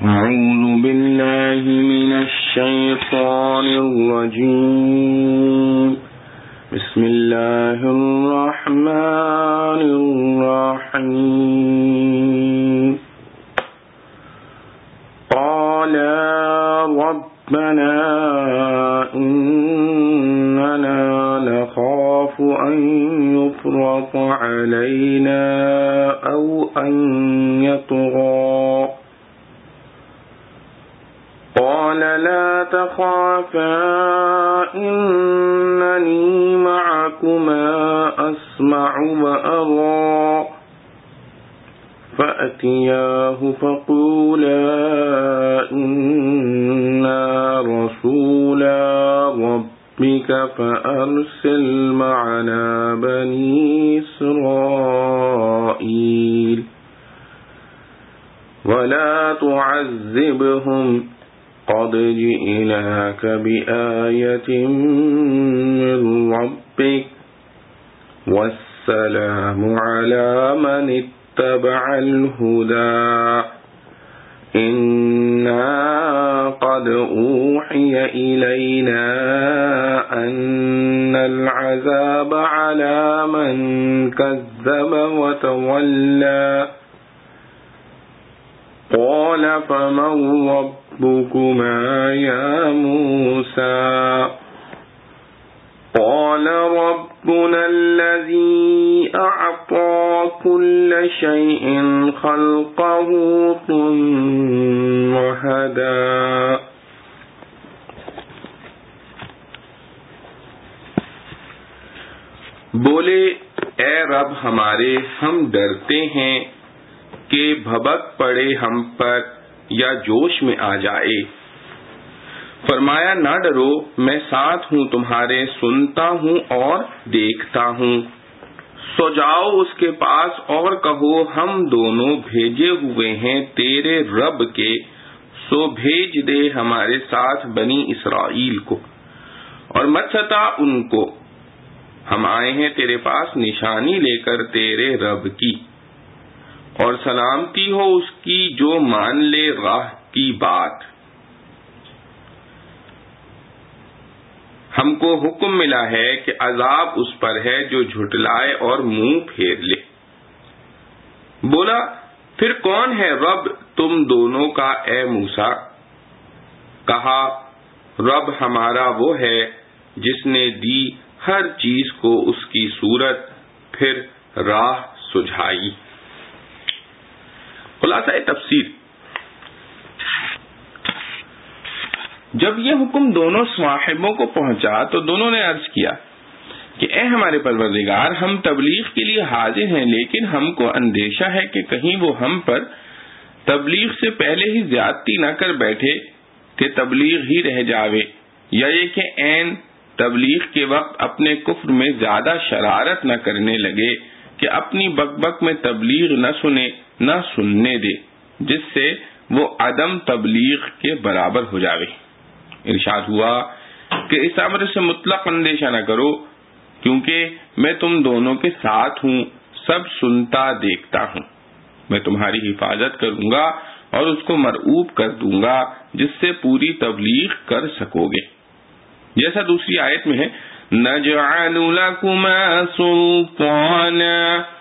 أعوذ بالله من الشيطان الرجيم بسم الله الرحمن الرحيم قال ربنا إننا نخاف أن يفرط علينا أو أن يطغى قال لا تخافا إنني معكما أسمع وأرى فأتياه فقولا إنا رسولا ربك فأرسل معنا بني إسرائيل ولا تعذبهم قد جئناك بآية من ربك والسلام على من اتبع الهدى إنا قد أوحي إلينا أن العذاب على من كذب وتولى قال فمن ربكما يا موسى قال ربنا الذي أعطى كل شيء خلقه ثم هدى. بولے اے رب ہمارے ہم ڈرتے ہیں کہ بھبک پڑے ہم پر یا جوش میں آ جائے. فرمایا نہ ڈرو میں ساتھ ہوں تمہارے سنتا ہوں اور دیکھتا ہوں. سو جاؤ اس کے پاس اور کہو ہم دونوں بھیجے ہوئے ہیں تیرے رب کے سو بھیج دے ہمارے ساتھ بنی اسرائیل کو اور مت ستا ان کو. ہم آئے ہیں تیرے پاس نشانی لے کر تیرے رب کی اور سلامتی ہو اس کی جو مان لے راہ کی بات. ہم کو حکم ملا ہے کہ عذاب اس پر ہے جو جھٹلائے اور منہ پھیر لے. بولا پھر کون ہے رب تم دونوں کا اے موسیٰ؟ کہا رب ہمارا وہ ہے جس نے دی ہر چیز کو اس کی صورت پھر راہ سجھائی. خلاصہ تفسیر. جب یہ حکم دونوں صاحبوں کو پہنچا تو دونوں نے عرض کیا کہ اے ہمارے پروردگار ہم تبلیغ کے لیے حاضر ہیں لیکن ہم کو اندیشہ ہے کہ کہیں وہ ہم پر تبلیغ سے پہلے ہی زیادتی نہ کر بیٹھے کہ تبلیغ ہی رہ جاوے یا یہ کہ عین تبلیغ کے وقت اپنے کفر میں زیادہ شرارت نہ کرنے لگے کہ اپنی بک بک میں تبلیغ نہ سنے نہ سننے دے جس سے وہ عدم تبلیغ کے برابر ہو جاوے. ارشاد ہوا کہ اس امر سے مطلق اندیشہ نہ کرو کیونکہ میں تم دونوں کے ساتھ ہوں سب سنتا دیکھتا ہوں. میں تمہاری حفاظت کروں گا اور اس کو مرعوب کر دوں گا جس سے پوری تبلیغ کر سکو گے جیسا دوسری آیت میں ہے نجعل لکما سلطانا.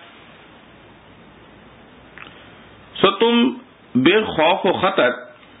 سو تم بے خوف و خطر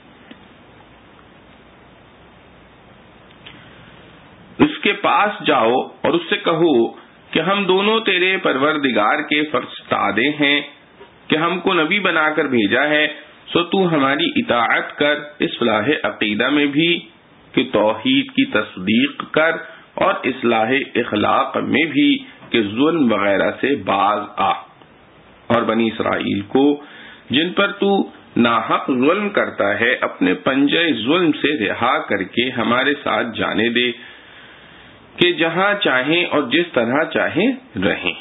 اس کے پاس جاؤ اور اس سے کہو کہ ہم دونوں تیرے پروردگار کے فرستادے ہیں کہ ہم کو نبی بنا کر بھیجا ہے سو تو ہماری اطاعت کر اصلاح عقیدہ میں بھی کہ توحید کی تصدیق کر اور اصلاح اخلاق میں بھی کہ ظلم وغیرہ سے باز آ. اور بنی اسرائیل کو جن پر تو ناحق ظلم کرتا ہے اپنے پنجے ظلم سے رہا کر کے ہمارے ساتھ جانے دے کہ جہاں چاہیں اور جس طرح چاہیں رہیں.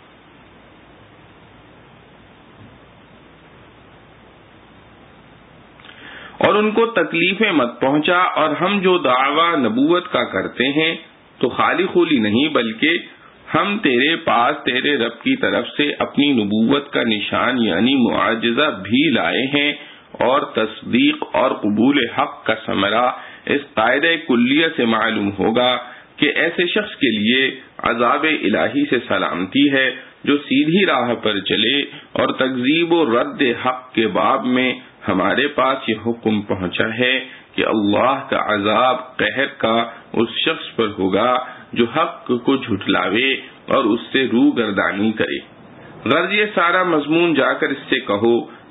اور ان کو تکلیفیں مت پہنچا اور ہم جو دعویٰ نبوت کا کرتے ہیں تو خالی خولی نہیں بلکہ ہم تیرے پاس تیرے رب کی طرف سے اپنی نبوت کا نشان یعنی معجزہ بھی لائے ہیں اور تصدیق اور قبول حق کا ثمرہ اس قاعدہ کلیہ سے معلوم ہوگا کہ ایسے شخص کے لیے عذاب الہی سے سلامتی ہے جو سیدھی راہ پر چلے، اور تکذیب و رد حق کے باب میں ہمارے پاس یہ حکم پہنچا ہے کہ اللہ کا عذاب قہر کا اس شخص پر ہوگا جو حق کو جھٹلاوے اور اس سے روگردانی کرے۔ غرض یہ سارا مضمون جا کر اس سے کہو،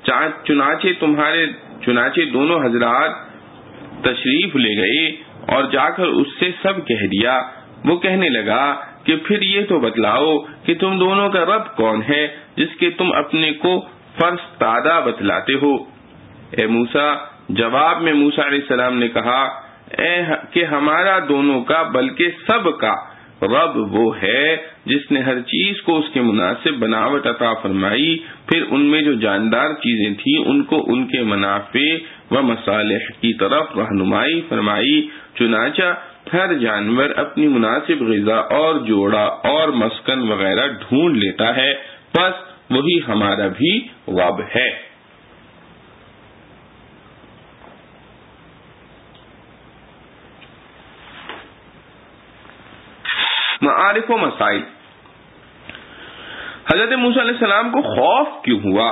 چنانچہ دونوں حضرات تشریف لے گئے اور جا کر اس سے سب کہہ دیا۔ وہ کہنے لگا کہ پھر یہ تو بتلاؤ کہ تم دونوں کا رب کون ہے جس کے تم اپنے کو فرستادہ بتلاتے ہو۔ اے موسیٰ، جواب میں موسیٰ علیہ السلام نے کہا کہ ہمارا دونوں کا بلکہ سب کا رب وہ ہے جس نے ہر چیز کو اس کے مناسب بناوٹ عطا فرمائی، پھر ان میں جو جاندار چیزیں تھیں ان کو ان کے منافع و مصالح کی طرف رہنمائی فرمائی، چنانچہ ہر جانور اپنی مناسب غذا اور جوڑا اور مسکن وغیرہ ڈھونڈ لیتا ہے، بس وہی ہمارا بھی رب ہے۔ معارف و مسائل۔ حضرت موسیٰ علیہ السلام کو خوف کیوں ہوا؟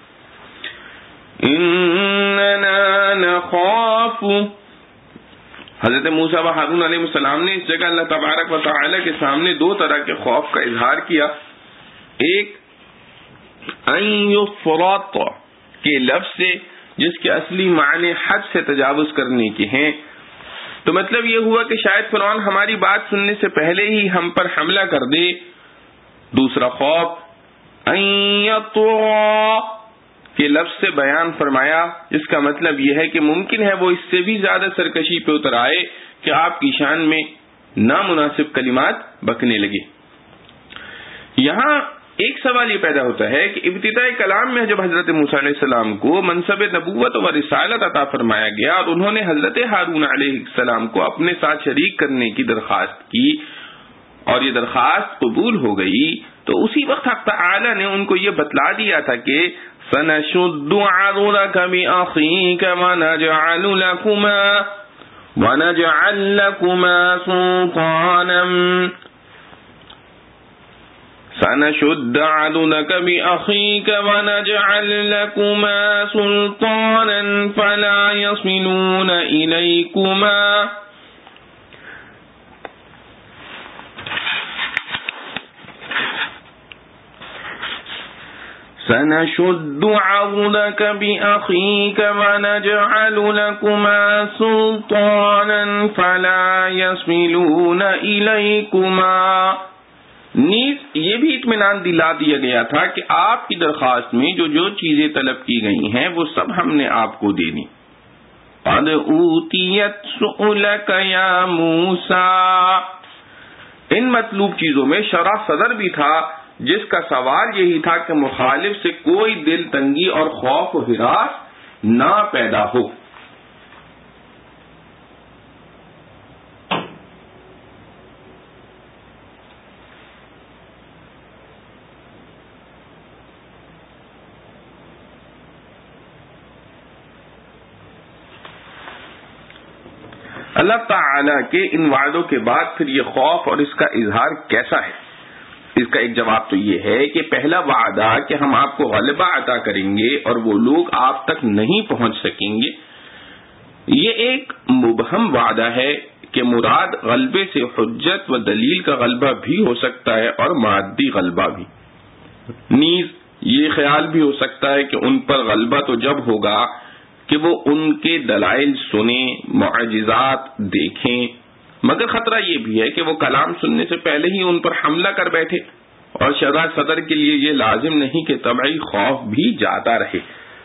اننا نخاف، حضرت موسیٰ و ہارون علیہ السلام نے اس جگہ اللہ تبارک و تعالی کے سامنے دو طرح کے خوف کا اظہار کیا۔ ایک ان یفرط کے لفظ سے، جس کے اصلی معنی حد سے تجاوز کرنے کے ہیں، تو مطلب یہ ہوا کہ شاید فرعون ہماری بات سننے سے پہلے ہی ہم پر حملہ کر دے۔ دوسرا خوف ان یطغی کے لفظ سے بیان فرمایا، جس کا مطلب یہ ہے کہ ممکن ہے وہ اس سے بھی زیادہ سرکشی پہ اتر آئے کہ آپ کی شان میں نامناسب کلمات بکنے لگے۔ یہاں ایک سوال یہ پیدا ہوتا ہے کہ ابتدائی کلام میں جب حضرت موسیٰ علیہ السلام کو منصب نبوت و رسالت عطا فرمایا گیا اور انہوں نے حضرت ہارون علیہ السلام کو اپنے ساتھ شریک کرنے کی درخواست کی اور یہ درخواست قبول ہو گئی، تو اسی وقت حق تعالی نے ان کو یہ بتلا دیا تھا کہ سنشد عضدك بأخيك ونجعل لكما سلطانا سنشد عضدك بأخيك ونجعل لكما سلطانا فلا يصلون إليكما سنشد عضدك بأخيك ونجعل لكما سلطانا فلا يصلون إليكما۔ نیز یہ بھی اطمینان دلا دیا گیا تھا کہ آپ کی درخواست میں جو جو چیزیں طلب کی گئی ہیں وہ سب ہم نے آپ کو دے دی۔ قد اوتیت سؤلک یا موسیٰ، ان مطلوب چیزوں میں شرح صدر بھی تھا، جس کا سوال یہی تھا کہ مخالف سے کوئی دل تنگی اور خوف و ہراس نہ پیدا ہو۔ اللہ تعالی کے ان وعدوں کے بعد پھر یہ خوف اور اس کا اظہار کیسا ہے؟ اس کا ایک جواب تو یہ ہے کہ پہلا وعدہ کہ ہم آپ کو غلبہ عطا کریں گے اور وہ لوگ آپ تک نہیں پہنچ سکیں گے، یہ ایک مبہم وعدہ ہے کہ مراد غلبے سے حجت و دلیل کا غلبہ بھی ہو سکتا ہے اور مادی غلبہ بھی۔ نیز یہ خیال بھی ہو سکتا ہے کہ ان پر غلبہ تو جب ہوگا کہ وہ ان کے دلائل سنیں، معجزات دیکھیں، مگر خطرہ یہ بھی ہے کہ وہ کلام سننے سے پہلے ہی ان پر حملہ کر بیٹھے، اور شرح صدر کے لیے یہ لازم نہیں کہ طبعی خوف بھی جاتا رہے۔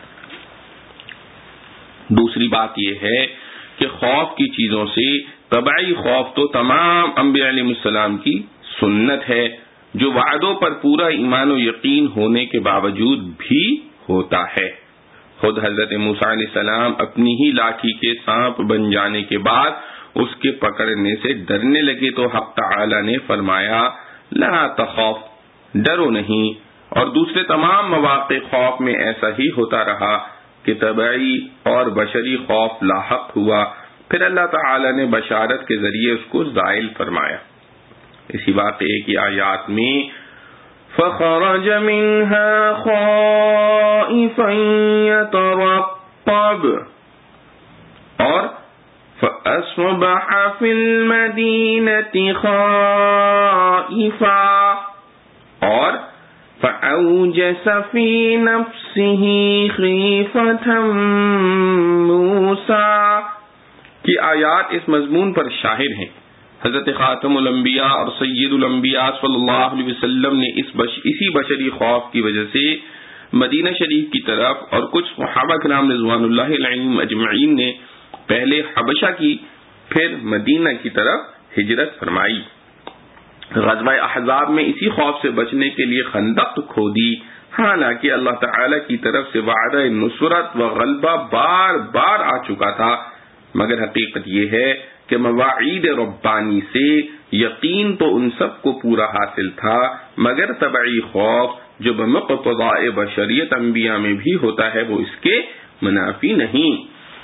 دوسری بات یہ ہے کہ خوف کی چیزوں سے طبعی خوف تو تمام انبیاء علیہ السلام کی سنت ہے، جو وعدوں پر پورا ایمان و یقین ہونے کے باوجود بھی ہوتا ہے۔ خود حضرت موسیٰ علیہ السلام اپنی ہی لاٹھی کے سانپ بن جانے کے بعد اس کے پکڑنے سے ڈرنے لگے تو حق تعالی نے فرمایا لا تخف، ڈرو نہیں، اور دوسرے تمام مواقع خوف میں ایسا ہی ہوتا رہا۔ کہ طبعی اور بشری خوف لاحق ہوا، پھر اللہ تعالی نے بشارت کے ذریعے اس کو زائل فرمایا۔ اسی واقعے کی آیات میں فَخَرَجَ مِنْهَا خَائِفًا يَتَرَقَّبُ اور فَأَصْبَحَ فِي الْمَدِينَةِ خَائِفًا اور فَأَوْجَسَ فِي نَفْسِهِ خِيفَةً مُوسَىٰ کی آیات اس مضمون پر شاہد ہیں۔ حضرت خاتم الانبیاء اور سید الانبیاء صلی اللہ علیہ وسلم نے اسی بشری خوف کی وجہ سے مدینہ شریف کی طرف اور کچھ صحابہ کرام رضوان اللہ علیہم اجمعین نے پہلے حبشہ کی پھر مدینہ کی طرف ہجرت فرمائی۔ غزوہ احزاب میں اسی خوف سے بچنے کے لیے خندق کھودی، حالانکہ اللہ تعالی کی طرف سے وعدہ نصرت و غلبہ بار بار آ چکا تھا، مگر حقیقت یہ ہے کہ مواعید ربانی سے یقین تو ان سب کو پورا حاصل تھا، مگر طبعی خوف جو بمقتضاء بشریت انبیاء میں بھی ہوتا ہے وہ اس کے منافی نہیں۔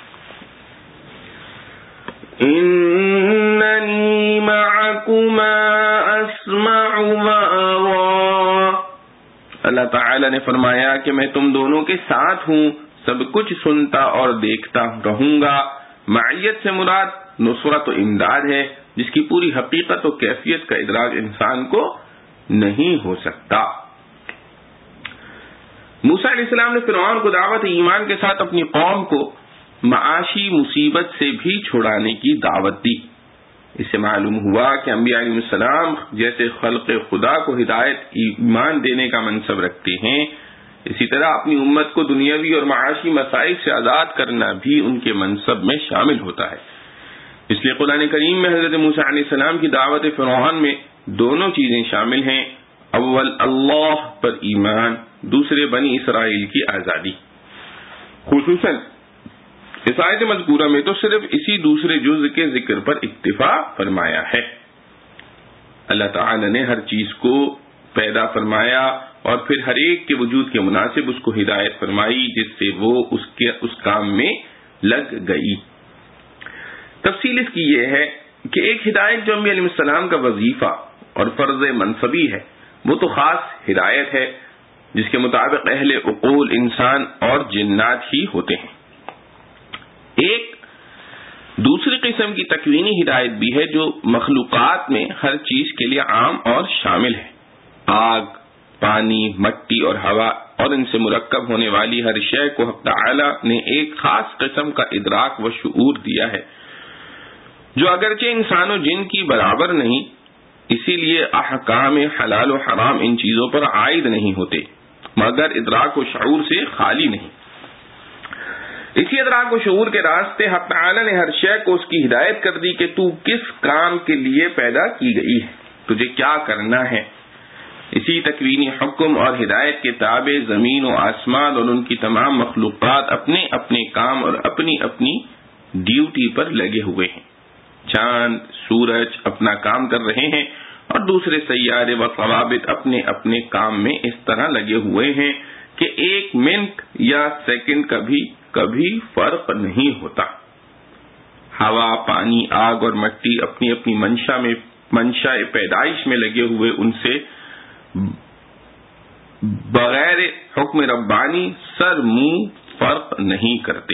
اننی معکما اسمع و ارا، اللہ تعالی نے فرمایا کہ میں تم دونوں کے ساتھ ہوں، سب کچھ سنتا اور دیکھتا رہوں گا۔ معیت سے مراد نصرت و امداد ہے، جس کی پوری حقیقت و کیفیت کا ادراک انسان کو نہیں ہو سکتا۔ موسیٰ علیہ السلام نے فرعون کو دعوت ایمان کے ساتھ اپنی قوم کو معاشی مصیبت سے بھی چھڑانے کی دعوت دی۔ اس سے معلوم ہوا کہ انبیاء علیہ السلام جیسے خلق خدا کو ہدایت ایمان دینے کا منصب رکھتے ہیں، اسی طرح اپنی امت کو دنیاوی اور معاشی مسائل سے آزاد کرنا بھی ان کے منصب میں شامل ہوتا ہے۔ اس لیے قرآن کریم میں حضرت موسیٰ علیہ السلام کی دعوت فرعون میں دونوں چیزیں شامل ہیں، اول اللہ پر ایمان، دوسرے بنی اسرائیل کی آزادی۔ خصوصاً اس آیت مذکورہ میں تو صرف اسی دوسرے جزء کے ذکر پر اکتفا فرمایا ہے۔ اللہ تعالی نے ہر چیز کو پیدا فرمایا اور پھر ہر ایک کے وجود کے مناسب اس کو ہدایت فرمائی، جس سے وہ اس کام میں لگ گئی۔ تفصیل اس کی یہ ہے کہ ایک ہدایت جو انبیاء علیہ السلام کا وظیفہ اور فرض منصبی ہے، وہ تو خاص ہدایت ہے جس کے مطابق اہل عقول انسان اور جنات ہی ہوتے ہیں۔ ایک دوسری قسم کی تکوینی ہدایت بھی ہے جو مخلوقات میں ہر چیز کے لیے عام اور شامل ہے۔ آگ، پانی، مٹی اور ہوا اور ان سے مرکب ہونے والی ہر شے کو حق تعالی نے ایک خاص قسم کا ادراک و شعور دیا ہے، جو اگرچہ انسان و جن کی برابر نہیں، اسی لیے احکام حلال و حرام ان چیزوں پر عائد نہیں ہوتے، مگر ادراک و شعور سے خالی نہیں۔ اسی ادراک و شعور کے راستے حق تعالی نے ہر شے کو اس کی ہدایت کر دی کہ تو کس کام کے لیے پیدا کی گئی ہے، تجھے کیا کرنا ہے۔ اسی تکوینی حکم اور ہدایت کے تابع زمین و آسمان اور ان کی تمام مخلوقات اپنے اپنے کام اور اپنی اپنی ڈیوٹی پر لگے ہوئے ہیں۔ چاند، سورج اپنا کام کر رہے ہیں اور دوسرے سیارے و ثوابت اپنے اپنے کام میں اس طرح لگے ہوئے ہیں کہ ایک منٹ یا سیکنڈ کا بھی کبھی فرق نہیں ہوتا۔ ہوا، پانی، آگ اور مٹی اپنی اپنی منشا پیدائش میں لگے ہوئے ان سے بغیر حکم ربانی سر منہ فرق نہیں کرتے۔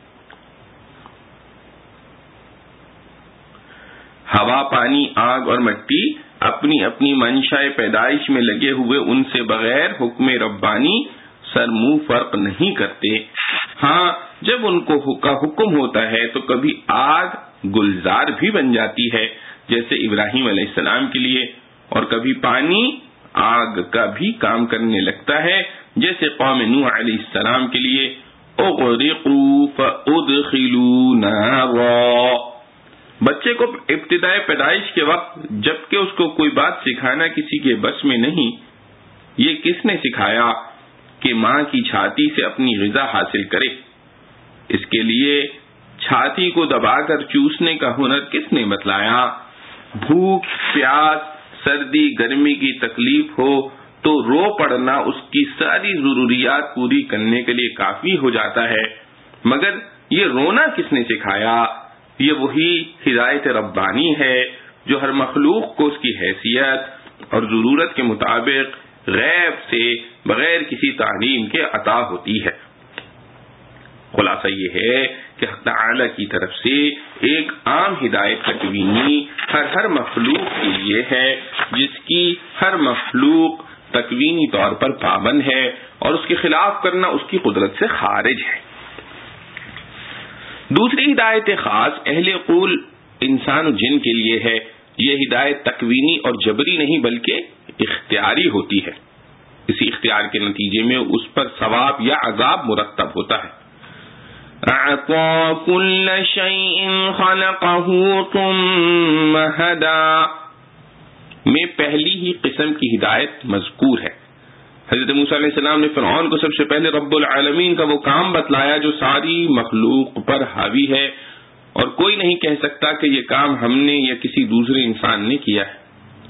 ہوا، پانی، آگ اور مٹی اپنی اپنی منشا پیدائش میں لگے ہوئے ان سے بغیر حکم ربانی سر منہ فرق نہیں کرتے۔ ہاں، جب ان کو حکم ہوتا ہے تو کبھی آگ گلزار بھی بن جاتی ہے جیسے ابراہیم علیہ السلام کے لیے، اور کبھی پانی آگ کا بھی کام کرنے لگتا ہے جیسے قوم نوح علیہ السلام کے لیے، اغرقوا فادخلوا نارا۔ بچے کو ابتدائے پیدائش کے وقت جبکہ اس کو کوئی بات سکھانا کسی کے بس میں نہیں، یہ کس نے سکھایا کہ ماں کی چھاتی سے اپنی غذا حاصل کرے؟ اس کے لیے چھاتی کو دبا کر چوسنے کا ہنر کس نے بتلایا؟ بھوک، پیاس، سردی، گرمی کی تکلیف ہو تو رو پڑنا اس کی ساری ضروریات پوری کرنے کے لیے کافی ہو جاتا ہے. مگر یہ رونا کس نے سکھایا؟ یہ وہی ہدایت ربانی ہے جو ہر مخلوق کو اس کی حیثیت اور ضرورت کے مطابق غیب سے بغیر کسی تعلیم کے عطا ہوتی ہے. خلاصہ یہ ہے کہ حق تعالی کی طرف سے ایک عام ہدایت تکوینی ہر مخلوق کے لیے ہے، جس کی ہر مخلوق تکوینی طور پر پابند ہے اور اس کے خلاف کرنا اس کی قدرت سے خارج ہے. دوسری ہدایت خاص اہل عقول انسان و جن کے لیے ہے. یہ ہدایت تکوینی اور جبری نہیں بلکہ اختیاری ہوتی ہے. اسی اختیار کے نتیجے میں اس پر ثواب یا عذاب مرتب ہوتا ہے. اعطى كل شيء خلقه ثم هدى میں پہلی ہی قسم کی ہدایت مذکور ہے. حضرت موسیٰ علیہ السلام نے فرعون کو سب سے پہلے رب العالمین کا وہ کام بتلایا جو ساری مخلوق پر حاوی ہے، اور کوئی نہیں کہہ سکتا کہ یہ کام ہم نے یا کسی دوسرے انسان نے کیا ہے.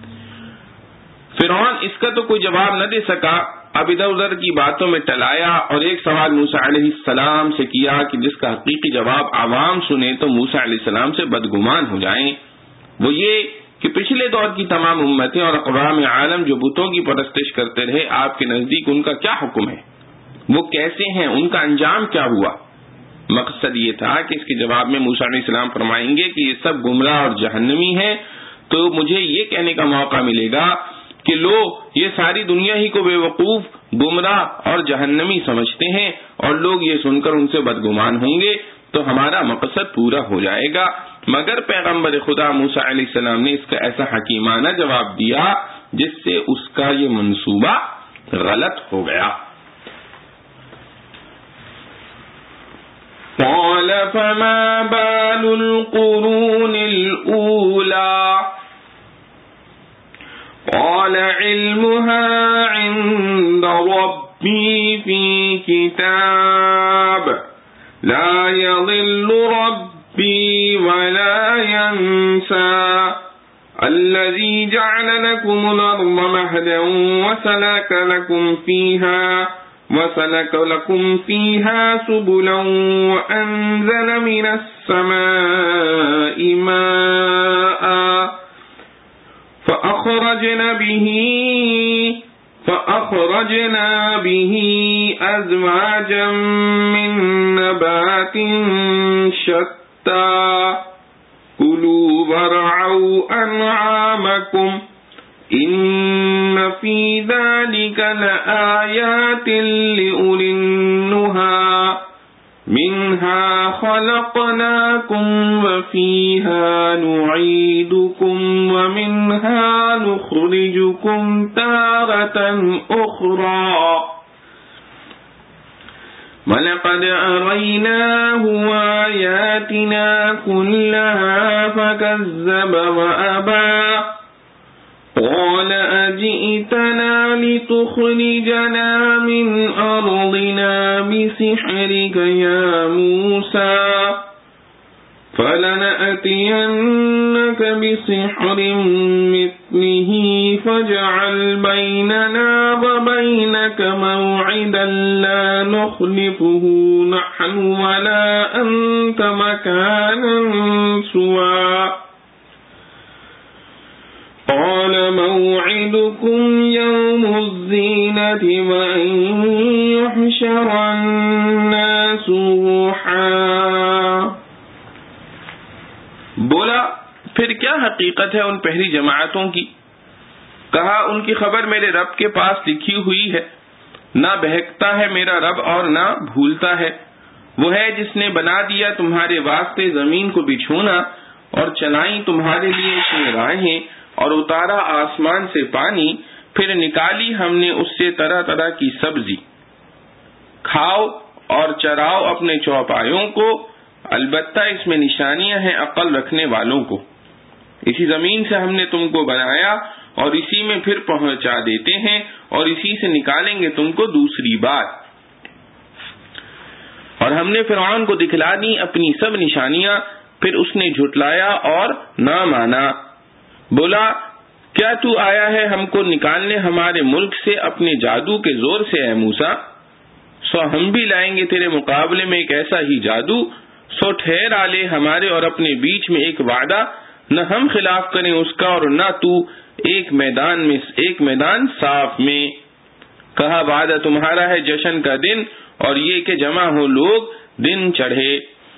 فرعون اس کا تو کوئی جواب نہ دے سکا. اب ادھر ادھر کی باتوں میں ٹلایا اور ایک سوال موسیٰ علیہ السلام سے کیا کہ جس کا حقیقی جواب عوام سنے تو موسیٰ علیہ السلام سے بدگمان ہو جائیں. وہ یہ کہ پچھلے دور کی تمام امتیں اور اقوام عالم جو بتوں کی پرستش کرتے رہے، آپ کے نزدیک ان کا کیا حکم ہے؟ وہ کیسے ہیں؟ ان کا انجام کیا ہوا؟ مقصد یہ تھا کہ اس کے جواب میں موسیٰ علیہ السلام فرمائیں گے کہ یہ سب گمراہ اور جہنمی ہیں، تو مجھے یہ کہنے کا موقع ملے گا کہ لو یہ ساری دنیا ہی کو بے وقوف، گمراہ اور جہنمی سمجھتے ہیں، اور لوگ یہ سن کر ان سے بدگمان ہوں گے تو ہمارا مقصد پورا ہو جائے گا. مگر پیغمبر خدا موسیٰ علیہ السلام نے اس کا ایسا حکیمانہ جواب دیا جس سے اس کا یہ منصوبہ غلط ہو گیا. قال فما بال القرون الأولى قال علمها عند ربي في كتاب لا يضل ربي ولا ينسى الذي جعل لكم الأرض مهدا وسلك لكم فيها سبلا وأنزل من السماء ماء فأخرجنا به أزواجا من نبات شتى كلوا وارعوا أنعامكم إن في ذلك لآيات لأولي النهى منها خلقناكم وفيها نعيدكم ومنها نخرجكم تارة أخرى وَلَقَدْ أَرَيْنَاهُ آيَاتِنَا كُلَّهَا فَكَذَّبَ وَأَبَى قَالَ أَجِئْتَنَا لِتُخْرِجَنَا مِنْ أَرْضِنَا بِسِحْرِكَ يَا مُوسَى فَلَنَأْتِيَنَّكَ بِسِحْرٍ مِثْلِهِ فَاجْعَلْ بَيْنَنَا وَبَيْنَكَ مَوْعِدًا لَا نُخْلِفُهُ نَحْنُ وَلَا أَنْتَ مَكَانًا سُوًى قَالَ مَوْعِدُكُمْ يَوْمُ الزِّينَةِ وَأَنْ يُحْشَرَ النَّاسُ ضُحًى. بولا پھر کیا حقیقت ہے ان پہلی جماعتوں کی؟ کہا ان کی خبر میرے رب کے پاس لکھی ہوئی ہے، نہ بہکتا ہے میرا رب اور نہ بھولتا ہے. وہ ہے جس نے بنا دیا تمہارے واسطے زمین کو بچھونا اور چلائیں تمہارے لیے اس میں راہیں اور اتارا آسمان سے پانی، پھر نکالی ہم نے اس سے طرح طرح کی سبزی. کھاؤ اور چراؤ اپنے چوپایوں کو، البتہ اس میں نشانیاں ہیں عقل رکھنے والوں کو. اسی زمین سے ہم نے تم کو بنایا اور اسی میں پھر پہنچا دیتے ہیں اور اسی سے نکالیں گے تم کو دوسری بار. اور ہم نے فرعون کو دکھلا دی اپنی سب نشانیاں، پھر اس نے جھٹلایا اور نہ مانا. بولا کیا تو آیا ہے ہم کو نکالنے ہمارے ملک سے اپنے جادو کے زور سے اے موسیٰ؟ سو ہم بھی لائیں گے تیرے مقابلے میں ایک ایسا ہی جادو، سو ٹھہرا لے ہمارے اور اپنے بیچ میں ایک وعدہ، نہ ہم خلاف کریں اس کا اور نہ تو ایک میدان صاف میں۔ کہا وعدہ تمہارا ہے جشن کا دن اور یہ کہ جمع ہو لوگ دن چڑھے۔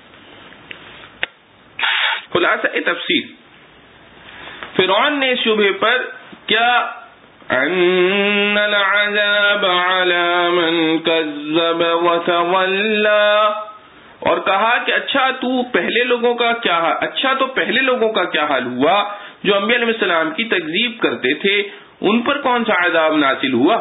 خلاصہ تفسیر، فرعون نے شبہ پر کیا ان العذاب علی من کذب وتولی، اور کہا کہ اچھا تو پہلے لوگوں کا کیا حال ہوا جو انبیاء علیہ السلام کی تکذیب کرتے تھے، ان پر کون سا عذاب نازل ہوا؟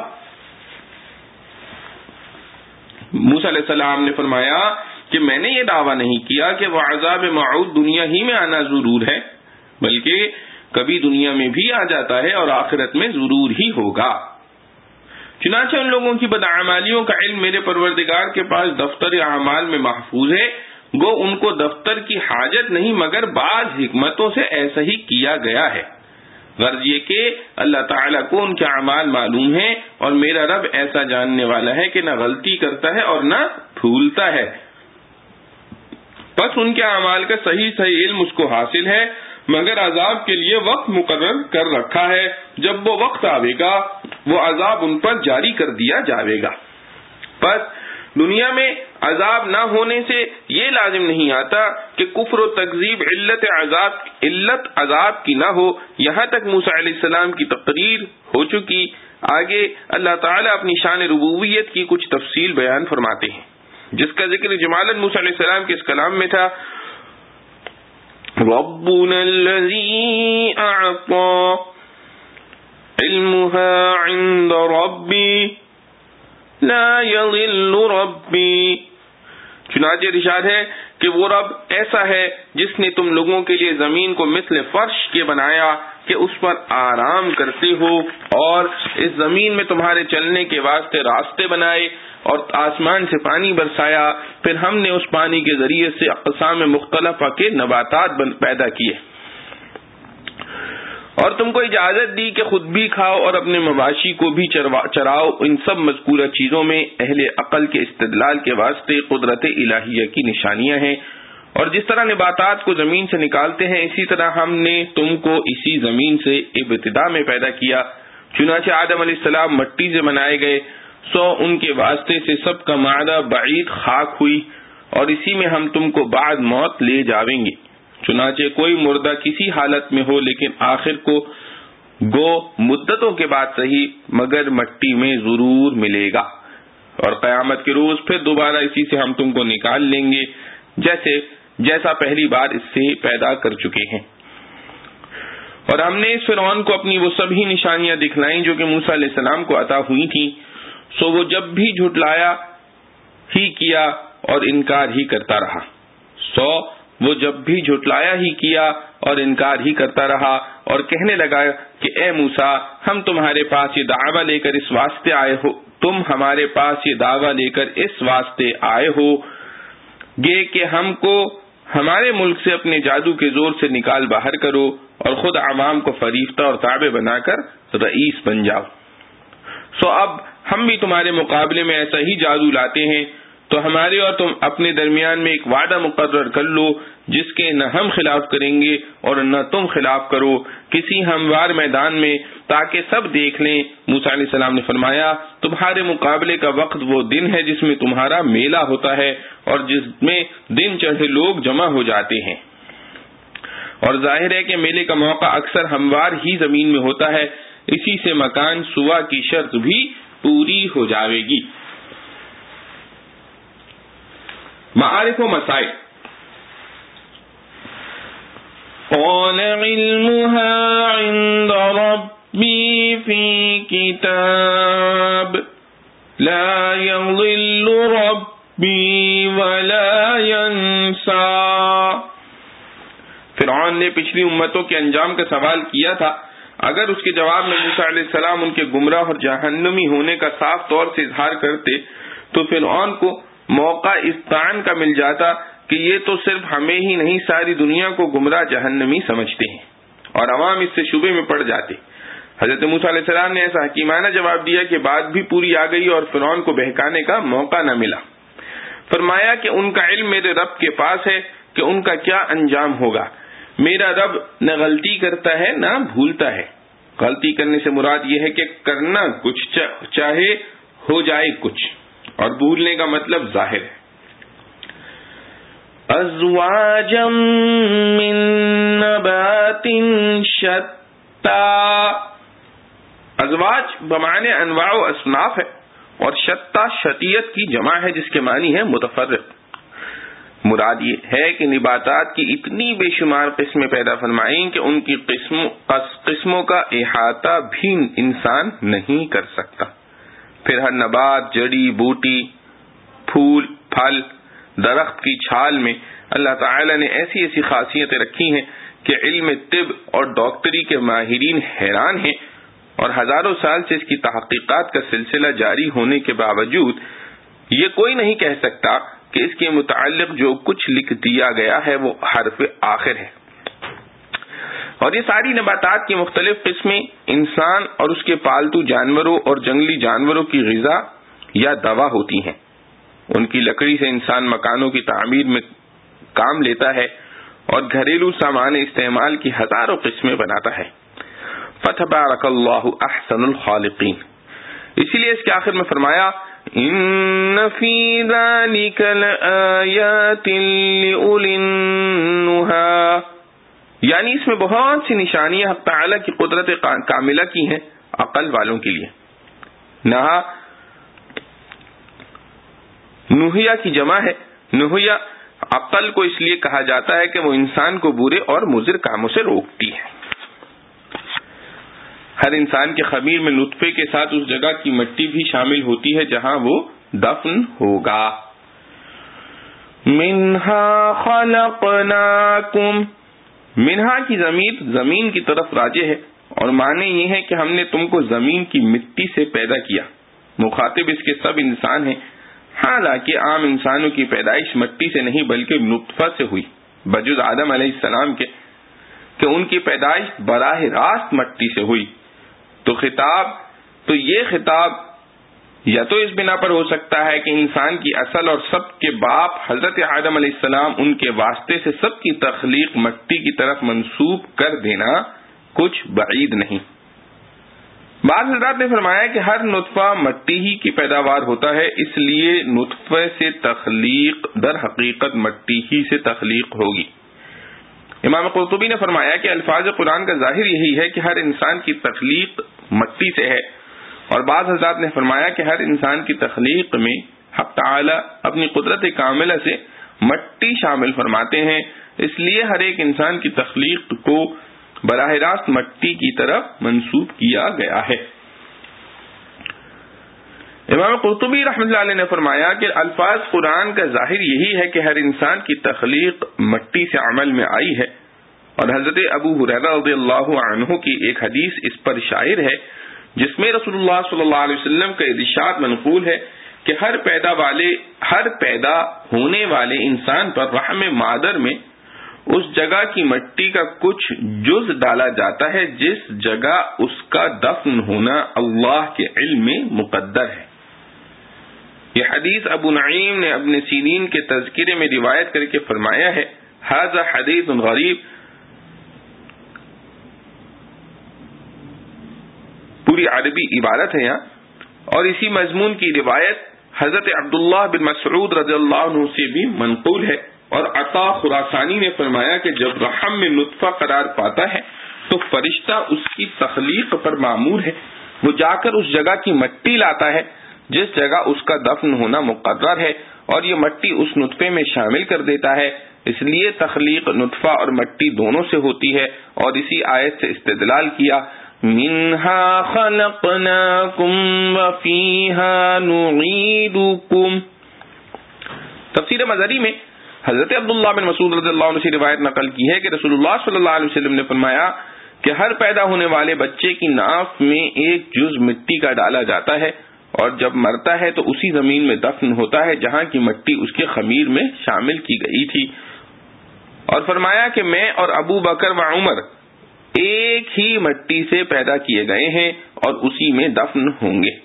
موسیٰ علیہ السلام نے فرمایا کہ میں نے یہ دعویٰ نہیں کیا کہ وہ عذاب موعود دنیا ہی میں آنا ضرور ہے، بلکہ کبھی دنیا میں بھی آ جاتا ہے اور آخرت میں ضرور ہی ہوگا۔ چنانچہ ان لوگوں کی بدعمالیوں کا علم میرے پروردگار کے پاس دفتر اعمال میں محفوظ ہے، گو ان کو دفتر کی حاجت نہیں مگر بعض حکمتوں سے ایسا ہی کیا گیا ہے۔ غرض یہ کہ اللہ تعالیٰ کو ان کے اعمال معلوم ہیں اور میرا رب ایسا جاننے والا ہے کہ نہ غلطی کرتا ہے اور نہ بھولتا ہے، بس ان کے اعمال کا صحیح علم اس کو حاصل ہے، مگر عذاب کے لیے وقت مقرر کر رکھا ہے، جب وہ وقت آئے گا وہ عذاب ان پر جاری کر دیا جائے گا۔ پس دنیا میں عذاب نہ ہونے سے یہ لازم نہیں آتا کہ کفر و تکذیب علت عذاب کی نہ ہو، یہاں تک موسیٰ علیہ السلام کی تقریر ہو چکی۔ آگے اللہ تعالیٰ اپنی شان ربوبیت کی کچھ تفصیل بیان فرماتے ہیں، جس کا ذکر جمالاً موسیٰ علیہ السلام کے اس کلام میں تھا، ربنا الذی اعطى علمها عند ربی لا يضل ربی۔ چنانچہ ارشاد ہے کہ وہ رب ایسا ہے جس نے تم لوگوں کے لیے زمین کو مثل فرش کے بنایا کہ اس پر آرام کرتے ہو، اور اس زمین میں تمہارے چلنے کے واسطے راستے بنائے، اور آسمان سے پانی برسایا، پھر ہم نے اس پانی کے ذریعے سے اقسام مختلفہ کے نباتات پیدا کیے، اور تم کو اجازت دی کہ خود بھی کھاؤ اور اپنے مواشی کو بھی چراؤ۔ ان سب مذکورہ چیزوں میں اہل عقل کے استدلال کے واسطے قدرت الہیہ کی نشانیاں ہیں، اور جس طرح نباتات کو زمین سے نکالتے ہیں اسی طرح ہم نے تم کو اسی زمین سے ابتدا میں پیدا کیا۔ چنانچہ آدم علیہ السلام مٹی سے بنائے گئے، سو ان کے واسطے سے سب کا معدہ بعید خاک ہوئی، اور اسی میں ہم تم کو بعد موت لے جاویں گے۔ چنانچہ کوئی مردہ کسی حالت میں ہو لیکن آخر کو گو مدتوں کے بعد صحیح مگر مٹی میں ضرور ملے گا، اور قیامت کے روز پھر دوبارہ اسی سے ہم تم کو نکال لیں گے جیسا پہلی بار اس سے پیدا کر چکے ہیں۔ اور ہم نے اس فرعون کو اپنی وہ سبھی نشانیاں دکھلائیں جو کہ موسیٰ علیہ السلام کو عطا ہوئی تھیں، سو وہ جب بھی جھٹلایا ہی کیا اور انکار ہی کرتا رہا، اور کہنے لگا کہ اے موسیٰ ہم تمہارے پاس یہ دعویٰ لے کر اس واسطے آئے ہو، تم ہمارے پاس یہ دعویٰ لے کر اس واسطے آئے ہو گے کہ ہم کو ہمارے ملک سے اپنے جادو کے زور سے نکال باہر کرو اور خود عوام کو فریفتہ اور تابع بنا کر رئیس بن جاؤ۔ سو اب ہم بھی تمہارے مقابلے میں ایسا ہی جادو لاتے ہیں، تو ہمارے اور تم اپنے درمیان میں ایک وعدہ مقرر کر لو جس کے نہ ہم خلاف کریں گے اور نہ تم خلاف کرو کسی ہموار میدان میں، تاکہ سب دیکھ لیں۔ موسیٰ علیہ السلام نے فرمایا تمہارے مقابلے کا وقت وہ دن ہے جس میں تمہارا میلہ ہوتا ہے اور جس میں دن چڑھے لوگ جمع ہو جاتے ہیں، اور ظاہر ہے کہ میلے کا موقع اکثر ہموار ہی زمین میں ہوتا ہے، اسی سے مکان سوا کی شرط بھی پوری ہو جاوے گی۔ معارف و مسائل۔ قال علمها عند ربي في كتاب لا يضل ربي ولا ينسى۔ فرعون نے پچھلی امتوں کے انجام کا سوال کیا تھا، اگر اس کے جواب میں موسیٰ علیہ السلام ان کے گمراہ اور جہنمی ہونے کا صاف طور سے اظہار کرتے تو فرعون کو موقع اس طعن کا مل جاتا کہ یہ تو صرف ہمیں ہی نہیں ساری دنیا کو گمراہ جہنمی سمجھتے ہیں، اور عوام اس سے شبے میں پڑ جاتے۔ حضرت موسیٰ علیہ السلام نے ایسا حکیمانہ جواب دیا کہ بات بھی پوری آ گئی اور فرعون کو بہکانے کا موقع نہ ملا. فرمایا کہ ان کا علم میرے رب کے پاس ہے کہ ان کا کیا انجام ہوگا. میرا رب نہ غلطی کرتا ہے نہ بھولتا ہے. غلطی کرنے سے مراد یہ ہے کہ کرنا کچھ چاہے ہو جائے کچھ، اور بھولنے کا مطلب ظاہر ہے. ازواجا من نبات شتا. ازواج بمعنی انواع و اصناف ہے، اور شتا شتیت کی جمع ہے جس کے معنی ہے متفرق. مراد یہ ہے کہ نباتات کی اتنی بے شمار قسمیں پیدا فرمائیں کہ ان کی قسموں کا احاطہ بھی انسان نہیں کر سکتا. پھر ہر نبات، جڑی بوٹی، پھول، پھل، درخت کی چھال میں اللہ تعالی نے ایسی ایسی خاصیتیں رکھی ہیں کہ علم طب اور ڈاکٹری کے ماہرین حیران ہیں، اور ہزاروں سال سے اس کی تحقیقات کا سلسلہ جاری ہونے کے باوجود یہ کوئی نہیں کہہ سکتا کہ اس کے متعلق جو کچھ لکھ دیا گیا ہے وہ حرف آخر ہے. اور یہ ساری نباتات کی مختلف قسمیں انسان اور اس کے پالتو جانوروں اور جنگلی جانوروں کی غذا یا دوا ہوتی ہیں. ان کی لکڑی سے انسان مکانوں کی تعمیر میں کام لیتا ہے اور گھریلو سامان استعمال کی ہزاروں قسمیں بناتا ہے. فتبارک اللہ احسن الخالقین. اسی لیے اس کے آخر میں فرمایا ان فی ذلک لآیات لأولی النہی، یعنی اس میں بہت سی نشانیاں حق تعالی کی قدرت کاملہ کی ہیں عقل والوں کے لیے. نہا نوحیہ کی جمع ہے. نوحیہ عقل کو اس لیے کہا جاتا ہے کہ وہ انسان کو برے اور مضر کاموں سے روکتی ہے. ہر انسان کے خمیر میں نطفے کے ساتھ اس جگہ کی مٹی بھی شامل ہوتی ہے جہاں وہ دفن ہوگا. منہا خلقناکم. منہا کی ضمیر زمین کی طرف راجع ہے، اور معنی یہ ہے کہ ہم نے تم کو زمین کی مٹی سے پیدا کیا. مخاطب اس کے سب انسان ہیں، حالانکہ عام انسانوں کی پیدائش مٹی سے نہیں بلکہ نطفہ سے ہوئی، بجز آدم علیہ السلام کے، کہ ان کی پیدائش براہ راست مٹی سے ہوئی. تو یہ خطاب یا تو اس بنا پر ہو سکتا ہے کہ انسان کی اصل اور سب کے باپ حضرت آدم علیہ السلام، ان کے واسطے سے سب کی تخلیق مٹی کی طرف منسوب کر دینا کچھ بعید نہیں. بعض حضرات نے فرمایا کہ ہر نطفہ مٹی ہی کی پیداوار ہوتا ہے، اس لیے نطفے سے تخلیق در حقیقت مٹی ہی سے تخلیق ہوگی. امام قرطبی نے فرمایا کہ الفاظ قرآن کا ظاہر یہی ہے کہ ہر انسان کی تخلیق مٹی سے ہے، اور بعض حضرات نے فرمایا کہ ہر انسان کی تخلیق میں حق تعالی اپنی قدرت کاملہ سے مٹی شامل فرماتے ہیں، اس لیے ہر ایک انسان کی تخلیق کو براہ راست مٹی کی طرف منسوب کیا گیا ہے. امام قرطبی رحمۃ اللہ علیہ نے فرمایا کہ الفاظ قرآن کا ظاہر یہی ہے کہ ہر انسان کی تخلیق مٹی سے عمل میں آئی ہے، اور حضرت ابو ہریرہ رضی اللہ عنہ کی ایک حدیث اس پر شاہد ہے جس میں رسول اللہ صلی اللہ علیہ وسلم کا ارشاد منقول ہے کہ ہر پیدا ہونے والے انسان پر رحم مادر میں اس جگہ کی مٹی کا کچھ جز ڈالا جاتا ہے جس جگہ اس کا دفن ہونا اللہ کے علم میں مقدر ہے. یہ حدیث ابو نعیم نے ابن سیرین کے تذکرے میں روایت کر کے فرمایا ہے ھذا حدیث غریب. پوری عربی عبارت ہے یہاں، اور اسی مضمون کی روایت حضرت عبداللہ بن مسعود رضی اللہ عنہ سے بھی منقول ہے. اور عطا خراسانی نے فرمایا کہ جب رحم میں نطفہ قرار پاتا ہے تو فرشتہ اس کی تخلیق پر مامور ہے، وہ جا کر اس جگہ کی مٹی لاتا ہے جس جگہ اس کا دفن ہونا مقرر ہے، اور یہ مٹی اس نطفے میں شامل کر دیتا ہے. اس لیے تخلیق نطفہ اور مٹی دونوں سے ہوتی ہے، اور اسی آیت سے استدلال کیا منہا خلقناکم وفیہا نعیدکم. تفسیر مظہری میں حضرت عبداللہ بن مسعود رضی اللہ عنہ سے روایت نقل کی ہے کہ رسول اللہ صلی اللہ علیہ وسلم نے فرمایا کہ ہر پیدا ہونے والے بچے کی ناف میں ایک جز مٹی کا ڈالا جاتا ہے، اور جب مرتا ہے تو اسی زمین میں دفن ہوتا ہے جہاں کی مٹی اس کے خمیر میں شامل کی گئی تھی. اور فرمایا کہ میں اور ابو بکر و عمر ایک ہی مٹی سے پیدا کیے گئے ہیں اور اسی میں دفن ہوں گے۔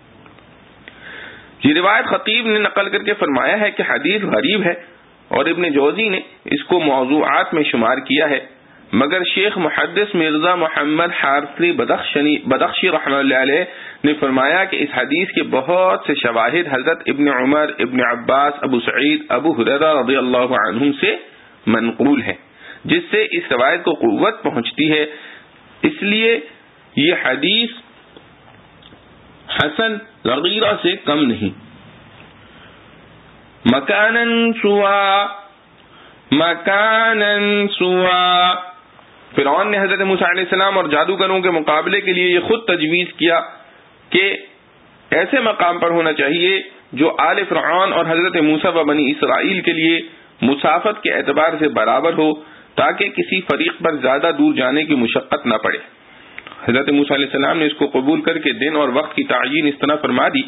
یہ روایت خطیب نے نقل کر کے فرمایا ہے کہ حدیث غریب ہے اور ابن جوزی نے اس کو موضوعات میں شمار کیا ہے، مگر شیخ محدث مرزا محمد حارثی بدخشی رحمۃ اللہ علیہ نے فرمایا کہ اس حدیث کے بہت سے شواہد حضرت ابن عمر، ابن عباس، ابو سعید، ابو ہریرہ رضی اللہ عنہم سے منقول ہیں، جس سے اس روایت کو قوت پہنچتی ہے۔ اس لیے یہ حدیث حسن صغیرہ سے کم نہیں۔ مکانن سوا فرعون نے حضرت موسیٰ علیہ السلام اور جادوگروں کے مقابلے کے لیے یہ خود تجویز کیا کہ ایسے مقام پر ہونا چاہیے جو آل فرعون اور حضرت موسیٰ و بنی اسرائیل کے لیے مسافت کے اعتبار سے برابر ہو، تاکہ کسی فریق پر زیادہ دور جانے کی مشقت نہ پڑے۔ حضرت موسیٰ علیہ السلام نے اس کو قبول کر کے دن اور وقت کی تعیین اس طرح فرما دی،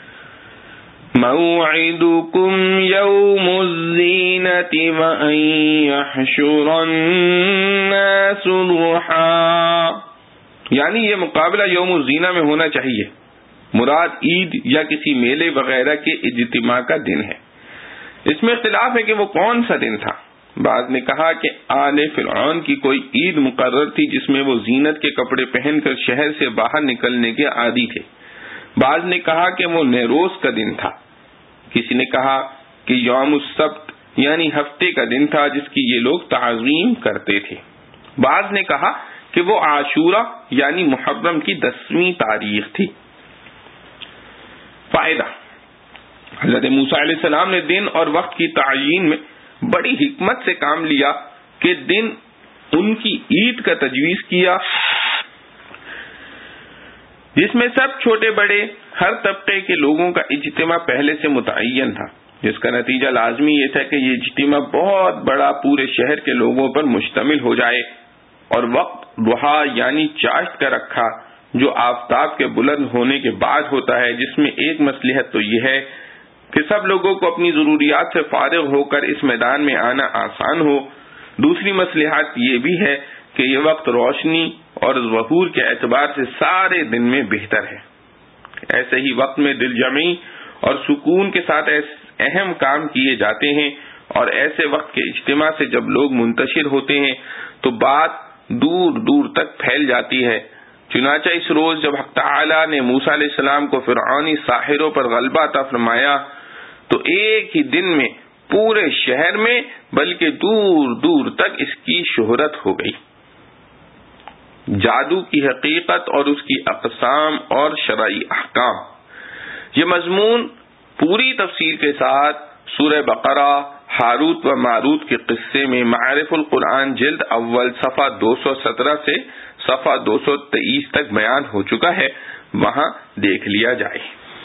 موعدکم یوم الزینۃ وان یحشر الناس ضحا، یعنی یہ مقابلہ یوم الزینہ میں ہونا چاہیے، مراد عید یا کسی میلے وغیرہ کے اجتماع کا دن ہے۔ اس میں اختلاف ہے کہ وہ کون سا دن تھا۔ بعض نے کہا کہ آل فرعون کی کوئی عید مقرر تھی جس میں وہ زینت کے کپڑے پہن کر شہر سے باہر نکلنے کے عادی تھے۔ بعض نے کہا کہ وہ نیروز کا دن تھا۔ کسی نے کہا کہ یوم السبت یعنی ہفتے کا دن تھا جس کی یہ لوگ تعظیم کرتے تھے۔ بعض نے کہا کہ وہ عاشورہ یعنی محرم کی 10ویں تاریخ تھی۔ فائدہ: حضرت موسیٰ علیہ السلام نے دن اور وقت کی تعیین میں بڑی حکمت سے کام لیا کہ دن ان کی عید کا تجویز کیا جس میں سب چھوٹے بڑے ہر طبقے کے لوگوں کا اجتماع پہلے سے متعین تھا، جس کا نتیجہ لازمی یہ تھا کہ یہ اجتماع بہت بڑا پورے شہر کے لوگوں پر مشتمل ہو جائے، اور وقت ضحا یعنی چاشت کا رکھا جو آفتاب کے بلند ہونے کے بعد ہوتا ہے، جس میں ایک مصلحت تو یہ ہے کہ سب لوگوں کو اپنی ضروریات سے فارغ ہو کر اس میدان میں آنا آسان ہو، دوسری مصلحت یہ بھی ہے کہ یہ وقت روشنی اور ظہور کے اعتبار سے سارے دن میں بہتر ہے۔ ایسے ہی وقت میں دل جمعی اور سکون کے ساتھ اہم کام کیے جاتے ہیں، اور ایسے وقت کے اجتماع سے جب لوگ منتشر ہوتے ہیں تو بات دور دور تک پھیل جاتی ہے۔ چنانچہ اس روز جب حق تعالی نے موسیٰ علیہ السلام کو فرعونی ساحروں پر غلبہ عطا فرمایا تو ایک ہی دن میں پورے شہر میں بلکہ دور دور تک اس کی شہرت ہو گئی۔ جادو کی حقیقت اور اس کی اقسام اور شرعی احکام، یہ مضمون پوری تفصیل کے ساتھ سورہ بقرہ ہاروت و ماروت کے قصے میں معارف القرآن جلد اول صفحہ 217 سے صفحہ 223 تک بیان ہو چکا ہے، وہاں دیکھ لیا جائے۔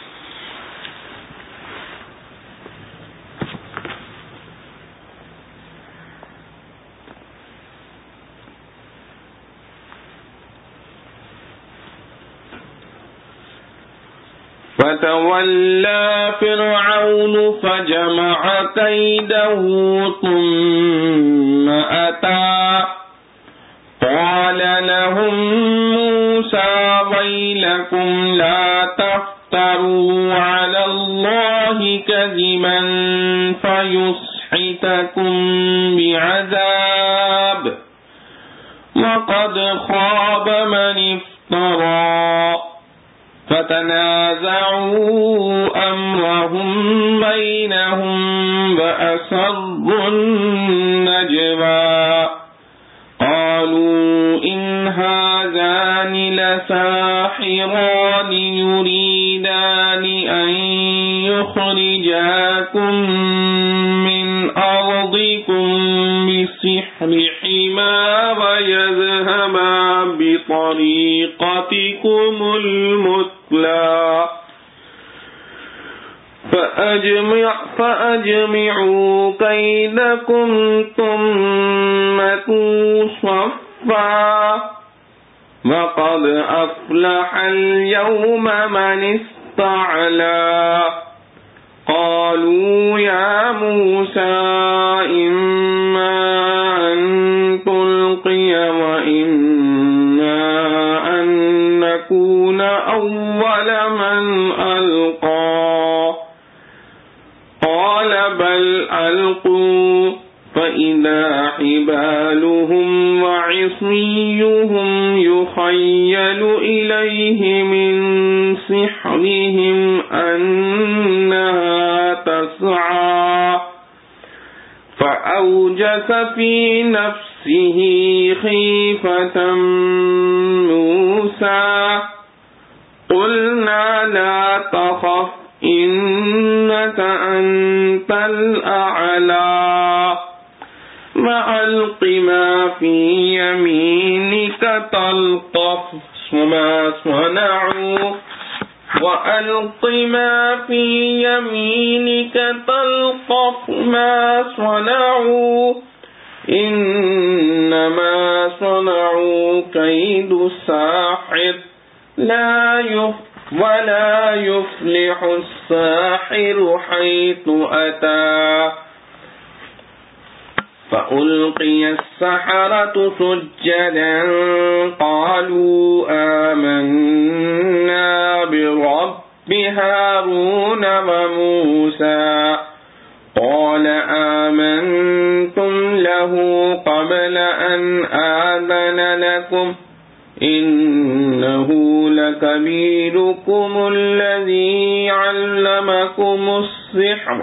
فَتَوَلَّى فِرْعَوْنُ فَجَمَعَ كَيْدَهُ ثُمَّ أَتَىٰ قَالَ لَهُم مُّوسَىٰ وَيْلَكُمْ لَا تَفْتَرُوا عَلَى اللَّهِ كَذِبًا فَيُسْحِتَكُم بِعَذَابٍ وَقَدْ خَابَ مَنِ افْتَرَىٰ فَتَنَازَعُوا أَمْرَهُم بَيْنَهُمْ وَأَسَرُّوا النَّجْوَىٰ قَالُوا إِنْ هَٰذَانِ لَسَاحِرَانِ يُرِيدَانِ أَن يُخْرِجَاكُم مِّنْ أَرْضِكُم بِسِحْرِهِمَا وَيَذْهَبَا بِطَرِيقَتِكُمُ الْمُثْلَىٰ فَأَجْمِعُوا كَيْدَكُمْ ثُمَّ ائْتُوا صَفًّا وَقَدْ أَفْلَحَ الْيَوْمَ مَنِ اسْتَعْلَىٰ قَالُوا يَا مُوسَىٰ إِمَّا أَن تُلْقِيَ وَإِمَّا بل ألقوا فإذا حبالهم وعصيهم يخيل إليه من سحرهم أنها تسعى فأوجس في نفسه خيفة موسى قلنا لا تخف إنك أنت الأعلى وألق ما في يمينك تلقف ما صنعوا وألق ما في يمينك تلقف ما صنعوا إنما صنعوا كيد ساحر ولا يفلح الساحر حيث أتى فألقي السحرة سجدا قالوا آمنا برب هارون وموسى قال آمنتم له قبل أن آذن لكم إنه لكبيركم الذي علمكم السحر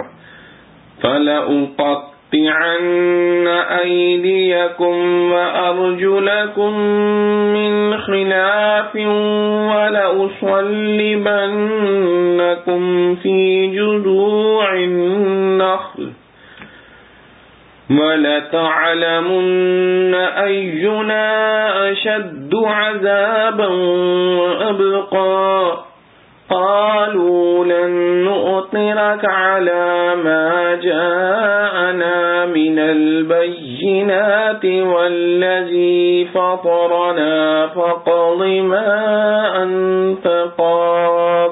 فلأقطعن أيديكم وأرجلكم من خلاف ولأصلبنكم في جذوع النخل وَلَتَعْلَمُنَّ أَيُّنَا أَشَدُّ عَذَابًا وَأَبْقَى قَالُوا لَن نُؤْثِرَكَ عَلَى مَا جَاءَنَا مِنَ الْبَيِّنَاتِ وَالَّذِي فَطَرَنَا فَاقْضِ مَا أَنْتَ قَاضٍ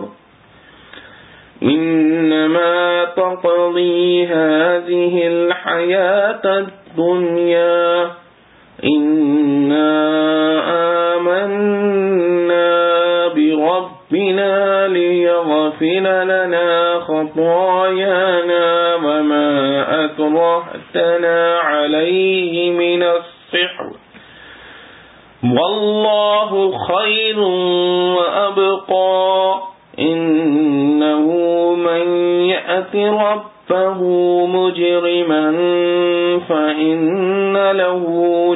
إنما تقضي هذه الحياة الدنيا إنا آمنا بربنا ليغفر لنا خطايانا وما أكرهتنا عليه من السحر والله خير وأبقى إنه من يأت ربه مجرما فإن له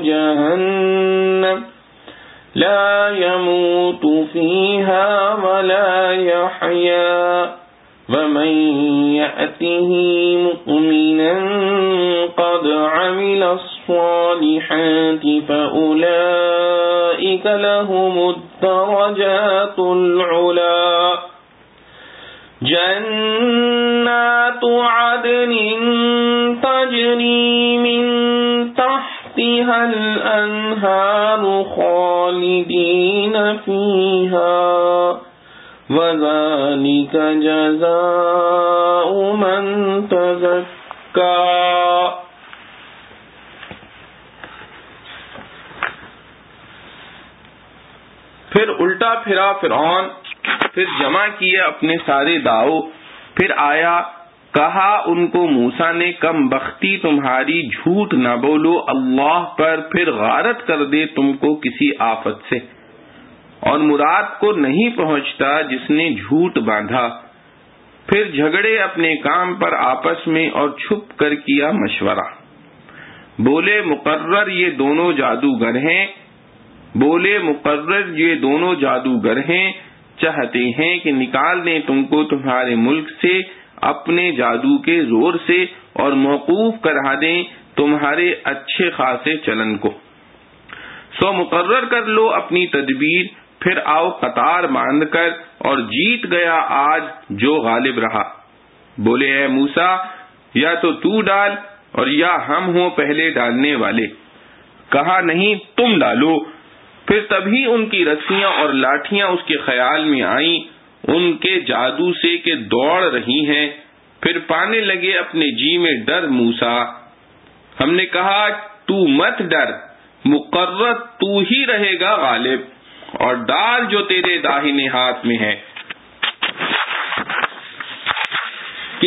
جهنم لا يموت فيها ولا يحيا ومن يأته مؤمنا قد عمل الصالحات فأولئك لهم الدرجات العلا جنات عدن تجري من تحتها الأنهار خالدين فيها وذلك جزاء من تزكى. پھر الٹا پھرا فرعون، پھر جمع کیے اپنے سارے داؤ، پھر آیا کہا ان کو موسیٰ نے کم بختی تمہاری جھوٹ نہ بولو اللہ پر، پھر غارت کر دے تم کو کسی آفت سے، اور مراد کو نہیں پہنچتا جس نے جھوٹ باندھا. پھر جھگڑے اپنے کام پر آپس میں اور چھپ کر کیا مشورہ. بولے مقرر یہ دونوں جادوگر ہیں، چاہتے ہیں کہ نکال دیں تم کو تمہارے ملک سے اپنے جادو کے زور سے اور موقوف کرا دیں تمہارے اچھے خاصے چلن کو. سو مقرر کر لو اپنی تدبیر، پھر آؤ قطار باندھ کر، اور جیت گیا آج جو غالب رہا. بولے اے موسیٰ یا تو ڈال اور یا ہم ہوں پہلے ڈالنے والے. کہا نہیں تم ڈالو. پھر تبھی ان کی رسیاں اور لاٹھیاں اس کے خیال میں آئیں ان کے جادو سے کہ دوڑ رہی ہیں. پھر پانے لگے اپنے جی میں ڈر موسیٰ. ہم نے کہا تو مت ڈر، مقرر تو ہی رہے گا غالب، اور ڈال جو تیرے داہنے ہاتھ میں ہے کہ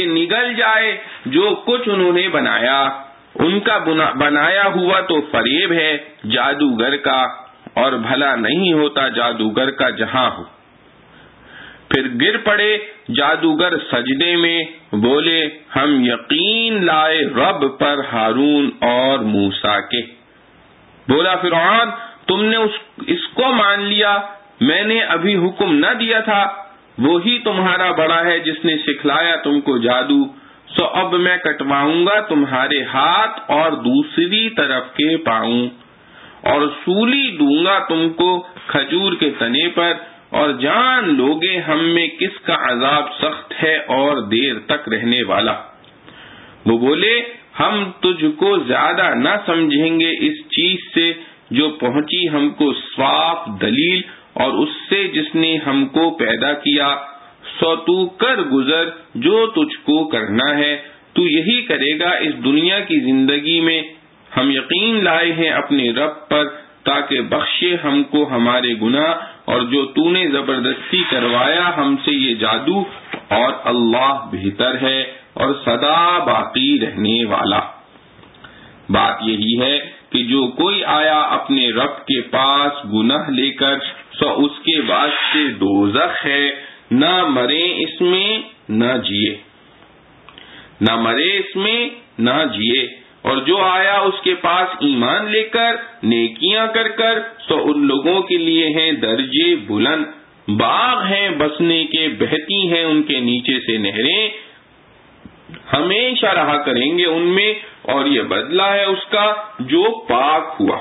کہ نگل جائے جو کچھ انہوں نے بنایا. ان کا بنایا ہوا تو فریب ہے جادوگر کا، اور بھلا نہیں ہوتا جادوگر کا جہاں ہو. پھر گر پڑے جادوگر سجدے میں، بولے ہم یقین لائے رب پر ہارون اور موسیٰ کے. بولا فرعون تم نے اس کو مان لیا، میں نے ابھی حکم نہ دیا تھا، وہی تمہارا بڑا ہے جس نے سکھلایا تم کو جادو. سو اب میں کٹواؤں گا تمہارے ہاتھ اور دوسری طرف کے پاؤں، اور سولی دوں گا تم کو کھجور کے تنے پر، اور جان لوگے ہم میں کس کا عذاب سخت ہے اور دیر تک رہنے والا. وہ بولے ہم تجھ کو زیادہ نہ سمجھیں گے اس چیز سے جو پہنچی ہم کو صاف دلیل، اور اس سے جس نے ہم کو پیدا کیا. سو تو کر گزر جو تجھ کو کرنا ہے، تو یہی کرے گا اس دنیا کی زندگی میں. ہم یقین لائے ہیں اپنے رب پر تاکہ بخشے ہم کو ہمارے گناہ، اور جو تو نے زبردستی کروایا ہم سے یہ جادو، اور اللہ بہتر ہے اور سدا باقی رہنے والا. بات یہی ہے کہ جو کوئی آیا اپنے رب کے پاس گناہ لے کر، سو اس کے واسطے دوزخ ہے، نہ مرے اس میں نہ جیے، نہ مرے اس میں نہ جیے. اور جو آیا اس کے پاس ایمان لے کر نیکیاں کر کر، سو ان لوگوں کے لیے ہیں درجے بلند، باغ ہیں بسنے کے، بہتی ہیں ان کے نیچے سے نہریں، ہمیشہ رہا کریں گے ان میں، اور یہ بدلہ ہے اس کا جو پاک ہوا.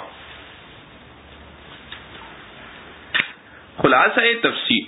خلاصہ تفسیر،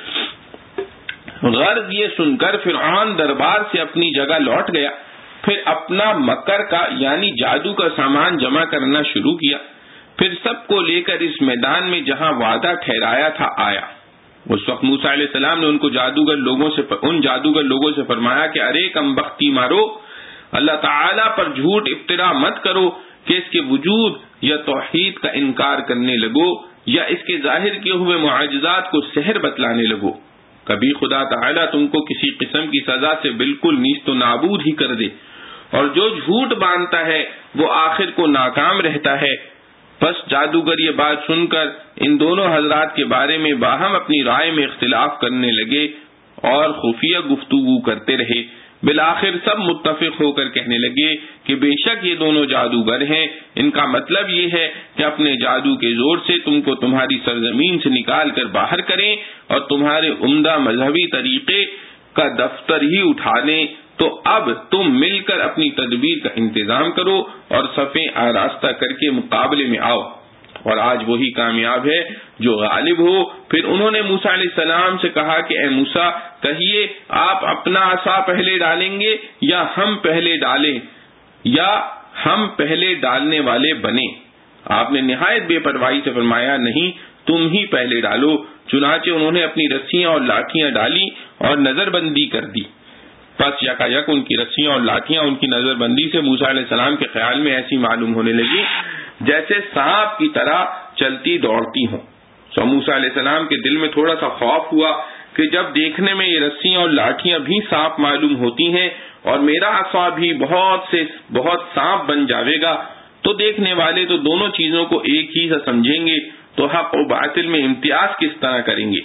غرض یہ سن کر فرعون دربار سے اپنی جگہ لوٹ گیا. پھر اپنا مکر کا یعنی جادو کا سامان جمع کرنا شروع کیا. پھر سب کو لے کر اس میدان میں جہاں وعدہ ٹھہرایا تھا آیا. اس وقت موسیٰ علیہ السلام نے ان جادوگر لوگوں سے فرمایا کہ ارے کم بختی مارو، اللہ تعالیٰ پر جھوٹ افطرا مت کرو کہ اس کے وجود یا توحید کا انکار کرنے لگو، یا اس کے ظاہر کیے ہوئے معجزات کو سحر بتلانے لگو. کبھی خدا تعالیٰ تم کو کسی قسم کی سزا سے بالکل نیست و نابود ہی کر دے، اور جو جھوٹ باندھتا ہے وہ آخر کو ناکام رہتا ہے. بس جادوگر یہ بات سن کر ان دونوں حضرات کے بارے میں باہم اپنی رائے میں اختلاف کرنے لگے اور خفیہ گفتگو کرتے رہے. بالآخر سب متفق ہو کر کہنے لگے کہ بے شک یہ دونوں جادوگر ہیں، ان کا مطلب یہ ہے کہ اپنے جادو کے زور سے تم کو تمہاری سرزمین سے نکال کر باہر کریں اور تمہارے عمدہ مذہبی طریقے کا دفتر ہی اٹھا لیں. تو اب تم مل کر اپنی تدبیر کا انتظام کرو اور صفیں آراستہ کر کے مقابلے میں آؤ، اور آج وہی کامیاب ہے جو غالب ہو. پھر انہوں نے موسیٰ علیہ السلام سے کہا کہ اے موسیٰ کہیے آپ اپنا عصا پہلے ڈالیں گے یا ہم پہلے ڈالیں، یا ہم پہلے ڈالنے والے بنیں. آپ نے نہایت بے پرواہی سے فرمایا نہیں، تم ہی پہلے ڈالو. چنانچہ انہوں نے اپنی رسیاں اور لاٹھیاں ڈالی اور نظر بندی کر دی. پس یکا یک ان کی رسیاں اور لاٹھیاں ان کی نظر بندی سے موسیٰ علیہ السلام کے خیال میں ایسی معلوم ہونے لگی جیسے سانپ کی طرح چلتی دوڑتی ہوں. سو موسیٰ علیہ السلام کے دل میں تھوڑا سا خوف ہوا کہ جب دیکھنے میں یہ رسیاں اور لاٹھیاں بھی سانپ معلوم ہوتی ہیں اور میرا عصا بھی بہت سانپ بن جاوے گا تو دیکھنے والے تو دونوں چیزوں کو ایک ہی سے سمجھیں گے، تو حق و باطل میں امتیاز کس طرح کریں گے.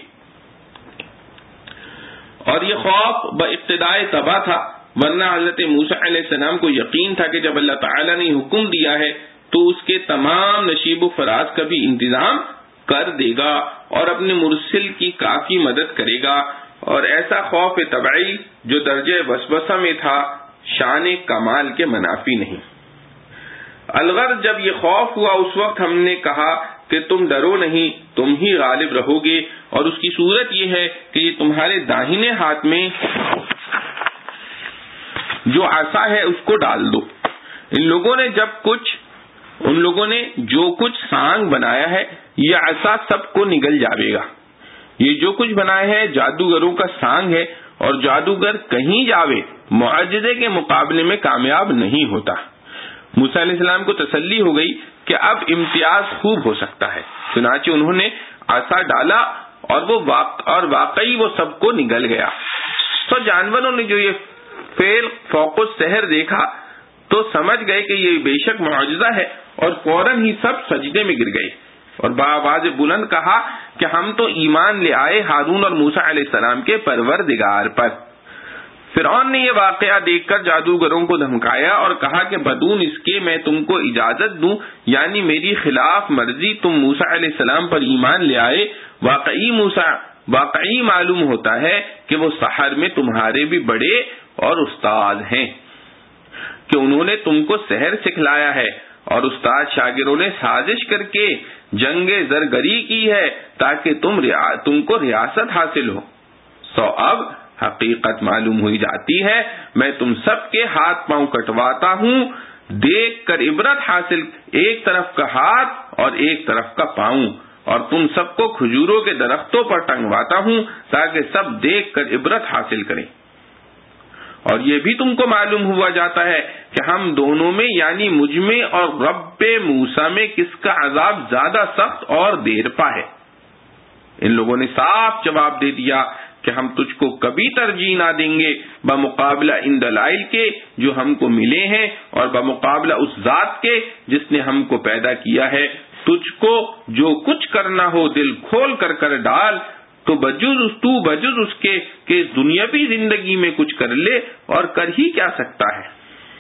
اور یہ خوف باقتدائے تباہ تھا، ورنہ حضرت موسیٰ علیہ السلام کو یقین تھا کہ جب اللہ تعالیٰ نے حکم دیا ہے تو اس کے تمام نشیب و فراز کا بھی انتظام کر دے گا اور اپنے مرسل کی کافی مدد کرے گا. اور ایسا خوف طبعی جو درجہ وسوسہ میں تھا شان کمال کے منافی نہیں. الغرض جب یہ خوف ہوا اس وقت ہم نے کہا کہ تم ڈرو نہیں، تم ہی غالب رہو گے، اور اس کی صورت یہ ہے کہ یہ تمہارے داہنے ہاتھ میں جو عصا ہے اس کو ڈال دو. ان لوگوں نے جو کچھ سانگ بنایا ہے یہ عصا سب کو نگل جاوے گا. یہ جو کچھ بنایا ہے جادوگروں کا سانگ ہے، اور جادوگر کہیں جاوے معجزے کے مقابلے میں کامیاب نہیں ہوتا. موسیٰ علیہ السلام کو تسلی ہو گئی کہ اب امتیاز خوب ہو سکتا ہے. چنانچہ انہوں نے عصا ڈالا اور واقعی وہ سب کو نگل گیا. تو جانوروں نے جو یہ فعل فوق السحر دیکھا تو سمجھ گئے کہ یہ بے شک معجزہ ہے، اور فوراً ہی سب سجدے میں گر گئے اور بآواز بلند کہا کہ ہم تو ایمان لے آئے ہارون اور موسیٰ علیہ السلام کے پروردگار پر۔ فرعون نے یہ واقعہ دیکھ کر جادوگروں کو دھمکایا اور کہا کہ بدون اس کے میں تم کو اجازت دوں، یعنی میری خلاف مرضی تم موسیٰ علیہ السلام پر ایمان لے آئے، واقعی معلوم ہوتا ہے کہ وہ سحر میں تمہارے بھی بڑے اور استاد ہیں، کہ انہوں نے تم کو سحر سکھلایا ہے، اور استاد شاگردوں نے سازش کر کے جنگ زرگری کی ہے تاکہ تم کو ریاست حاصل ہو۔ سو اب حقیقت معلوم ہوئی جاتی ہے، میں تم سب کے ہاتھ پاؤں کٹواتا ہوں، دیکھ کر عبرت حاصل، ایک طرف کا ہاتھ اور ایک طرف کا پاؤں، اور تم سب کو کھجوروں کے درختوں پر ٹنگواتا ہوں تاکہ سب دیکھ کر عبرت حاصل کریں۔ اور یہ بھی تم کو معلوم ہوا جاتا ہے کہ ہم دونوں میں یعنی مجھ میں اور رب موسیٰ میں کس کا عذاب زیادہ سخت اور دیر پا ہے۔ ان لوگوں نے صاف جواب دے دیا کہ ہم تجھ کو کبھی ترجیح نہ دیں گے بمقابلہ ان دلائل کے جو ہم کو ملے ہیں، اور بمقابلہ اس ذات کے جس نے ہم کو پیدا کیا ہے۔ تجھ کو جو کچھ کرنا ہو دل کھول کر ڈال، تو بجز اس کے کہ دنیاوی زندگی میں کچھ کر لے، اور کر ہی کیا سکتا ہے۔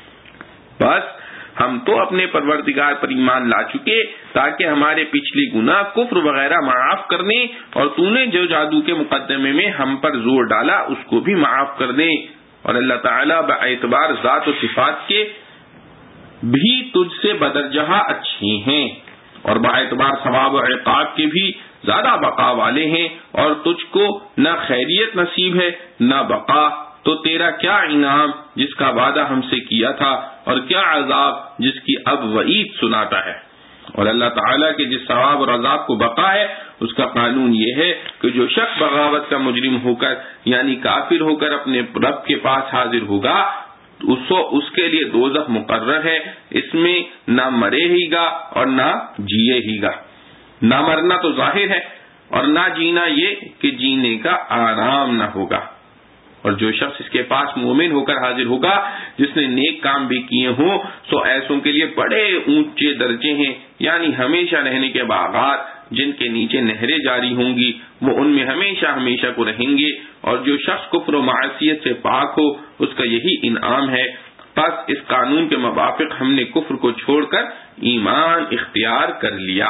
بس ہم تو اپنے پروردگار پر ایمان لا چکے تاکہ ہمارے پچھلی گناہ کفر وغیرہ معاف کرنے، اور تو نے جو جادو کے مقدمے میں ہم پر زور ڈالا اس کو بھی معاف کر دیں، اور اللہ تعالیٰ باعتبار ذات و صفات کے بھی تجھ سے بدرجہ اچھی ہیں، اور باعتبار ثواب و عقاب کے بھی زیادہ بقا والے ہیں، اور تجھ کو نہ خیریت نصیب ہے نہ بقا، تو تیرا کیا انعام جس کا وعدہ ہم سے کیا تھا، اور کیا عذاب جس کی اب وعید سناتا ہے۔ اور اللہ تعالیٰ کے جس ثواب اور عذاب کو بقا ہے اس کا قانون یہ ہے کہ جو شخص بغاوت کا مجرم ہو کر یعنی کافر ہو کر اپنے رب کے پاس حاضر ہوگا اس کے لیے دوزخ مقرر ہے، اس میں نہ مرے ہی گا اور نہ جیے ہی گا، نہ مرنا تو ظاہر ہے اور نہ جینا یہ کہ جینے کا آرام نہ ہوگا۔ اور جو شخص اس کے پاس مومن ہو کر حاضر ہوگا جس نے نیک کام بھی کیے ہوں سو ایسوں کے لیے بڑے اونچے درجے ہیں، یعنی ہمیشہ رہنے کے باغات جن کے نیچے نہریں جاری ہوں گی، وہ ان میں ہمیشہ ہمیشہ کو رہیں گے۔ اور جو شخص کفر و معصیت سے پاک ہو اس کا یہی انعام ہے۔ پس اس قانون کے موافق ہم نے کفر کو چھوڑ کر ایمان اختیار کر لیا۔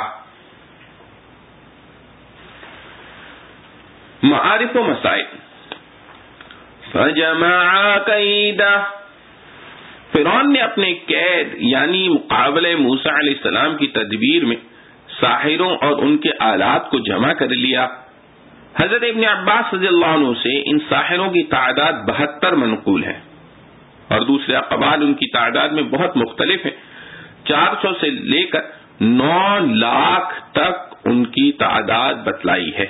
معارف و مسائل۔ فجمع کیدہ، فرعون نے اپنے قید یعنی مقابلہ موسیٰ علیہ السلام کی تدبیر میں ساحروں اور ان کے آلات کو جمع کر لیا۔ حضرت ابن عباس رضی اللہ عنہ سے ان ساحروں کی تعداد 72 منقول ہے، اور دوسرے اقوال ان کی تعداد میں بہت مختلف ہے، 400 سے لے کر 9 لاکھ تک ان کی تعداد بتلائی ہے۔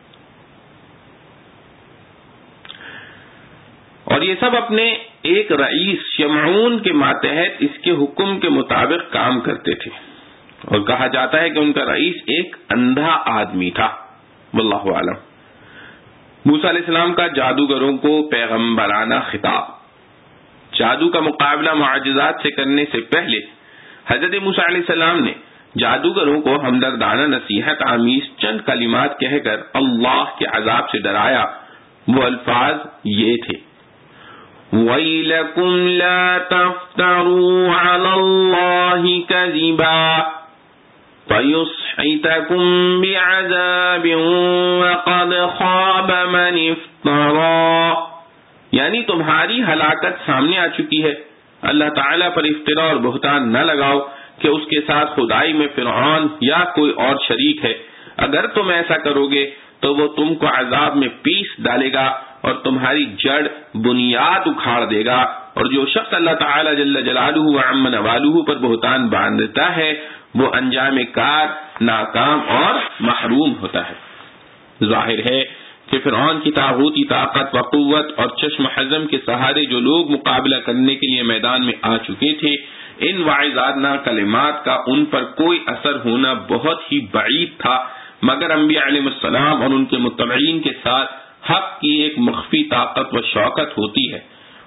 اور یہ سب اپنے ایک رئیس شمعون کے ماتحت اس کے حکم کے مطابق کام کرتے تھے، اور کہا جاتا ہے کہ ان کا رئیس ایک اندھا آدمی تھا، واللہ اعلم۔ موسیٰ علیہ السلام کا جادوگروں کو پیغمبرانہ خطاب۔ جادو کا مقابلہ معجزات سے کرنے سے پہلے حضرت موسیٰ علیہ السلام نے جادوگروں کو ہمدردانہ نصیحت آمیز چند کلمات کہہ کر اللہ کے عذاب سے ڈرایا۔ وہ الفاظ یہ تھے: وَيْلَكُمْ لَا تَفْتَرُوا عَلَى اللَّهِ كَذِبًا فَيُسْحِتَكُمْ بِعَذَابٍ وَقَدْ خَابَ مَنِ افْتَرَىٰ، یعنی تمہاری ہلاکت سامنے آ چکی ہے، اللہ تعالیٰ پر افطرا اور بہتان نہ لگاؤ کہ اس کے ساتھ خدائی میں فرعون یا کوئی اور شریک ہے۔ اگر تم ایسا کرو گے تو وہ تم کو عذاب میں پیس ڈالے گا اور تمہاری جڑ بنیاد اکھاڑ دے گا، اور جو شخص اللہ تعالیٰ جل جلالہ وعم نوالہ پر بہتان باندھتا ہے وہ انجام کار ناکام اور محروم ہوتا ہے۔ ظاہر ہے کہ فرعون کی طاغوتی طاقت و قوت اور چشم حزم کے سہارے جو لوگ مقابلہ کرنے کے لیے میدان میں آ چکے تھے، ان واعظانہ کلمات کا ان پر کوئی اثر ہونا بہت ہی بعید تھا، مگر انبیاء علیہ السلام اور ان کے متبعین کے ساتھ حق کی ایک مخفی طاقت و شوکت ہوتی ہے،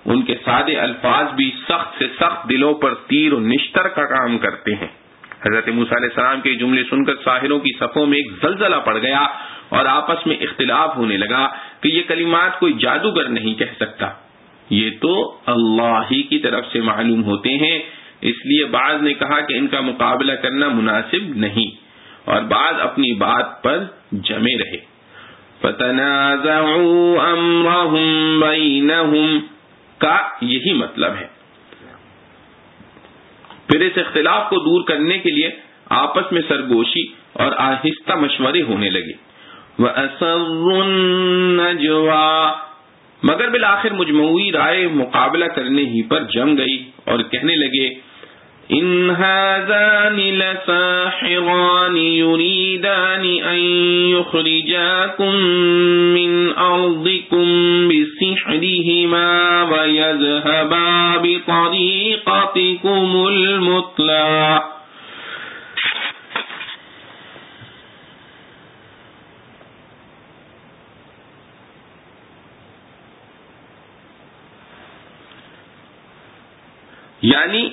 ان کے سادے الفاظ بھی سخت سے سخت دلوں پر تیر و نشتر کا کام کرتے ہیں۔ حضرت موسیٰ علیہ السلام کے جملے سن کر ساحروں کی صفوں میں ایک زلزلہ پڑ گیا اور آپس میں اختلاف ہونے لگا کہ یہ کلمات کوئی جادوگر نہیں کہہ سکتا، یہ تو اللہ ہی کی طرف سے معلوم ہوتے ہیں۔ اس لیے بعض نے کہا کہ ان کا مقابلہ کرنا مناسب نہیں، اور بعض اپنی بات پر جمے رہے۔ فَتَنَازَعُوا أَمْرَهُمْ بَيْنَهُمْ کا یہی مطلب ہے۔ پھر اس اختلاف کو دور کرنے کے لیے آپس میں سرگوشی اور آہستہ مشورے ہونے لگے۔ وَأَسَرُّوا النَّجْوَىٰ، مگر بالآخر مجموعی رائے مقابلہ کرنے ہی پر جم گئی اور کہنے لگے، ان هذان لساحران يريدان ان يخرجاكم من ارضكم بسحرهما ويذهبا بطريقتكم المثلى۔ یعنی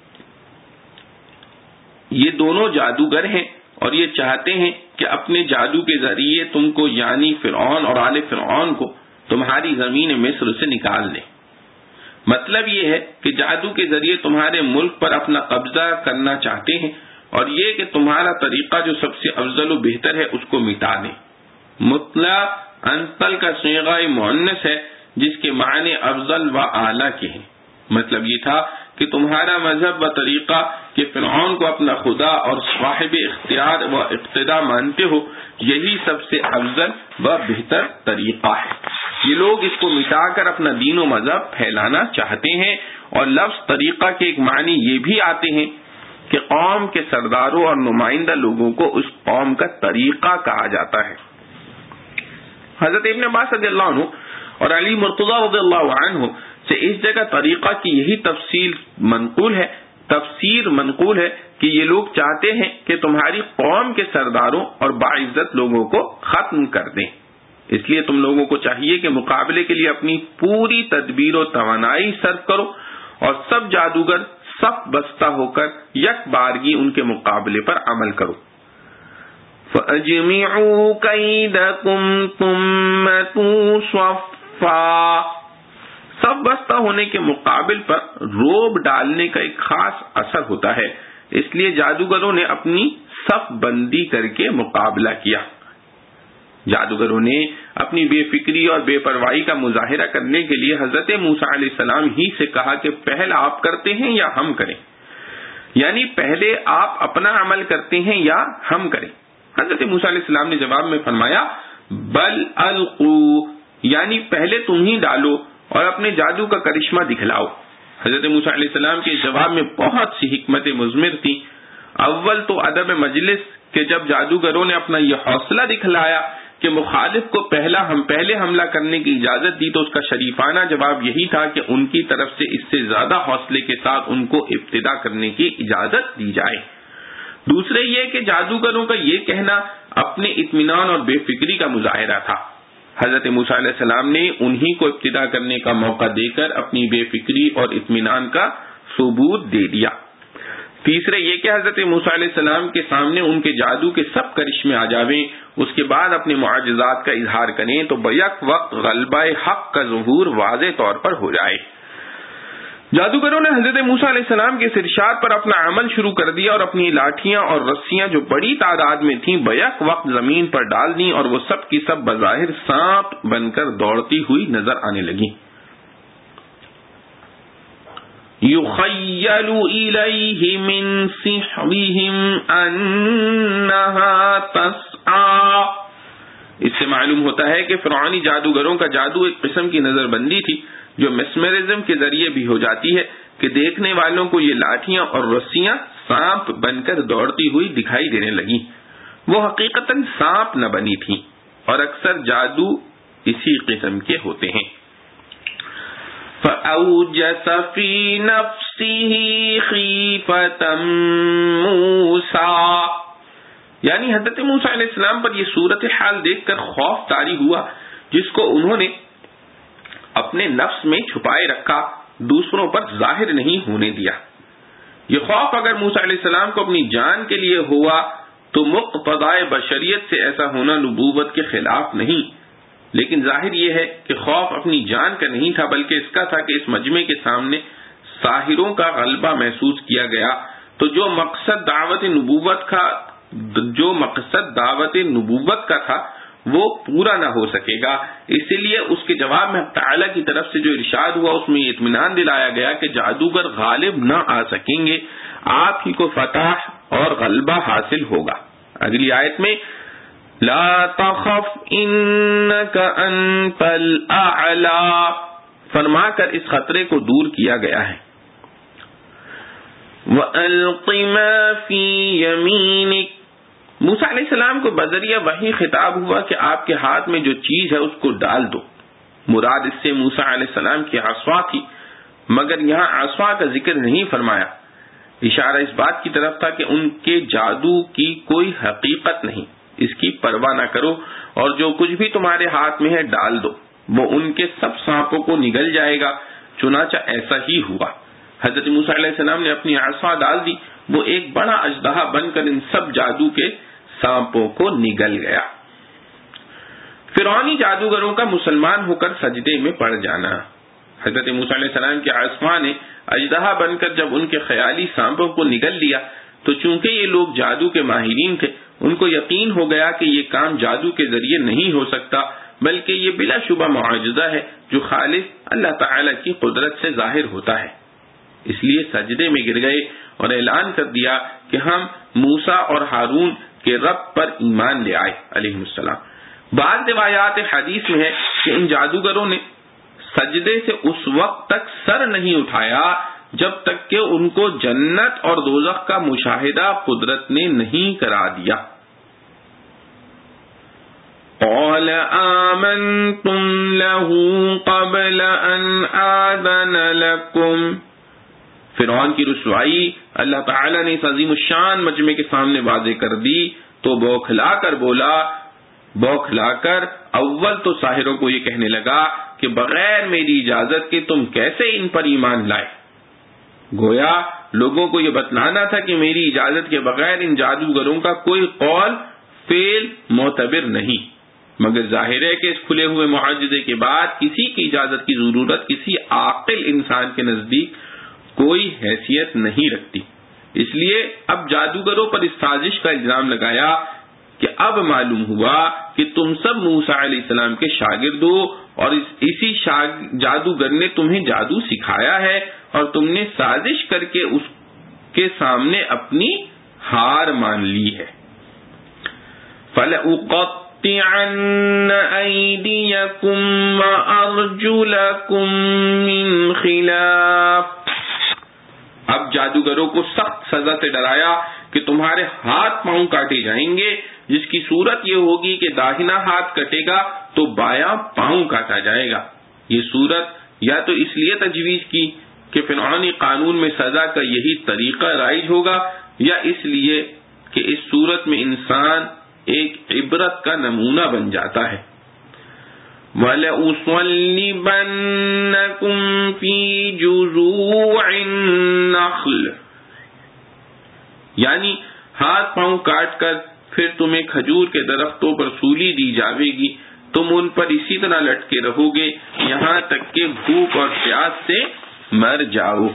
یہ دونوں جادوگر ہیں اور یہ چاہتے ہیں کہ اپنے جادو کے ذریعے تم کو یعنی فرعون اور آل فرعون کو تمہاری زمین مصر سے نکال دیں۔ مطلب یہ ہے کہ جادو کے ذریعے تمہارے ملک پر اپنا قبضہ کرنا چاہتے ہیں، اور یہ کہ تمہارا طریقہ جو سب سے افضل و بہتر ہے اس کو مٹا دیں۔ مطلع انطل کا صیغہ مؤنث ہے جس کے معنی افضل و اعلیٰ کے ہیں۔ مطلب یہ تھا کہ تمہارا مذہب و طریقہ کہ فرعون کو اپنا خدا اور صاحب اختیار و اقتداء مانتے ہو، یہی سب سے افضل و بہتر طریقہ ہے۔ یہ لوگ اس کو مٹا کر اپنا دین و مذہب پھیلانا چاہتے ہیں، اور لفظ طریقہ کے ایک معنی یہ بھی آتے ہیں کہ قوم کے سرداروں اور نمائندہ لوگوں کو اس قوم کا طریقہ کہا جاتا ہے۔ حضرت ابن عباس رضی اللہ عنہ اور علی مرتضی رضی اللہ عنہ سے اس جگہ طریقہ کی یہی تفسیر منقول ہے کہ یہ لوگ چاہتے ہیں کہ تمہاری قوم کے سرداروں اور باعزت لوگوں کو ختم کر دیں، اس لیے تم لوگوں کو چاہیے کہ مقابلے کے لیے اپنی پوری تدبیر و توانائی صرف کرو اور سب جادوگر صف بستہ ہو کر یک بارگی ان کے مقابلے پر عمل کرو۔ فَأَجْمِعُوا كَيْدَكُمْ ثُمَّ أَتُوا صَفًّا، سب بستہ ہونے کے مقابل پر روب ڈالنے کا ایک خاص اثر ہوتا ہے، اس لیے جادوگروں نے اپنی صف بندی کر کے مقابلہ کیا۔ جادوگروں نے اپنی بے فکری اور بے پرواہی کا مظاہرہ کرنے کے لیے حضرت موسیٰ علیہ السلام ہی سے کہا کہ پہل آپ کرتے ہیں یا ہم کریں، یعنی پہلے آپ اپنا عمل کرتے ہیں یا ہم کریں۔ حضرت موسیٰ علیہ السلام نے جواب میں فرمایا، بل القوا، یعنی پہلے تم ہی ڈالو اور اپنے جادو کا کرشمہ دکھلاؤ۔ حضرت موسیٰ علیہ السلام کے جواب میں بہت سی حکمت مضمر تھی۔ اول تو ادب مجلس کہ جب جادوگروں نے اپنا یہ حوصلہ دکھلایا کہ مخالف کو پہلے حملہ کرنے کی اجازت دی، تو اس کا شریفانہ جواب یہی تھا کہ ان کی طرف سے اس سے زیادہ حوصلے کے ساتھ ان کو ابتدا کرنے کی اجازت دی جائے۔ دوسرے یہ کہ جادوگروں کا یہ کہنا اپنے اطمینان اور بے فکری کا مظاہرہ تھا۔ حضرت موسیٰ علیہ السلام نے انہی کو ابتدا کرنے کا موقع دے کر اپنی بے فکری اور اطمینان کا ثبوت دے دیا۔ تیسرے یہ کہ حضرت موسیٰ علیہ السلام کے سامنے ان کے جادو کے سب کرشمے آ جاویں، اس کے بعد اپنے معجزات کا اظہار کریں تو بیک وقت غلبہ حق کا ظہور واضح طور پر ہو جائے۔ جادوگروں نے حضرت موسیٰ علیہ السلام کے اس ارشاد پر اپنا عمل شروع کر دیا اور اپنی لاٹھیاں اور رسیاں جو بڑی تعداد میں تھیں بیک وقت زمین پر ڈال دیں، اور وہ سب کی سب بظاہر سانپ بن کر دوڑتی ہوئی نظر آنے لگیں۔ یخیل الیہ من سحرہم انہا تسعی، اس سے معلوم ہوتا ہے کہ فرعونی جادوگروں کا جادو ایک قسم کی نظر بندی تھی جو میسمرزم کے ذریعے بھی ہو جاتی ہے کہ دیکھنے والوں کو یہ لاٹھیاں اور رسیاں سانپ بن کر دوڑتی ہوئی دکھائی دینے لگیں۔ وہ حقیقتاً سانپ نہ بنی تھی، اور اکثر جادو اسی قسم کے ہوتے ہیں۔ فَأَوْجَسَ فِي نَفْسِهِ خِيفَةً مُوسَىٰ، یعنی حضرت موسیٰ علیہ السلام پر یہ صورتحال دیکھ کر خوف طاری ہوا، جس کو انہوں نے اپنے نفس میں چھپائے رکھا، دوسروں پر ظاہر نہیں ہونے دیا۔ یہ خوف اگر موسیٰ علیہ السلام کو اپنی جان کے لیے ہوا تو مقتضائے بشریت سے ایسا ہونا نبوت کے خلاف نہیں، لیکن ظاہر یہ ہے کہ خوف اپنی جان کا نہیں تھا، بلکہ اس کا تھا کہ اس مجمع کے سامنے ساحروں کا غلبہ محسوس کیا گیا تو جو مقصد دعوت نبوت کا تھا وہ پورا نہ ہو سکے گا۔ اسی لیے اس کے جواب میں تعالیٰ کی طرف سے جو ارشاد ہوا اس میں اطمینان دلایا گیا کہ جادوگر غالب نہ آ سکیں گے، آپ ہی کو فتح اور غلبہ حاصل ہوگا۔ اگلی آیت میں لا تخف انک انت الاعلی فرما کر اس خطرے کو دور کیا گیا ہے۔ وَأَلْقِ مَا فِي يَمِينِكَ موسیٰ علیہ السلام کو بذریعہ وحی خطاب ہوا کہ آپ کے ہاتھ میں جو چیز ہے اس کو ڈال دو۔ مراد اس سے موسیٰ علیہ السلام کی عصا تھی، مگر یہاں عصا کا ذکر نہیں فرمایا۔ اشارہ اس بات کی طرف تھا کہ ان کے جادو کی کوئی حقیقت نہیں، اس کی پرواہ نہ کرو اور جو کچھ بھی تمہارے ہاتھ میں ہے ڈال دو، وہ ان کے سب سانپوں کو نگل جائے گا۔ چنانچہ ایسا ہی ہوا۔ حضرت موسیٰ علیہ السلام نے اپنی عصا ڈال دی، وہ ایک بڑا اژدہا بن کر ان سب جادو کے سانپوں کو نگل گیا۔ فرعونی جادوگروں کا مسلمان ہو کر سجدے میں پڑ جانا۔ حضرت موسیٰ علیہ السلام کی عصا نے اژدہا بن کر جب ان کے خیالی سانپوں کو نگل لیا تو چونکہ یہ لوگ جادو کے ماہرین تھے، ان کو یقین ہو گیا کہ یہ کام جادو کے ذریعے نہیں ہو سکتا، بلکہ یہ بلا شبہ معجزہ ہے جو خالص اللہ تعالی کی قدرت سے ظاہر ہوتا ہے۔ اس لیے سجدے میں گر گئے اور اعلان کر دیا کہ ہم موسیٰ اور ہارون کے رب پر ایمان لے آئے علیہ السلام۔ بعض روایات حدیث میں ہے کہ ان جادوگروں نے سجدے سے اس وقت تک سر نہیں اٹھایا جب تک کہ ان کو جنت اور دوزخ کا مشاہدہ قدرت نے نہیں کرا دیا۔ قال آمنتم له قبل ان آذن لكم فرعون کی رسوائی اللہ تعالیٰ نے اس عظیم الشان مجمع کے سامنے واضح کر دی تو بوکھلا کر اول تو ساحروں کو یہ کہنے لگا کہ بغیر میری اجازت کے تم کیسے ان پر ایمان لائے؟ گویا لوگوں کو یہ بتلانا تھا کہ میری اجازت کے بغیر ان جادوگروں کا کوئی قول فعل معتبر نہیں، مگر ظاہر ہے کہ اس کھلے ہوئے معجزے کے بعد کسی کی اجازت کی ضرورت کسی عاقل انسان کے نزدیک کوئی حیثیت نہیں رکھتی۔ اس لیے اب جادوگروں پر اس سازش کا الزام لگایا کہ اب معلوم ہوا کہ تم سب موسیٰ علیہ السلام کے شاگرد ہو اور اسی جادوگر نے تمہیں جادو سکھایا ہے اور تم نے سازش کر کے اس کے سامنے اپنی ہار مان لی ہے۔ فَلَأُقَطِّعَنَّ أَيْدِيَكُمْ وَأَرْجُلَكُمْ مِنْ خِلَافٍ اب جادوگروں کو سخت سزا سے ڈرایا کہ تمہارے ہاتھ پاؤں کاٹے جائیں گے، جس کی صورت یہ ہوگی کہ داہنا ہاتھ کٹے گا تو بایاں پاؤں کاٹا جائے گا۔ یہ صورت یا تو اس لیے تجویز کی کہ فرعونی قانون میں سزا کا یہی طریقہ رائج ہوگا، یا اس لیے کہ اس صورت میں انسان ایک عبرت کا نمونہ بن جاتا ہے۔ وَلَأُصَلِّبَنَّكُمْ فِي جُذُوعِ النَّخْلِ یعنی ہاتھ پاؤں کاٹ کر پھر تمہیں کھجور کے درختوں پر سولی دی جاوے گی، تم ان پر اسی طرح لٹکے رہو گے یہاں تک کہ بھوک اور پیاس سے مر جاؤ۔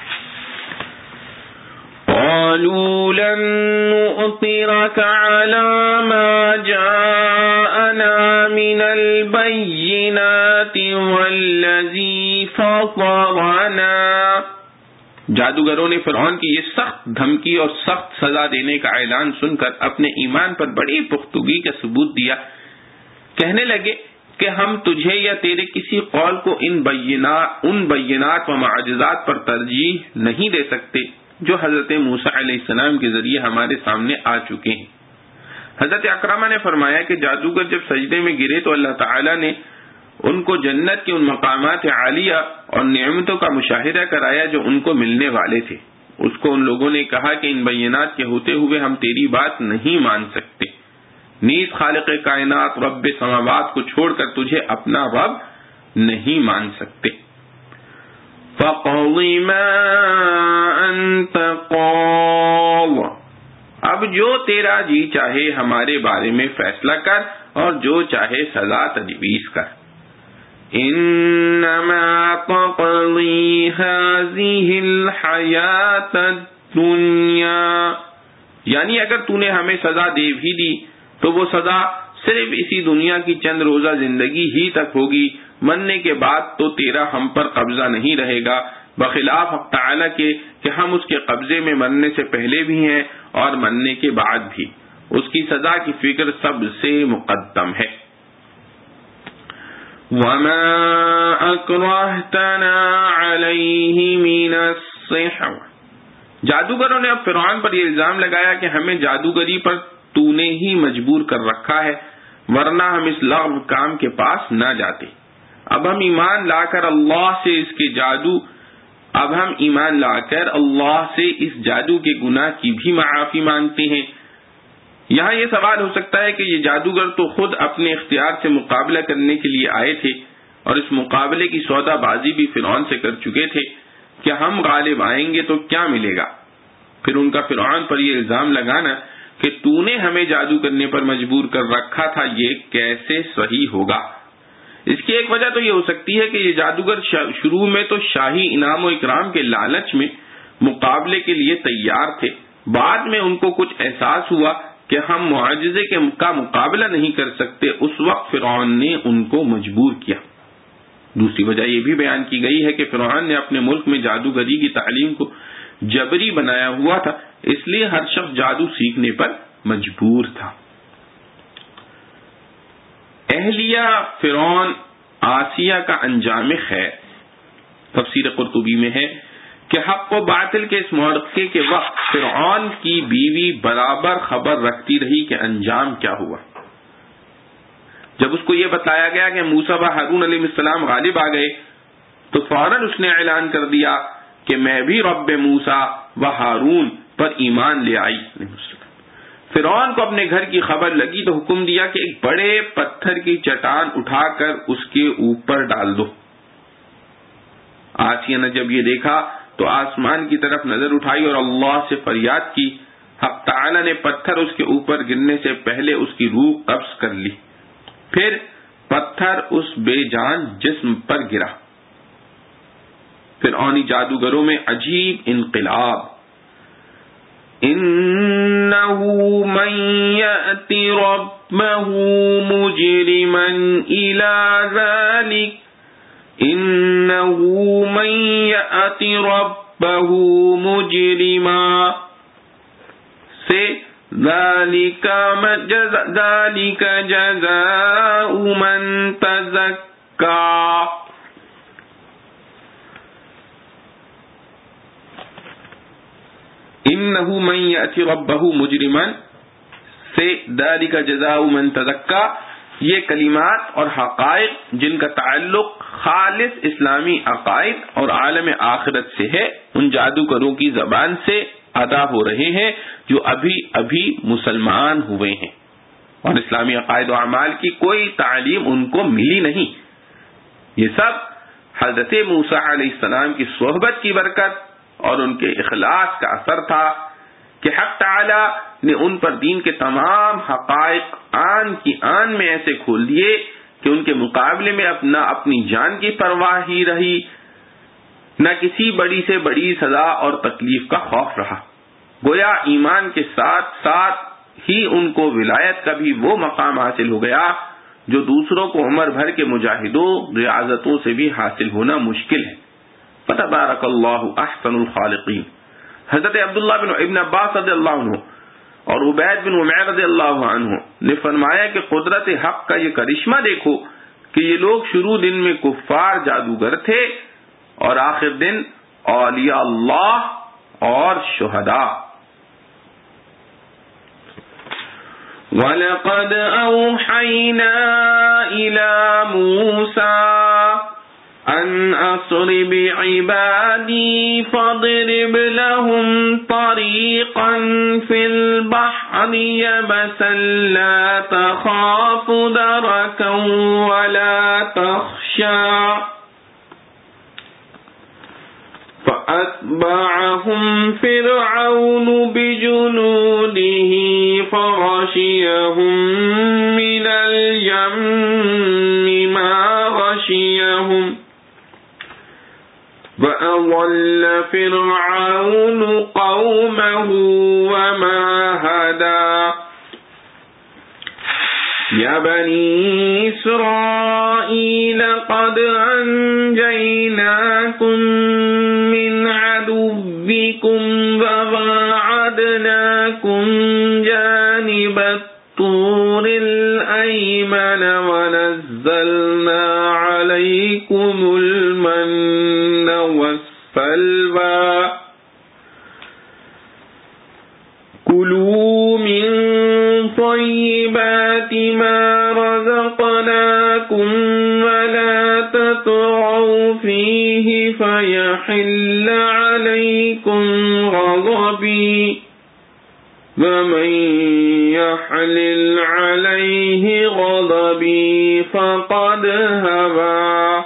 قالوا لن نؤثرك على ما جاءنا من البينات والذي فطرنا جادوگروں نے فرعون کی یہ سخت دھمکی اور سخت سزا دینے کا اعلان سن کر اپنے ایمان پر بڑی پختگی کا ثبوت دیا۔ کہنے لگے کہ ہم تجھے یا تیرے کسی قول کو ان بینات و معجزات پر ترجیح نہیں دے سکتے جو حضرت موسیٰ علیہ السلام کے ذریعے ہمارے سامنے آ چکے ہیں۔ حضرت اکرمہ نے فرمایا کہ جادوگر جب سجدے میں گرے تو اللہ تعالیٰ نے ان کو جنت کے ان مقامات عالیہ اور نعمتوں کا مشاہدہ کرایا جو ان کو ملنے والے تھے۔ اس کو ان لوگوں نے کہا کہ ان بینات کے ہوتے ہوئے ہم تیری بات نہیں مان سکتے، نیز خالق کائنات رب سماوات کو چھوڑ کر تجھے اپنا رب نہیں مان سکتے۔ فَقَضِ مَا أَنْتَ قَاضٍ، اب جو تیرا جی چاہے ہمارے بارے میں فیصلہ کر اور جو چاہے سزا تجویز کر۔ انما تقضی هذه الحیات الدنیا، یعنی اگر تو نے ہمیں سزا دے بھی دی تو وہ سزا صرف اسی دنیا کی چند روزہ زندگی ہی تک ہوگی، مرنے کے بعد تو تیرا ہم پر قبضہ نہیں رہے گا، بخلاف حق تعالی کے کہ ہم اس کے قبضے میں مرنے سے پہلے بھی ہیں اور مرنے کے بعد بھی۔ اس کی سزا کی فکر سب سے مقدم ہے۔ وَمَا أَكْرَهْتَنَا عَلَيْهِ مِنَ السِّحْرِ، جادوگروں نے اب فرعون پر یہ الزام لگایا کہ ہمیں جادوگری پر تو نے ہی مجبور کر رکھا ہے، ورنہ ہم اس لغو کام کے پاس نہ جاتے۔ اب ہم ایمان لا کر اللہ سے اس جادو کے گناہ کی بھی معافی مانگتے ہیں۔ یہاں یہ سوال ہو سکتا ہے کہ یہ جادوگر تو خود اپنے اختیار سے مقابلہ کرنے کے لیے آئے تھے اور اس مقابلے کی سودا بازی بھی فرعون سے کر چکے تھے کہ ہم غالب آئیں گے تو کیا ملے گا، پھر ان کا فرعون پر یہ الزام لگانا کہ تو نے ہمیں جادو کرنے پر مجبور کر رکھا تھا، یہ کیسے صحیح ہوگا؟ اس کی ایک وجہ تو یہ ہو سکتی ہے کہ یہ جادوگر شروع میں تو شاہی انعام و اکرام کے لالچ میں مقابلے کے لیے تیار تھے، بعد میں ان کو کچھ احساس ہوا کہ ہم معجزے کا مقابلہ نہیں کر سکتے، اس وقت فرعون نے ان کو مجبور کیا۔ دوسری وجہ یہ بھی بیان کی گئی ہے کہ فرعون نے اپنے ملک میں جادوگری کی تعلیم کو جبری بنایا ہوا تھا، اس لیے ہر شخص جادو سیکھنے پر مجبور تھا۔ اہلیہ فرعون آسیہ کا انجام خیر، تفسیر قرطبی میں ہے کہ حق و باطل کے اس معرکے کے وقت فرعون کی بیوی برابر خبر رکھتی رہی کہ انجام کیا ہوا۔ جب اس کو یہ بتایا گیا کہ موسیٰ و ہارون علیہ السلام غالب آ گئے تو فوراً اس نے اعلان کر دیا کہ میں بھی رب موسیٰ و ہارون پر ایمان لے آئی۔ فرعون کو اپنے گھر کی خبر لگی تو حکم دیا کہ ایک بڑے پتھر کی چٹان اٹھا کر اس کے اوپر ڈال دو۔ آسیہ نے جب یہ دیکھا تو آسمان کی طرف نظر اٹھائی اور اللہ سے فریاد کی، حق تعالی نے پتھر اس کے اوپر گرنے سے پہلے اس کی روح قبض کر لی، پھر پتھر اس بے جان جسم پر گرا۔ فرعونی جادوگروں میں عجیب انقلاب۔ انہ من یأتی ربہ مجرما الی ذلک، انہ من یأتی ربہ مجرما سے ذالک جزاء من تزکا، انہ من یأتی ربہ مجرما سے ذالک جزاء من تزکا، یہ کلمات اور حقائق جن کا تعلق خالص اسلامی عقائد اور عالم آخرت سے ہے ان جادوگروں کی زبان سے ادا ہو رہے ہیں جو ابھی ابھی مسلمان ہوئے ہیں، اور اسلامی عقائد و اعمال کی کوئی تعلیم ان کو ملی نہیں۔ یہ سب حضرت موسیٰ علیہ السلام کی صحبت کی برکت اور ان کے اخلاص کا اثر تھا کہ حق تعالی نے ان پر دین کے تمام حقائق آن کی آن میں ایسے کھول دیے کہ ان کے مقابلے میں نہ اپنی جان کی پرواہ ہی رہی، نہ کسی بڑی سے بڑی سزا اور تکلیف کا خوف رہا۔ گویا ایمان کے ساتھ ساتھ ہی ان کو ولایت کا بھی وہ مقام حاصل ہو گیا جو دوسروں کو عمر بھر کے مجاہدوں ریاضتوں سے بھی حاصل ہونا مشکل ہے۔ فتبارک اللہ احسن الخالقین۔ حضرت عبداللہ بن ابن عباس رضی اللہ عنہ اور عبید بن عمیر رضی اللہ عنہ نے فرمایا کہ قدرت حق کا یہ کرشمہ دیکھو کہ یہ لوگ شروع دن میں کفار جادوگر تھے اور آخر دن اولیاء اللہ اور شہداء۔ وَلَقَدْ أَوْحَيْنَا إِلَى مُوسَىٰ أَنْ أَسْرِ بِعِبَادِي فَاضْرِبْ لَهُمْ طَرِيقًا فِي الْبَحْرِ يَبَسًا لَا تَخَافُ دَرَكًا وَلَا تَخْشَىٰ غشا فأتبعهم فرعون بجنوده فغشيهم من اليم ما غشيهم وأضل فرعون قومه وما هدى يا بني إسرائيل قد أنجيناكم من عدوكم وواعدناكم جانب الطور الأيمن ونزلنا عليكم المن والسلوى كلوا من طيبات ما رزقناكم ولا تطغوا فيه فيحل عليكم غضبي ومن يحلل عليه غضبي فقد هوى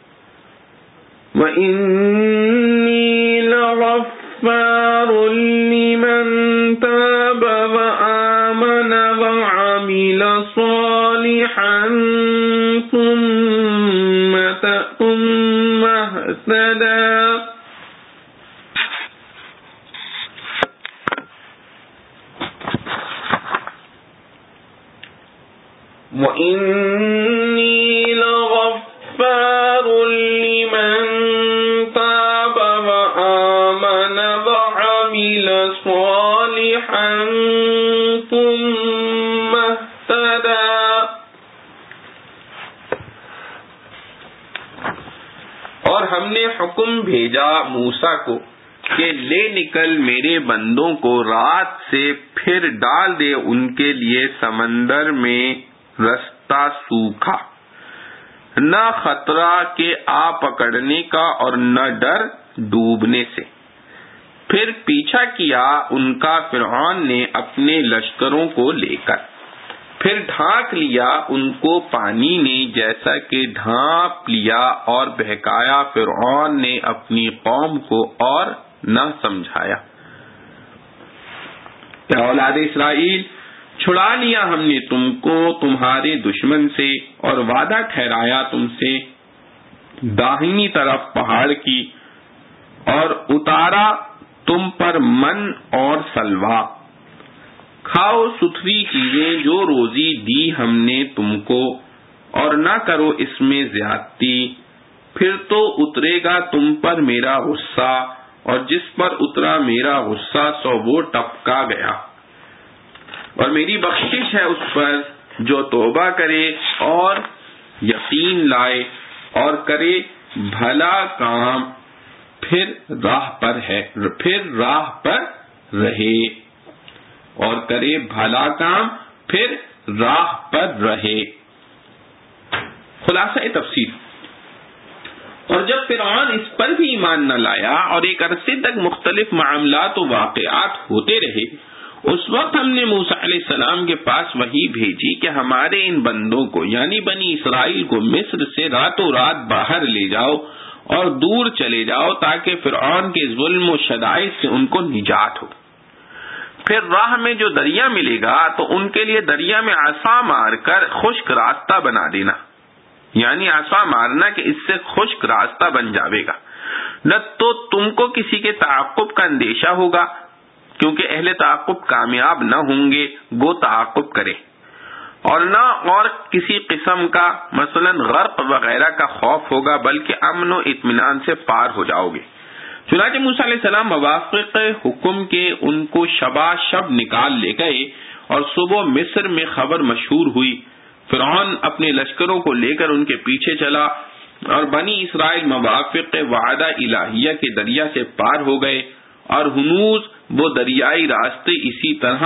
وإني لغفار لمن تاب وآمن وعمل صالحا ثم اهتدى وإني لغفار لمن تاب وآمن وعمل صالحا ثم اهتدى. اور ہم نے حکم بھیجا موسیٰ کو کہ لے نکل میرے بندوں کو رات سے، پھر ڈال دے ان کے لیے سمندر میں رستہ سوکھا، نہ خطرہ کہ آ پکڑنے کا اور نہ ڈر ڈوبنے سے. پھر پیچھا کیا ان کا فرعون نے اپنے لشکروں کو لے کر، پھر ڈھانک لیا ان کو پانی نے جیسا کہ ڈھانپ لیا، اور بہکایا فرعون نے اپنی قوم کو اور نہ سمجھایا. اے اولاد اسرائیل، چھڑا لیا ہم نے تم کو تمہارے دشمن سے، اور وعدہ ٹھہرایا تم سے داہنی طرف پہاڑ کی، اور اتارا تم پر من اور سلوا. کھاؤ ستھری چیزیں جو روزی دی ہم نے تم کو، اور نہ کرو اس میں زیادتی. پھر تو اترے گا تم پر میرا غصہ، اور جس پر اترا میرا غصہ سو وہ ٹپکا گیا. اور میری بخشش ہے اس پر جو توبہ کرے اور یقین لائے اور کرے بھلا کام، پھر راہ پر رہے اور کرے بھلا کام پھر راہ پر رہے. خلاصہ تفسیر. اور جب فرعون اس پر بھی ایمان نہ لایا اور ایک عرصے تک مختلف معاملات و واقعات ہوتے رہے، اس وقت ہم نے موسیٰ علیہ السلام کے پاس وحی بھیجی کہ ہمارے ان بندوں کو یعنی بنی اسرائیل کو مصر سے راتوں رات باہر لے جاؤ اور دور چلے جاؤ تاکہ فرعون کے ظلم و شدائد سے ان کو نجات ہو. پھر راہ میں جو دریا ملے گا تو ان کے لیے دریا میں عصا مار کر خشک راستہ بنا دینا، یعنی عصا مارنا کہ اس سے خشک راستہ بن جاوے گا. نہ تو تم کو کسی کے تعاقب کا اندیشہ ہوگا، کیونکہ اہل تعاقب کامیاب نہ ہوں گے گو تعاقب کرے، اور نہ اور کسی قسم کا مثلا غرق وغیرہ کا خوف ہوگا، بلکہ امن و اطمینان سے پار ہو جاؤ گے. چنانچہ موسیٰ علیہ السلام موافق حکم کے ان کو شبا شب نکال لے گئے، اور صبح مصر میں خبر مشہور ہوئی. فرعون اپنے لشکروں کو لے کر ان کے پیچھے چلا، اور بنی اسرائیل موافق وعدہ الہیہ کے دریا سے پار ہو گئے، اور ہنوز وہ دریائی راستے اسی طرح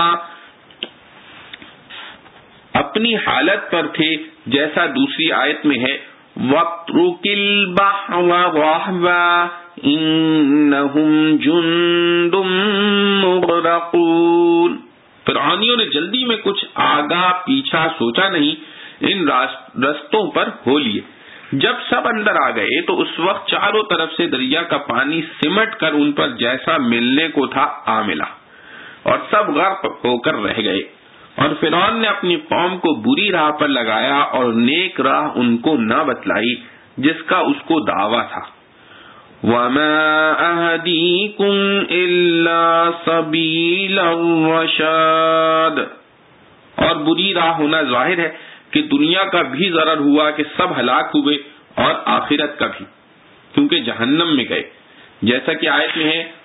اپنی حالت پر تھے جیسا دوسری آیت میں ہے وَاتْرُكِ الْبَحْرَ رَهْوًا إِنَّهُمْ جُنْدٌ مُغْرَقُونَ. فرعونیوں نے جلدی میں کچھ آگا پیچھا سوچا نہیں، ان رستوں پر ہو لیے، جب سب اندر آ گئے تو اس وقت چاروں طرف سے دریا کا پانی سمٹ کر ان پر جیسا ملنے کو تھا آ ملا، اور سب غرق ہو کر رہ گئے، اور فرعون نے اپنی قوم کو بری راہ پر لگایا اور نیک راہ ان کو نہ بتلائی جس کا اس کو دعویٰ تھا۔ وَمَا أَهْدِيكُمْ إِلَّا سَبِيلَ الرَّشَادِ، اور بری راہ ہونا ظاہر ہے کہ دنیا کا بھی ضرر ہوا کہ سب ہلاک ہوئے، اور آخرت کا بھی، کیونکہ جہنم میں گئے، جیسا کہ آیت میں ہے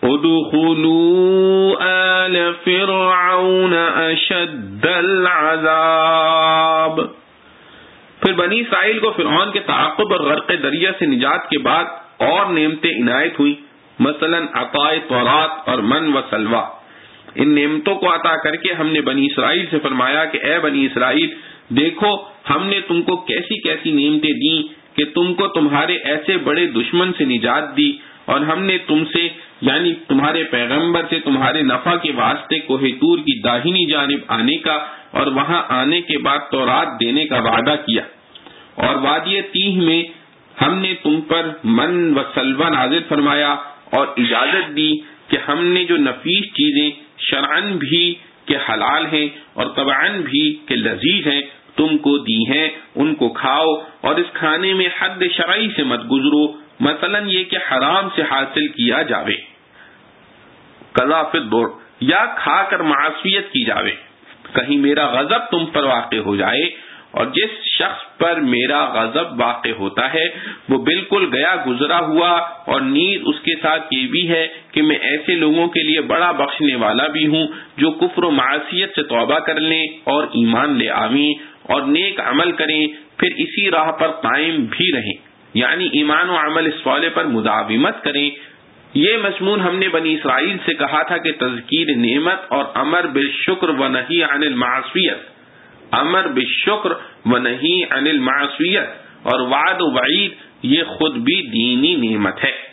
ادخلوا آل فرعون اشد العذاب۔ پھر بنی اسرائیل کو فرعون کے تعاقب اور غرق دریا سے نجات کے بعد اور نعمتیں عنایت ہوئی، مثلا عطاء تورات اور من و سلوہ۔ ان نعمتوں کو عطا کر کے ہم نے بنی اسرائیل سے فرمایا کہ اے بنی اسرائیل، دیکھو ہم نے تم کو کیسی کیسی نعمتیں دیں کہ تم کو تمہارے ایسے بڑے دشمن سے نجات دی، اور ہم نے تم سے یعنی تمہارے پیغمبر سے تمہارے نفع کے واسطے کوہ طور کی داہنی جانب آنے کا اور وہاں آنے کے بعد تورات دینے کا وعدہ کیا، اور وادی تیہ میں ہم نے تم پر من و سلوہ نازل فرمایا اور اجازت دی کہ ہم نے جو نفیس چیزیں شرعن بھی کہ حلال ہیں اور طبعن بھی کہ لذیذ ہیں تم کو دی ہیں، ان کو کھاؤ، اور اس کھانے میں حد شرعی سے مت گزرو، مثلا یہ کہ حرام سے حاصل کیا جاوے، قضا فی الدور، یا کھا کر معصیت کی جاوے، کہیں میرا غضب تم پر واقع ہو جائے، اور جس شخص پر میرا غضب واقع ہوتا ہے وہ بالکل گیا گزرا ہوا، اور نیز اس کے ساتھ یہ بھی ہے کہ میں ایسے لوگوں کے لیے بڑا بخشنے والا بھی ہوں جو کفر و معصیت سے توبہ کر لیں اور ایمان لے آویں اور نیک عمل کریں، پھر اسی راہ پر قائم بھی رہیں، یعنی ایمان و عمل صالح پر مداومت کریں۔ یہ مضمون ہم نے بنی اسرائیل سے کہا تھا کہ تذکیر نعمت اور امر بالشکر و نہی عن المعصیت، امر بالشکر و نہی عن المعصیت اور وعد و وعید، یہ خود بھی دینی نعمت ہے۔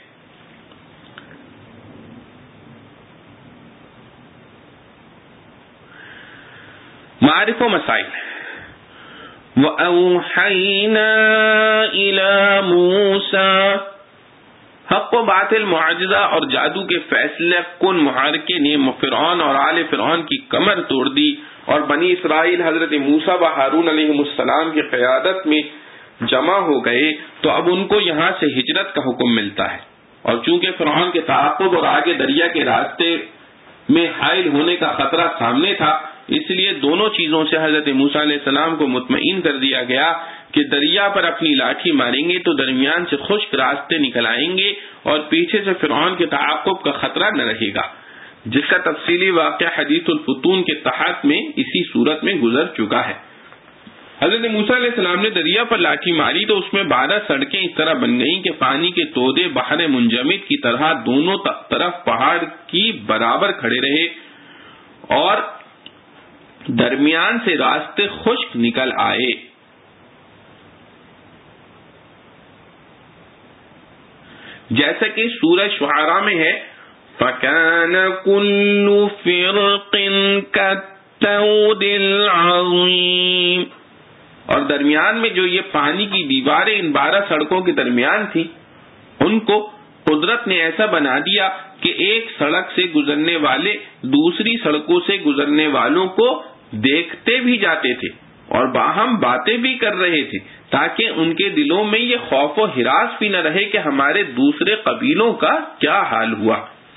معارف و مسائل۔ وَأَوْحَيْنَا إِلَى مُوسَى، حق و باطل، معجزہ اور جادو کے فیصلہ کن محارکے نے فرعون اور آل فرعون کی کمر توڑ دی، اور بنی اسرائیل حضرت موسیٰ و ہارون علیہ السلام کی قیادت میں جمع ہو گئے، تو اب ان کو یہاں سے ہجرت کا حکم ملتا ہے، اور چونکہ فرعون کے تعاقب اور آگے دریا کے راستے میں حائل ہونے کا خطرہ سامنے تھا، اس لیے دونوں چیزوں سے حضرت موسیٰ علیہ السلام کو مطمئن کر دیا گیا کہ دریا پر اپنی لاٹھی ماریں گے تو درمیان سے خشک راستے نکل آئیں گے اور پیچھے سے فرعون کے تعاقب کا خطرہ نہ رہے گا، جس کا تفصیلی واقعہ حدیث الفتون کے تحت میں اسی صورت میں گزر چکا ہے۔ حضرت موسیٰ علیہ السلام نے دریا پر لاٹھی ماری تو اس میں 12 سڑکیں اس طرح بن گئیں کہ پانی کے تودے بحر منجمد کی طرح دونوں طرف پہاڑ کی برابر کھڑے رہے، اور درمیان سے راستے خشک نکل آئے۔ جیسا کہ سورہ شعراء میں ہے فَكَانَ كُلُّ فِرْقٍ كَالطَّوْدِ الْعَظِيمِ، اور درمیان میں جو یہ پانی کی دیواریں ان 12 سڑکوں کے درمیان تھی، ان کو قدرت نے ایسا بنا دیا کہ ایک سڑک سے گزرنے والے دوسری سڑکوں سے گزرنے والوں کو دیکھتے بھی جاتے تھے اور باہم باتیں بھی کر رہے تھے، تاکہ ان کے دلوں میں یہ خوف و ہراس بھی نہ رہے کہ ہمارے دوسرے قبیلوں کا کیا حال ہوا۔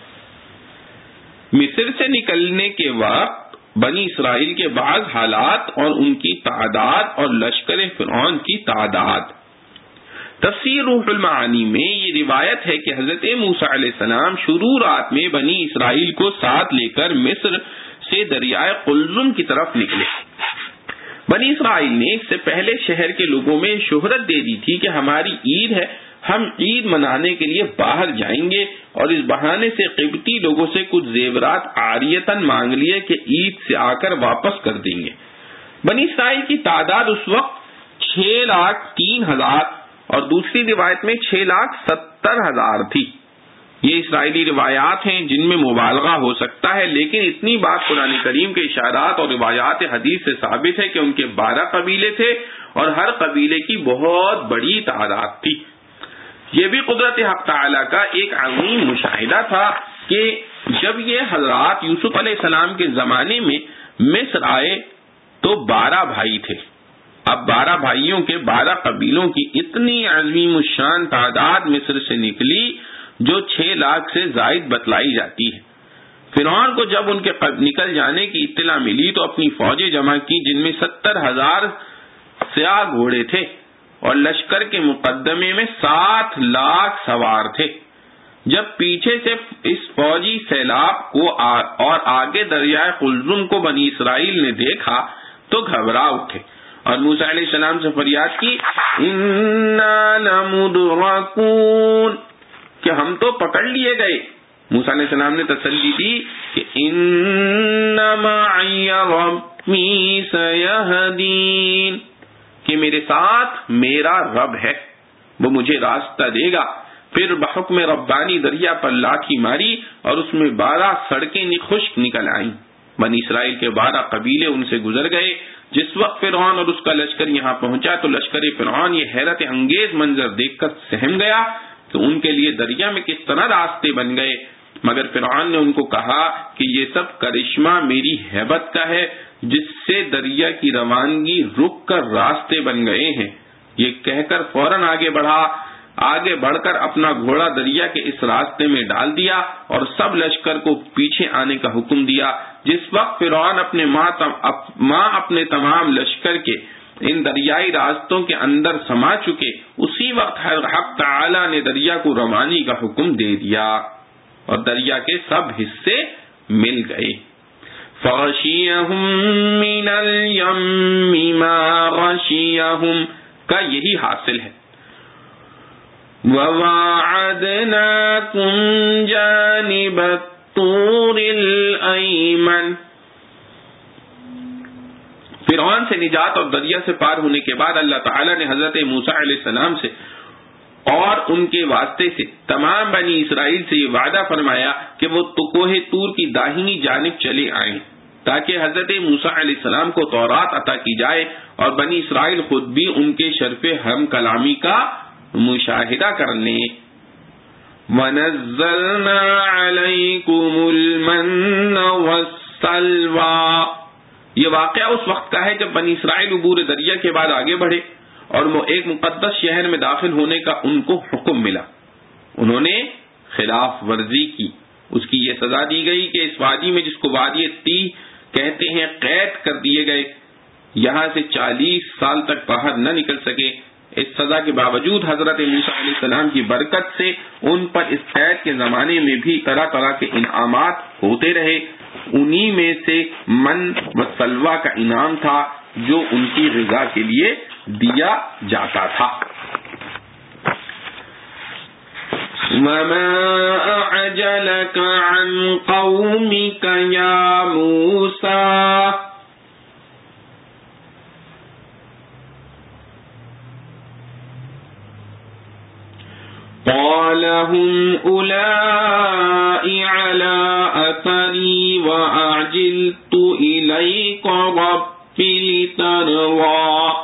مصر سے نکلنے کے وقت بنی اسرائیل کے بعض حالات اور ان کی تعداد اور لشکر فرعون کی تعداد۔ تفسیر روح المعانی میں یہ روایت ہے کہ حضرت موسیٰ علیہ السلام شروع رات میں بنی اسرائیل کو ساتھ لے کر مصر سے دریائے قلزم کی طرف نکلے۔ بنی اسرائیل نے اس سے پہلے شہر کے لوگوں میں شہرت دے دی تھی کہ ہماری عید ہے، ہم عید منانے کے لیے باہر جائیں گے، اور اس بہانے سے قبطی لوگوں سے کچھ زیورات عاریتاً مانگ لیے کہ عید سے آ کر واپس کر دیں گے۔ بنی اسرائیل کی تعداد اس وقت 6,03,000 اور دوسری روایت میں 6,70,000 تھی۔ یہ اسرائیلی روایات ہیں جن میں مبالغہ ہو سکتا ہے، لیکن اتنی بات قرآن کریم کے اشارات اور روایات حدیث سے ثابت ہے کہ ان کے 12 قبیلے تھے اور ہر قبیلے کی بہت بڑی تعداد تھی۔ یہ بھی قدرت حق تعالی کا ایک عظیم مشاہدہ تھا کہ جب یہ حضرات یوسف علیہ السلام کے زمانے میں مصر آئے تو 12 بھائی تھے۔ اب 12 بھائیوں کے 12 قبیلوں کی اتنی عظیم الشان تعداد مصر سے نکلی جو 6 لاکھ سے زائد بتلائی جاتی ہے۔ فرعون کو جب ان کے نکل جانے کی اطلاع ملی تو اپنی فوجیں جمع کی جن میں 70,000 سیاہ گھوڑے تھے اور لشکر کے مقدمے میں 7 لاکھ سوار تھے۔ جب پیچھے سے اس فوجی سیلاب کو اور آگے دریائے قلزم کو بنی اسرائیل نے دیکھا تو گھبرا اٹھے اور موسیٰ علیہ السلام سے فریاد کی، اِنَّا لَمُدْرَكُونَ، کہ ہم تو پکڑ لیے گئے۔ موسیٰ علیہ السلام نے تسلی دی کہ اِنَّ مَعِيَ رَبِّي سَيَهْدِينِ، کہ میرے ساتھ میرا رب ہے، وہ مجھے راستہ دے گا۔ پھر بحکم ربانی دریا پر لاٹھی ماری اور اس میں 12 سڑکیں خشک نکل آئیں۔ بنی اسرائیل کے 12 قبیلے ان سے گزر گئے۔ جس وقت فرعون اور اس کا لشکر یہاں پہنچا تو لشکر فرعون یہ حیرت انگیز منظر دیکھ کر سہم گیا کہ ان کے لیے دریا میں کس طرح راستے بن گئے، مگر فرعون نے ان کو کہا کہ یہ سب کرشمہ میری ہیبت کا ہے جس سے دریا کی روانگی رک کر راستے بن گئے ہیں۔ یہ کہہ کر فوراً آگے بڑھ کر اپنا گھوڑا دریا کے اس راستے میں ڈال دیا اور سب لشکر کو پیچھے آنے کا حکم دیا۔ جس وقت فرعون اپنے تمام لشکر کے ان دریائی راستوں کے اندر سما چکے، اسی وقت حق تعالی نے دریا کو روانی کا حکم دے دیا اور دریا کے سب حصے مل گئے۔ فَغَشِيَهُم مِّنَ الْيَمِّ مَا غَشِيَهُم کا یہی حاصل ہے۔ وَوَاعَدْنَاكُمْ جَانِبَ الطُّورِ الْأَيْمَنِ، فرعون سے نجات اور دریا سے پار ہونے کے بعد اللہ تعالی نے حضرت موسیٰ علیہ السلام سے اور ان کے واسطے سے تمام بنی اسرائیل سے یہ وعدہ فرمایا کہ وہ کوہ طور کی داہنی جانب چلے آئیں تاکہ حضرت موسیٰ علیہ السلام کو تورات عطا کی جائے اور بنی اسرائیل خود بھی ان کے شرف ہم کلامی کا مشاہدہ کر لیں۔ وَنَزَّلْنَا عَلَيْكُمُ الْمَنَّ وَالسَّلْوَىٰ، یہ واقعہ اس وقت کا ہے جب بنی اسرائیل عبور دریا کے بعد آگے بڑھے اور وہ ایک مقدس شہر میں داخل ہونے کا ان کو حکم ملا۔ انہوں نے خلاف ورزی کی، اس کی یہ سزا دی گئی کہ اس وادی میں جس کو وادی تیہ کہتے ہیں قید کر دیے گئے، یہاں سے 40 سال تک باہر نہ نکل سکے۔ اس سزا کے باوجود حضرت موسیٰ علیہ السلام کی برکت سے ان پر اس قید کے زمانے میں بھی طرح طرح کے انعامات ہوتے رہے۔ انہی میں سے من و سلوہ کا انعام تھا جو ان کی غذا کے لیے دیا جاتا تھا۔ وَمَا أَعْجَلَكَ عَنْ قَوْمِكَ يَا مُوسَىٰ، قَالَ هُمْ أُولَاءِ عَلَىٰ أَثَرِي وَأَعْجِلْتُ إِلَيْكَ رَبِّ لِتَرْضَىٰ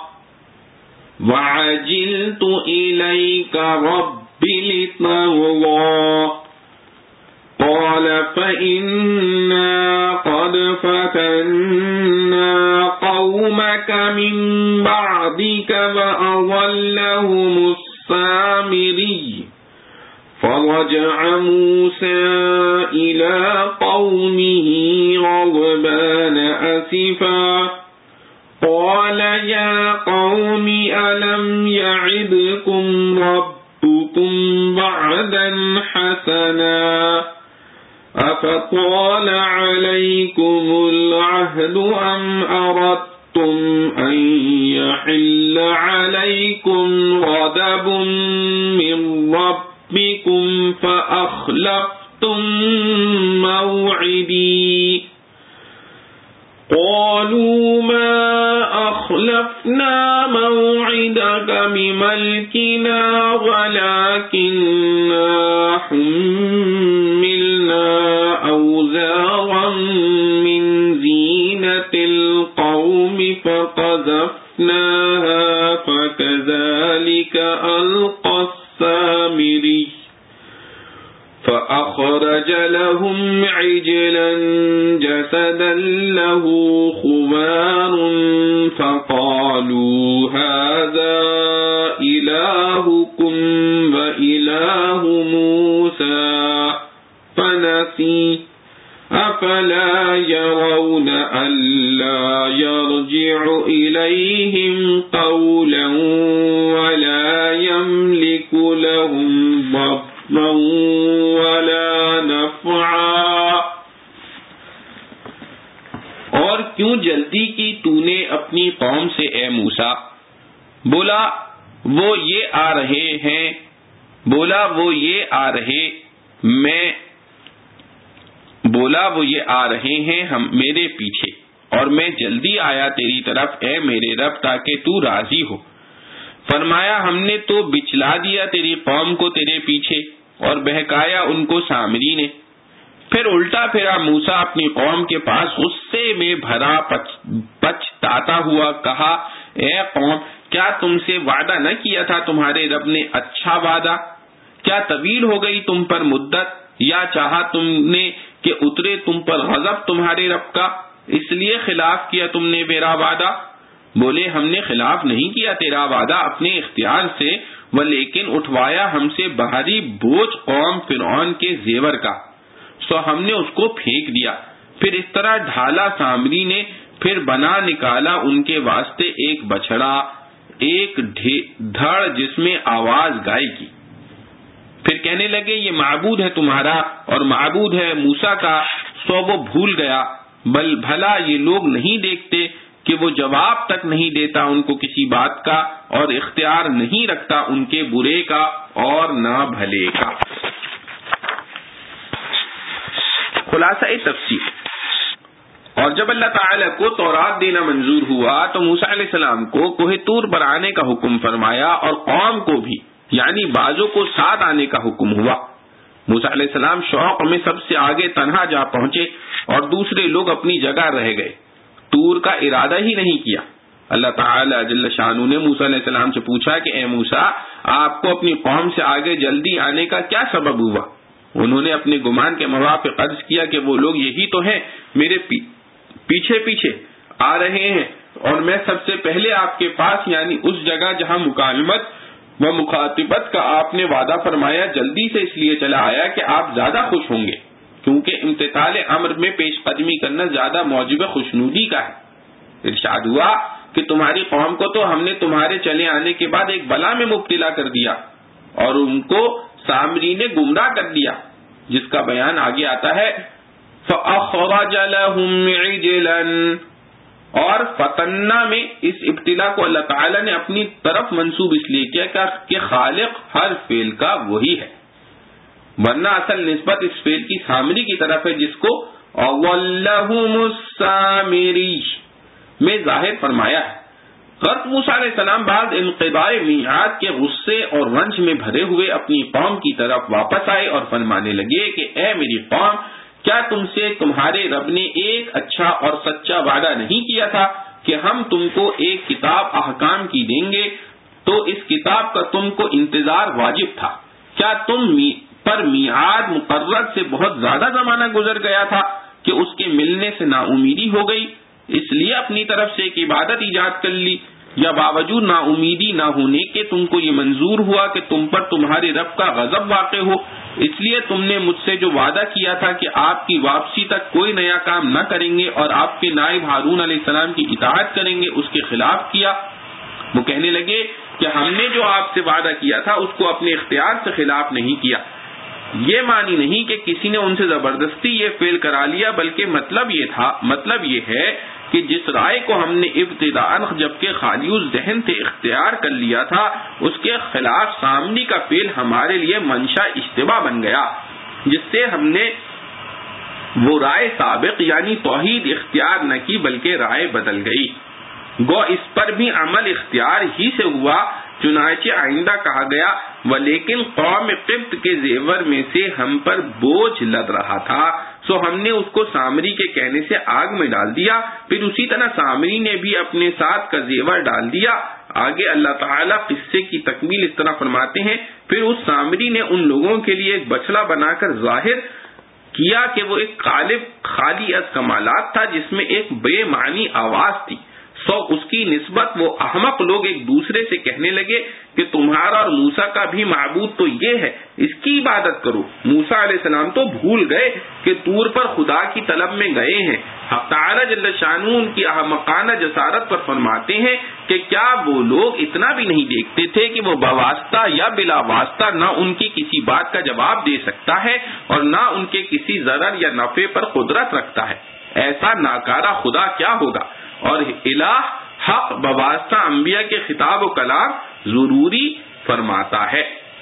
قَالَ فَإِنَّا قَدْ فَتَنَّا قَوْمَكَ مِن بَعْدِكَ وَأَضَلَّهُمُ السَّامِرِيُّ فرجع موسى إلى قومه غضبان أسفا قال يا قوم ألم يعدكم ربكم وعدا حسنا أفطال عليكم العهد أم أردتم أن يحل عليكم غضب من ربكم فأخلفتم موعدي قالوا ما أخلفنا موعدك بملكنا ولكننا حملنا أوزارا من زينة القوم فقذفناها فكذلك ألقى السامري فأخرج لهم عجلا جسدا له خوار فقالوا هذا إلهكم وإله موسى فنسي أفلا يرون ألا يرجع إليهم قولا ولا يملك لهم ضرا ولا نفعا. اور کیوں جلدی کی تو نے اپنی قوم سے اے موسیٰ؟ بولا وہ یہ آ رہے ہیں ہم میرے پیچھے، اور میں جلدی آیا تیری طرف اے میرے رب تاکہ تو راضی ہو. فرمایا ہم نے تو بچلا دیا تیری قوم کو تیرے پیچھے اور بہکایا ان کو سامری نے. پھر الٹا پھرا موسیٰ اپنی قوم کے پاس غصے میں بھرا پچھتاتا ہوا کہا اے قوم کیا تم سے وعدہ نہ کیا تھا تمہارے رب نے اچھا وعدہ؟ کیا طویل ہو گئی تم پر مدت، یا چاہا تم نے کہ اترے تم پر غضب تمہارے رب کا، اس لیے خلاف کیا تم نے میرا وعدہ؟ بولے ہم نے خلاف نہیں کیا تیرا وعدہ اپنے اختیار سے، ولیکن اٹھوایا ہم سے بھاری بوجھ قوم فرعون کے زیور کا، سو ہم نے اس کو پھینک دیا. پھر اس طرح ڈھالا سامری نے، پھر بنا نکالا ان کے واسطے ایک بچڑا، ایک دھڑ جس میں آواز گائے کی. پھر کہنے لگے یہ معبود ہے تمہارا اور معبود ہے موسیٰ کا، سو وہ بھول گیا. بھلا یہ لوگ نہیں دیکھتے کہ وہ جواب تک نہیں دیتا ان کو کسی بات کا، اور اختیار نہیں رکھتا ان کے برے کا اور نہ بھلے کا. خلاصہ تفسیر. اور جب اللہ تعالیٰ کو تورات دینا منظور ہوا تو موسیٰ علیہ السلام کو کوہ طور پر آنے کا حکم فرمایا، اور قوم کو بھی یعنی بعضوں کو ساتھ آنے کا حکم ہوا. موسیٰ علیہ السلام شوق میں سب سے آگے تنہا جا پہنچے اور دوسرے لوگ اپنی جگہ رہ گئے. طور کا ارادہ ہی نہیں کیا. اللہ تعالیٰ جل شانہ نے موسیٰ علیہ السلام سے پوچھا کہ اے موسیٰ آپ کو اپنی قوم سے آگے جلدی آنے کا کیا سبب ہوا؟ انہوں نے اپنے گمان کے موافق عرض کیا کہ وہ لوگ یہی تو ہیں میرے پیچھے پیچھے آ رہے ہیں، اور میں سب سے پہلے آپ کے پاس یعنی اس جگہ جہاں مکالمت و مخاطبت کا آپ نے وعدہ فرمایا جلدی سے اس لیے چلا آیا کہ آپ زیادہ خوش ہوں گے، کیونکہ امتثال امر میں پیش قدمی کرنا زیادہ موجب خوشنودی کا ہے. ارشاد ہوا کہ تمہاری قوم کو تو ہم نے تمہارے چلے آنے کے بعد ایک بلا میں مبتلا کر دیا اور ان کو سامری نے گمراہ کر دیا، جس کا بیان آگے آتا ہے فَأَخْرَجَ لَهُمْ عِجْلًا. اور فتنہ میں اس ابتلا کو اللہ تعالیٰ نے اپنی طرف منسوب اس لیے کیا کہ خالق ہر فعل کا وہی ہے، ورنہ اصل نسبت اس فعل کی سامری کی طرف ہے جس کو أَوَلَّهُمُ السَّامِرِي میں ظاہر فرمایا ہے. غرض موسیٰ علیہ السلام بعد انقضاء میعاد کے غصے اور رنج میں بھرے ہوئے اپنی قوم کی طرف واپس آئے اور فرمانے لگے کہ اے میری قوم کیا تم سے تمہارے رب نے ایک اچھا اور سچا وعدہ نہیں کیا تھا کہ ہم تم کو ایک کتاب احکام کی دیں گے، تو اس کتاب کا تم کو انتظار واجب تھا. کیا تم پر میعاد مقرر سے بہت زیادہ زمانہ گزر گیا تھا کہ اس کے ملنے سے نا امیدی ہو گئی، اس لیے اپنی طرف سے ایک عبادت ایجاد کر لی، یا باوجود نا امیدی نہ ہونے کے تم کو یہ منظور ہوا کہ تم پر تمہارے رب کا غضب واقع ہو، اس لیے تم نے مجھ سے جو وعدہ کیا تھا کہ آپ کی واپسی تک کوئی نیا کام نہ کریں گے اور آپ کے نائب ہارون علیہ السلام کی اطاعت کریں گے، اس کے خلاف کیا. وہ کہنے لگے کہ ہم نے جو آپ سے وعدہ کیا تھا اس کو اپنے اختیار سے خلاف نہیں کیا. یہ معنی نہیں کہ کسی نے ان سے زبردستی یہ فعل کرا لیا، بلکہ مطلب یہ ہے کہ جس رائے کو ہم نے ابتداءً جبکہ خالی ذہن سے اختیار کر لیا تھا اس کے خلاف سامنے کا فعل ہمارے لیے منشا اشتباہ بن گیا، جس سے ہم نے وہ رائے سابق یعنی توحید اختیار نہ کی بلکہ رائے بدل گئی. گو اس پر بھی عمل اختیار ہی سے ہوا، چنانچہ آئندہ کہا گیا ولیکن قوم قبط کے زیور میں سے ہم پر بوجھ لد رہا تھا، سو ہم نے اس کو سامری کے کہنے سے آگ میں ڈال دیا. پھر اسی طرح سامری نے بھی اپنے ساتھ کا زیور ڈال دیا. آگے اللہ تعالیٰ قصے کی تکمیل اس طرح فرماتے ہیں, پھر اس سامری نے ان لوگوں کے لیے ایک بچڑا بنا کر ظاہر کیا کہ وہ ایک قالب خالی از کمالات تھا جس میں ایک بے معنی آواز تھی. سو اس کی نسبت وہ احمق لوگ ایک دوسرے سے کہنے لگے کہ تمہارا اور موسیٰ کا بھی معبود تو یہ ہے, اس کی عبادت کرو. موسیٰ علیہ السلام تو بھول گئے کہ طور پر خدا کی طلب میں گئے ہیں. حق تعالی جل شانہ ان کی احمقانہ جسارت پر فرماتے ہیں کہ کیا وہ لوگ اتنا بھی نہیں دیکھتے تھے کہ وہ بواسطہ یا بلا واسطہ نہ ان کی کسی بات کا جواب دے سکتا ہے اور نہ ان کے کسی ضرر یا نفع پر قدرت رکھتا ہے. ایسا ناکارہ خدا کیا ہوگا. اور الہ حق بواسطہ انبیاء کے خطاب و کلام ضروری فرماتا ہے.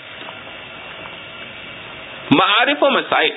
معارف و مسائل.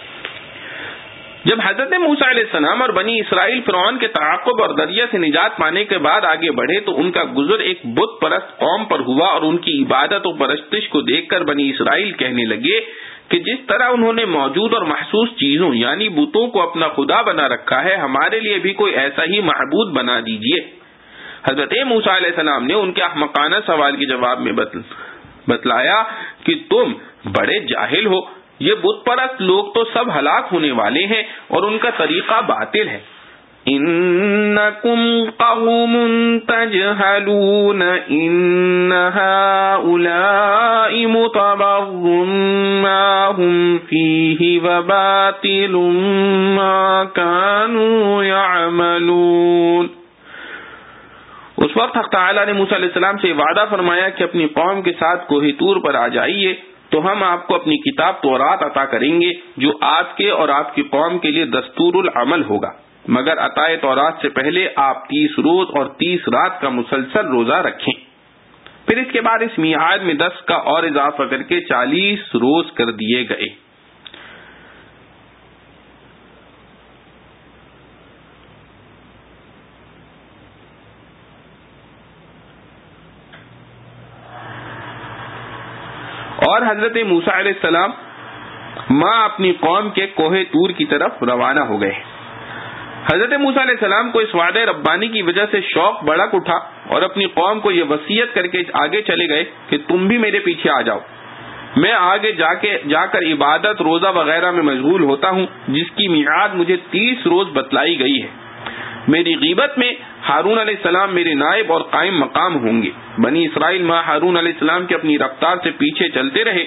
جب حضرت موسیٰ علیہ السلام اور بنی اسرائیل فرعون کے تعاقب اور دریا سے نجات پانے کے بعد آگے بڑھے تو ان کا گزر ایک بت پرست قوم پر ہوا, اور ان کی عبادت و پرستش کو دیکھ کر بنی اسرائیل کہنے لگے کہ جس طرح انہوں نے موجود اور محسوس چیزوں یعنی بتوں کو اپنا خدا بنا رکھا ہے, ہمارے لیے بھی کوئی ایسا ہی معبود بنا دیجیے. حضرت موسیٰ علیہ السلام نے ان کے احمقانہ سوال کے جواب میں بتلایا کہ تم بڑے جاہل ہو, یہ بت پرست لوگ تو سب ہلاک ہونے والے ہیں اور ان کا طریقہ باطل ہے. انکم قوم تجہلون ان ہؤلاء متبر ما هم فیہ وباطل ما كانوا يعملون. اس وقت حق تعالیٰ نے موسیٰ علیہ السلام سے وعدہ فرمایا کہ اپنی قوم کے ساتھ کوہ طور پر آ جائیے تو ہم آپ کو اپنی کتاب تورات عطا کریں گے جو آپ کے اور آپ کی قوم کے لیے دستور العمل ہوگا, مگر عطا تورات سے پہلے آپ 30 روز اور 30 رات کا مسلسل روزہ رکھیں. پھر اس کے بعد اس میعاد میں 10 کا اور اضافہ کر کے 40 روز کر دیے گئے. اور حضرت موسیٰ علیہ السلام ماں اپنی قوم کے کوہ طور کی طرف روانہ ہو گئے. حضرت موسیٰ علیہ السلام کو اس وعدہ ربانی کی وجہ سے شوق بڑک اٹھا اور اپنی قوم کو یہ وصیت کر کے آگے چلے گئے کہ تم بھی میرے پیچھے آ جاؤ. میں آگے جا کر عبادت روزہ وغیرہ میں مشغول ہوتا ہوں جس کی میعاد مجھے 30 روز بتلائی گئی ہے. میری غیبت میں ہارون علیہ السلام میرے نائب اور قائم مقام ہوں گے. بنی اسرائیل ماں ہارون علیہ السلام کی اپنی رفتار سے پیچھے چلتے رہے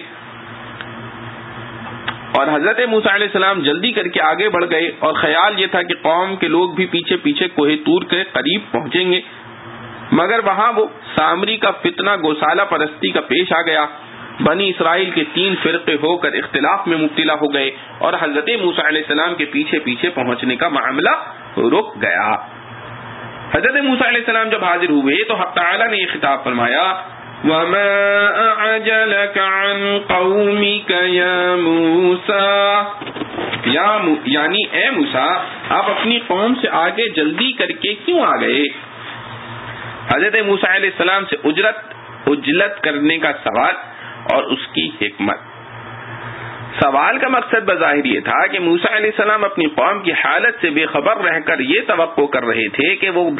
اور حضرت موسیٰ علیہ السلام جلدی کر کے آگے بڑھ گئے, اور خیال یہ تھا کہ قوم کے لوگ بھی پیچھے پیچھے کوہ طور کے قریب پہنچیں گے, مگر وہاں وہ سامری کا فتنہ گوسالہ پرستی کا پیش آ گیا. بنی اسرائیل کے 3 فرقے ہو کر اختلاف میں مبتلا ہو گئے اور حضرت موسیٰ علیہ السلام کے پیچھے پیچھے پہنچنے کا معاملہ رک گیا. حضرت موسیٰ علیہ السلام جب حاضر ہوئے تو حق تعالی نے یہ خطاب فرمایا, وَمَا أَعْجَلَكَ عَنْ قَوْمِكَ يَا مُوسَىٰ, یعنی اے موسیٰ آپ اپنی قوم سے آگے جلدی کر کے کیوں آ گئے. حضرت موسیٰ علیہ السلام سے عجلت کرنے کا سوال اور اس کی حکمت. سوال کا مقصد بظاہر یہ تھا کہ موسیٰ علیہ السلام اپنی قوم کی حالت سے بے خبر رہ کر یہ توقع کر رہے تھے کہ وہ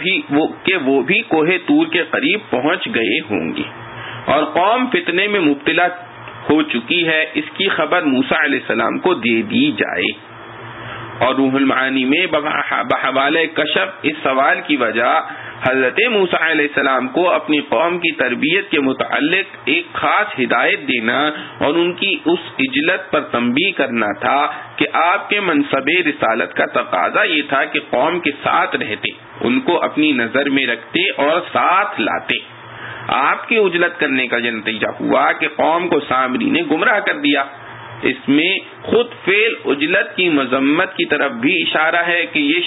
بھی کوہ طور کے قریب پہنچ گئے ہوں گے اور قوم فتنے میں مبتلا ہو چکی ہے, اس کی خبر موسیٰ علیہ السلام کو دے دی جائے. اور روح المعانی میں بحوالہ کشف اس سوال کی وجہ حضرت موسیٰ علیہ السلام کو اپنی قوم کی تربیت کے متعلق ایک خاص ہدایت دینا اور ان کی اس عجلت پر تنبیہ کرنا تھا کہ آپ کے منصب رسالت کا تقاضا یہ تھا کہ قوم کے ساتھ رہتے, ان کو اپنی نظر میں رکھتے اور ساتھ لاتے. آپ کی عجلت کرنے کا یہ نتیجہ ہوا کہ قوم کو سامری نے گمراہ کر دیا. اس میں خود فعل عجلت کی مذمت کی طرف بھی اشارہ ہے کہ یہ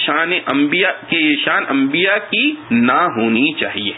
شان انبیاء کی نہ ہونی چاہیے.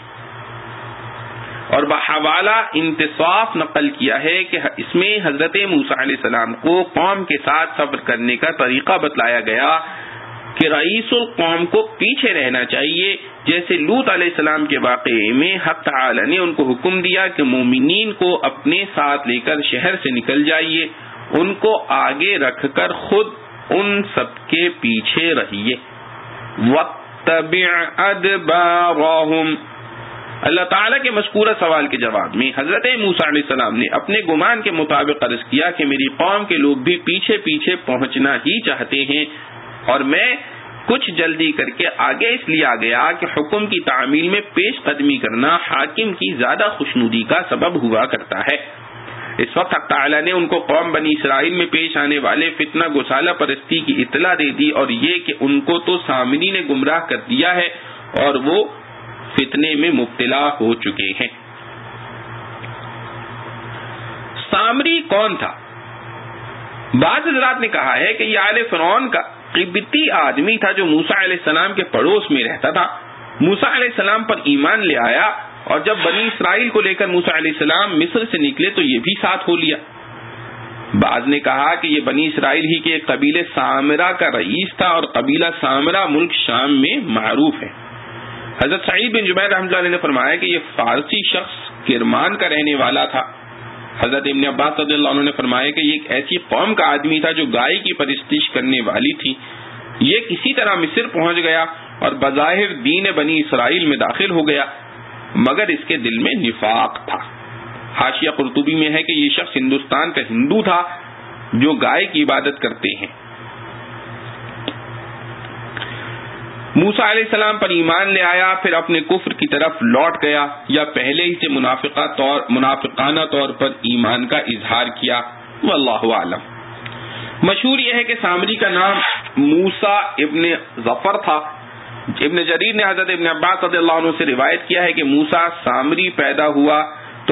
اور بحوالہ انتصاف نقل کیا ہے کہ اس میں حضرت موسیٰ علیہ السلام کو قوم کے ساتھ صبر کرنے کا طریقہ بتلایا گیا کہ رئیس القوم کو پیچھے رہنا چاہیے, جیسے لوط علیہ السلام کے واقعے میں حق تعالی نے ان کو حکم دیا کہ مومنین کو اپنے ساتھ لے کر شہر سے نکل جائیے, ان کو آگے رکھ کر خود ان سب کے پیچھے رہیے. واتبع ادبارهم. اللہ تعالیٰ کے مذکورہ سوال کے جواب میں حضرت موسیٰ علیہ السلام نے اپنے گمان کے مطابق عرض کیا کہ میری قوم کے لوگ بھی پیچھے پیچھے پہنچنا ہی چاہتے ہیں، اور میں کچھ جلدی کر کے آگے اس لیے آ گیا کہ حکم کی تعمیل میں پیش قدمی کرنا حاکم کی زیادہ خوشنودی کا سبب ہوا کرتا ہے. اس وقت حق تعالیٰ نے ان کو قوم بنی اسرائیل میں پیش آنے والے فتنہ گسالہ پرستی کی اطلاع دے دی، اور یہ کہ ان کو تو سامری نے گمراہ کر دیا ہے اور وہ فتنے میں مبتلا ہو چکے ہیں. سامری کون تھا؟ بعض حضرات نے کہا ہے کہ یہ آل فرعون کا قبطی آدمی تھا جو موسیٰ علیہ السلام کے پڑوس میں رہتا تھا. موسیٰ علیہ السلام پر ایمان لے آیا، اور جب بنی اسرائیل کو لے کر موسیٰ علیہ السلام مصر سے نکلے تو یہ بھی ساتھ ہو لیا. بعض نے کہا کہ یہ بنی اسرائیل ہی کے قبیلے سامرا کا رئیس تھا، اور قبیلہ سامرا ملک شام میں معروف ہے. حضرت سعید بن جبیر رحمۃ اللہ علیہ نے فرمایا کہ یہ فارسی شخص کرمان کا رہنے والا تھا. حضرت ابن عباس رضی اللہ عنہ نے فرمایا کہ یہ ایک ایسی قوم کا آدمی تھا جو گائے کی پرستش کرنے والی تھی. یہ کسی طرح مصر پہنچ گیا اور بظاہر دین بنی اسرائیل میں داخل ہو گیا، مگر اس کے دل میں نفاق تھا. حاشیہ قرطبی میں ہے کہ یہ شخص ہندوستان کا ہندو تھا جو گائے کی عبادت کرتے ہیں. موسیٰ علیہ السلام پر ایمان لے آیا، پھر اپنے کفر کی طرف لوٹ گیا، یا پہلے ہی سے منافقانہ طور پر ایمان کا اظہار کیا. واللہ اعلم. مشہور یہ ہے کہ سامری کا نام موسیٰ ابن ظفر تھا. ابن جریر نے حضرت ابن عباس رضی اللہ عنہ سے روایت کیا ہے کہ موسیٰ سامری پیدا ہوا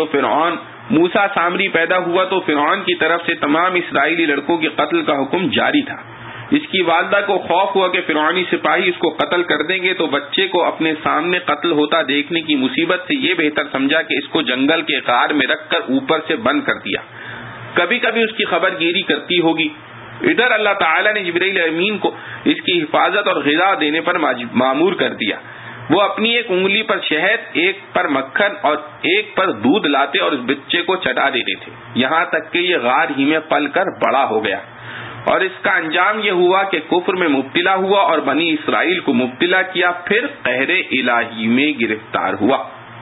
تو فرعون کی طرف سے تمام اسرائیلی لڑکوں کے قتل کا حکم جاری تھا. اس کی والدہ کو خوف ہوا کہ فرعونی سپاہی اس کو قتل کر دیں گے، تو بچے کو اپنے سامنے قتل ہوتا دیکھنے کی مصیبت سے یہ بہتر سمجھا کہ اس کو جنگل کے غار میں رکھ کر اوپر سے بند کر دیا، کبھی کبھی اس کی خبر گیری کرتی ہوگی. ادھر اللہ تعالیٰ نے جبرائیل امین کو اس کی حفاظت اور غذا دینے پر مامور کر دیا. وہ اپنی ایک انگلی پر شہد، ایک پر مکھن اور ایک پر دودھ لاتے اور اس بچے کو چٹا دیتے تھے، یہاں تک کہ یہ غار ہی میں پل کر بڑا ہو گیا. اور اس کا انجام یہ ہوا کہ کفر میں مبتلا ہوا اور بنی اسرائیل کو مبتلا کیا، پھر قہر الہی میں گرفتار ہوا.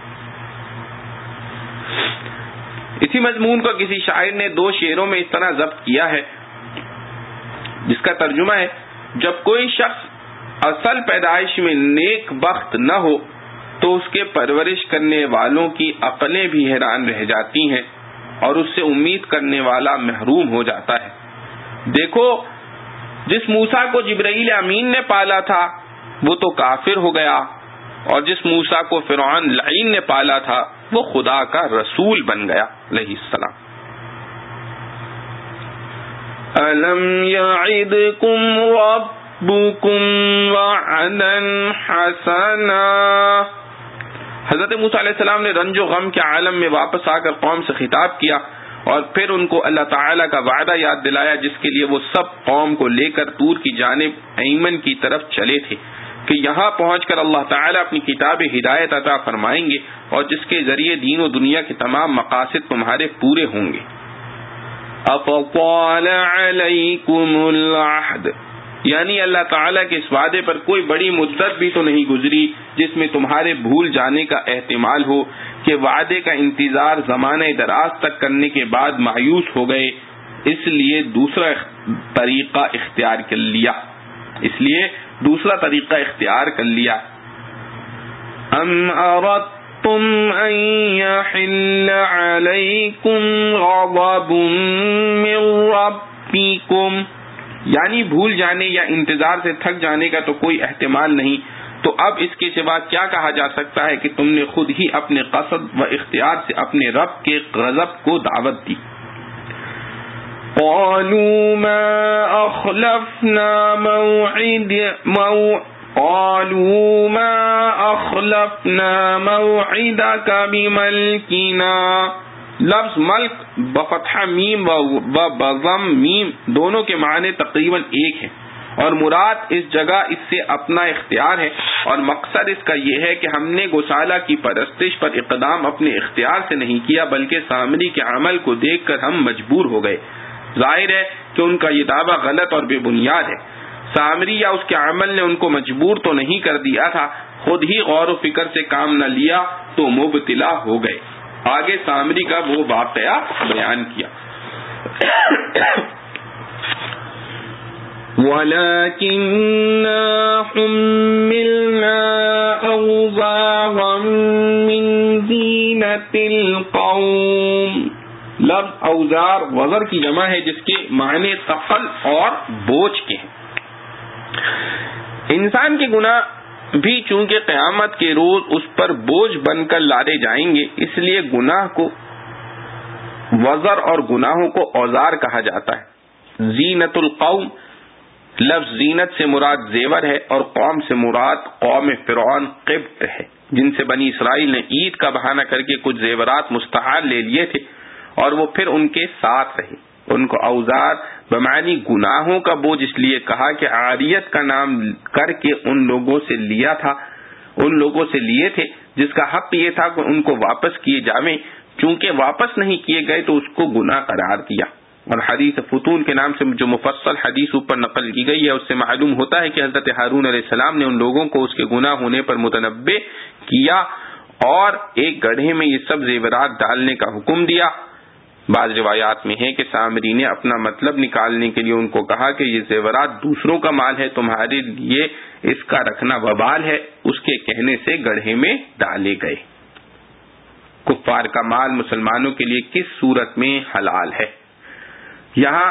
اسی مضمون کو کسی شاعر نے 2 شعروں میں اس طرح ضبط کیا ہے، جس کا ترجمہ ہے: جب کوئی شخص اصل پیدائش میں نیک بخت نہ ہو تو اس کے پرورش کرنے والوں کی عقلیں بھی حیران رہ جاتی ہیں اور اس سے امید کرنے والا محروم ہو جاتا ہے. دیکھو، جس موسیٰ کو جبرائیل امین نے پالا تھا وہ تو کافر ہو گیا، اور جس موسیٰ کو فرعون لعین نے پالا تھا وہ خدا کا رسول بن گیا علیہ السلام. أَلَمْ يَعِدْكُمْ رَبُّكُمْ وَعْدًا حَسَنًا. حضرت موسیٰ علیہ السلام نے رنج و غم کے عالم میں واپس آ کر قوم سے خطاب کیا، اور پھر ان کو اللہ تعالیٰ کا وعدہ یاد دلایا جس کے لیے وہ سب قوم کو لے کر طور کی جانب ایمن کی طرف چلے تھے، کہ یہاں پہنچ کر اللہ تعالیٰ اپنی کتاب ہدایت عطا فرمائیں گے، اور جس کے ذریعے دین و دنیا کے تمام مقاصد تمہارے پورے ہوں گے. اَفَطَالَ عَلَيْكُمُ الْعَهْدُ، یعنی اللہ تعالیٰ کے اس وعدے پر کوئی بڑی مدت بھی تو نہیں گزری جس میں تمہارے بھول جانے کا احتمال ہو کہ وعدے کا انتظار زمانہ دراز تک کرنے کے بعد مایوس ہو گئے، اس لیے دوسرا طریقہ اختیار کر لیا. ام اردتم ان یحل علیکم غضب من ربکم، یعنی بھول جانے یا انتظار سے تھک جانے کا تو کوئی احتمال نہیں، تو اب اس کے سوا کیا کہا جا سکتا ہے کہ تم نے خود ہی اپنے قصد و اختیار سے اپنے رب کے غضب کو دعوت دی. قالوا ما اخلفنا موعدك بملكنا. لفظ ملک بفتح میم و بضم میم دونوں کے معنی تقریباً ایک ہیں، اور مراد اس جگہ اس سے اپنا اختیار ہے، اور مقصد اس کا یہ ہے کہ ہم نے گوسالہ کی پرستش پر اقدام اپنے اختیار سے نہیں کیا بلکہ سامری کے عمل کو دیکھ کر ہم مجبور ہو گئے. ظاہر ہے کہ ان کا یہ دعویٰ غلط اور بے بنیاد ہے۔ سامری یا اس کے عمل نے ان کو مجبور تو نہیں کر دیا تھا، خود ہی غور و فکر سے کام نہ لیا تو مبتلا ہو گئے۔ آگے سامری کا وہ واقعہ بیان کیا۔ وَلَكِنَّا حُمِّلْنَا أَوْزَارًا مِّن زِينَةِ الْقَوْمِ۔ لفظ اوزار وزر کی جمع ہے جس کے معنی ثقل اور بوجھ کے ہیں۔ انسان کے گناہ بھی چونکہ قیامت کے روز اس پر بوجھ بن کر لادے جائیں گے، اس لیے گناہ کو وزر اور گناہوں کو اوزار کہا جاتا ہے۔ زینت القوم، لفظ زینت سے مراد زیور ہے اور قوم سے مراد قوم فرعون قبط ہے، جن سے بنی اسرائیل نے عید کا بہانہ کر کے کچھ زیورات مستحال لے لیے تھے اور وہ پھر ان کے ساتھ رہے۔ ان کو اوزار بمعنی گناہوں کا بوجھ اس لیے کہا کہ عاریت کا نام کر کے ان لوگوں سے لیے تھے جس کا حق یہ تھا کہ ان کو واپس کیے جاویں، چونکہ واپس نہیں کیے گئے تو اس کو گناہ قرار دیا۔ اور حدیث فتون کے نام سے جو مفصل حدیث اوپر نقل کی گئی ہے اس سے معلوم ہوتا ہے کہ حضرت ہارون علیہ السلام نے ان لوگوں کو اس کے گناہ ہونے پر متنبہ کیا اور ایک گڑھے میں یہ سب زیورات ڈالنے کا حکم دیا۔ بعض روایات میں ہے کہ سامری نے اپنا مطلب نکالنے کے لیے ان کو کہا کہ یہ زیورات دوسروں کا مال ہے، تمہارے لیے اس کا رکھنا وبال ہے۔ اس کے کہنے سے گڑھے میں ڈالے گئے۔ کفار کا مال مسلمانوں کے لیے کس صورت میں حلال ہے؟ یہاں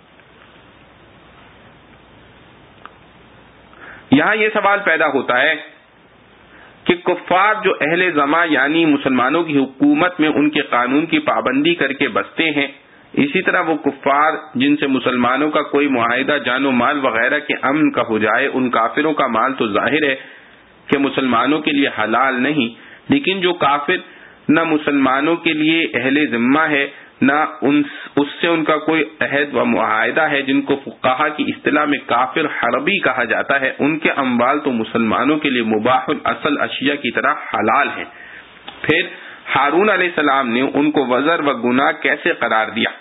یہ سوال پیدا ہوتا ہے کہ کفار جو اہل زماں یعنی مسلمانوں کی حکومت میں ان کے قانون کی پابندی کر کے بستے ہیں، اسی طرح وہ کفار جن سے مسلمانوں کا کوئی معاہدہ جان و مال وغیرہ کے امن کا ہو جائے، ان کافروں کا مال تو ظاہر ہے کہ مسلمانوں کے لیے حلال نہیں، لیکن جو کافر نہ مسلمانوں کے لیے اہل ذمہ ہے نہ اس سے ان کا کوئی عہد و معاہدہ ہے، جن کو فقہا کی اصطلاح میں کافر حربی کہا جاتا ہے، ان کے اموال تو مسلمانوں کے لیے مباح الاصل اشیاء کی طرح حلال ہیں۔ پھر ہارون علیہ السلام نے ان کو وزر و گناہ کیسے قرار دیا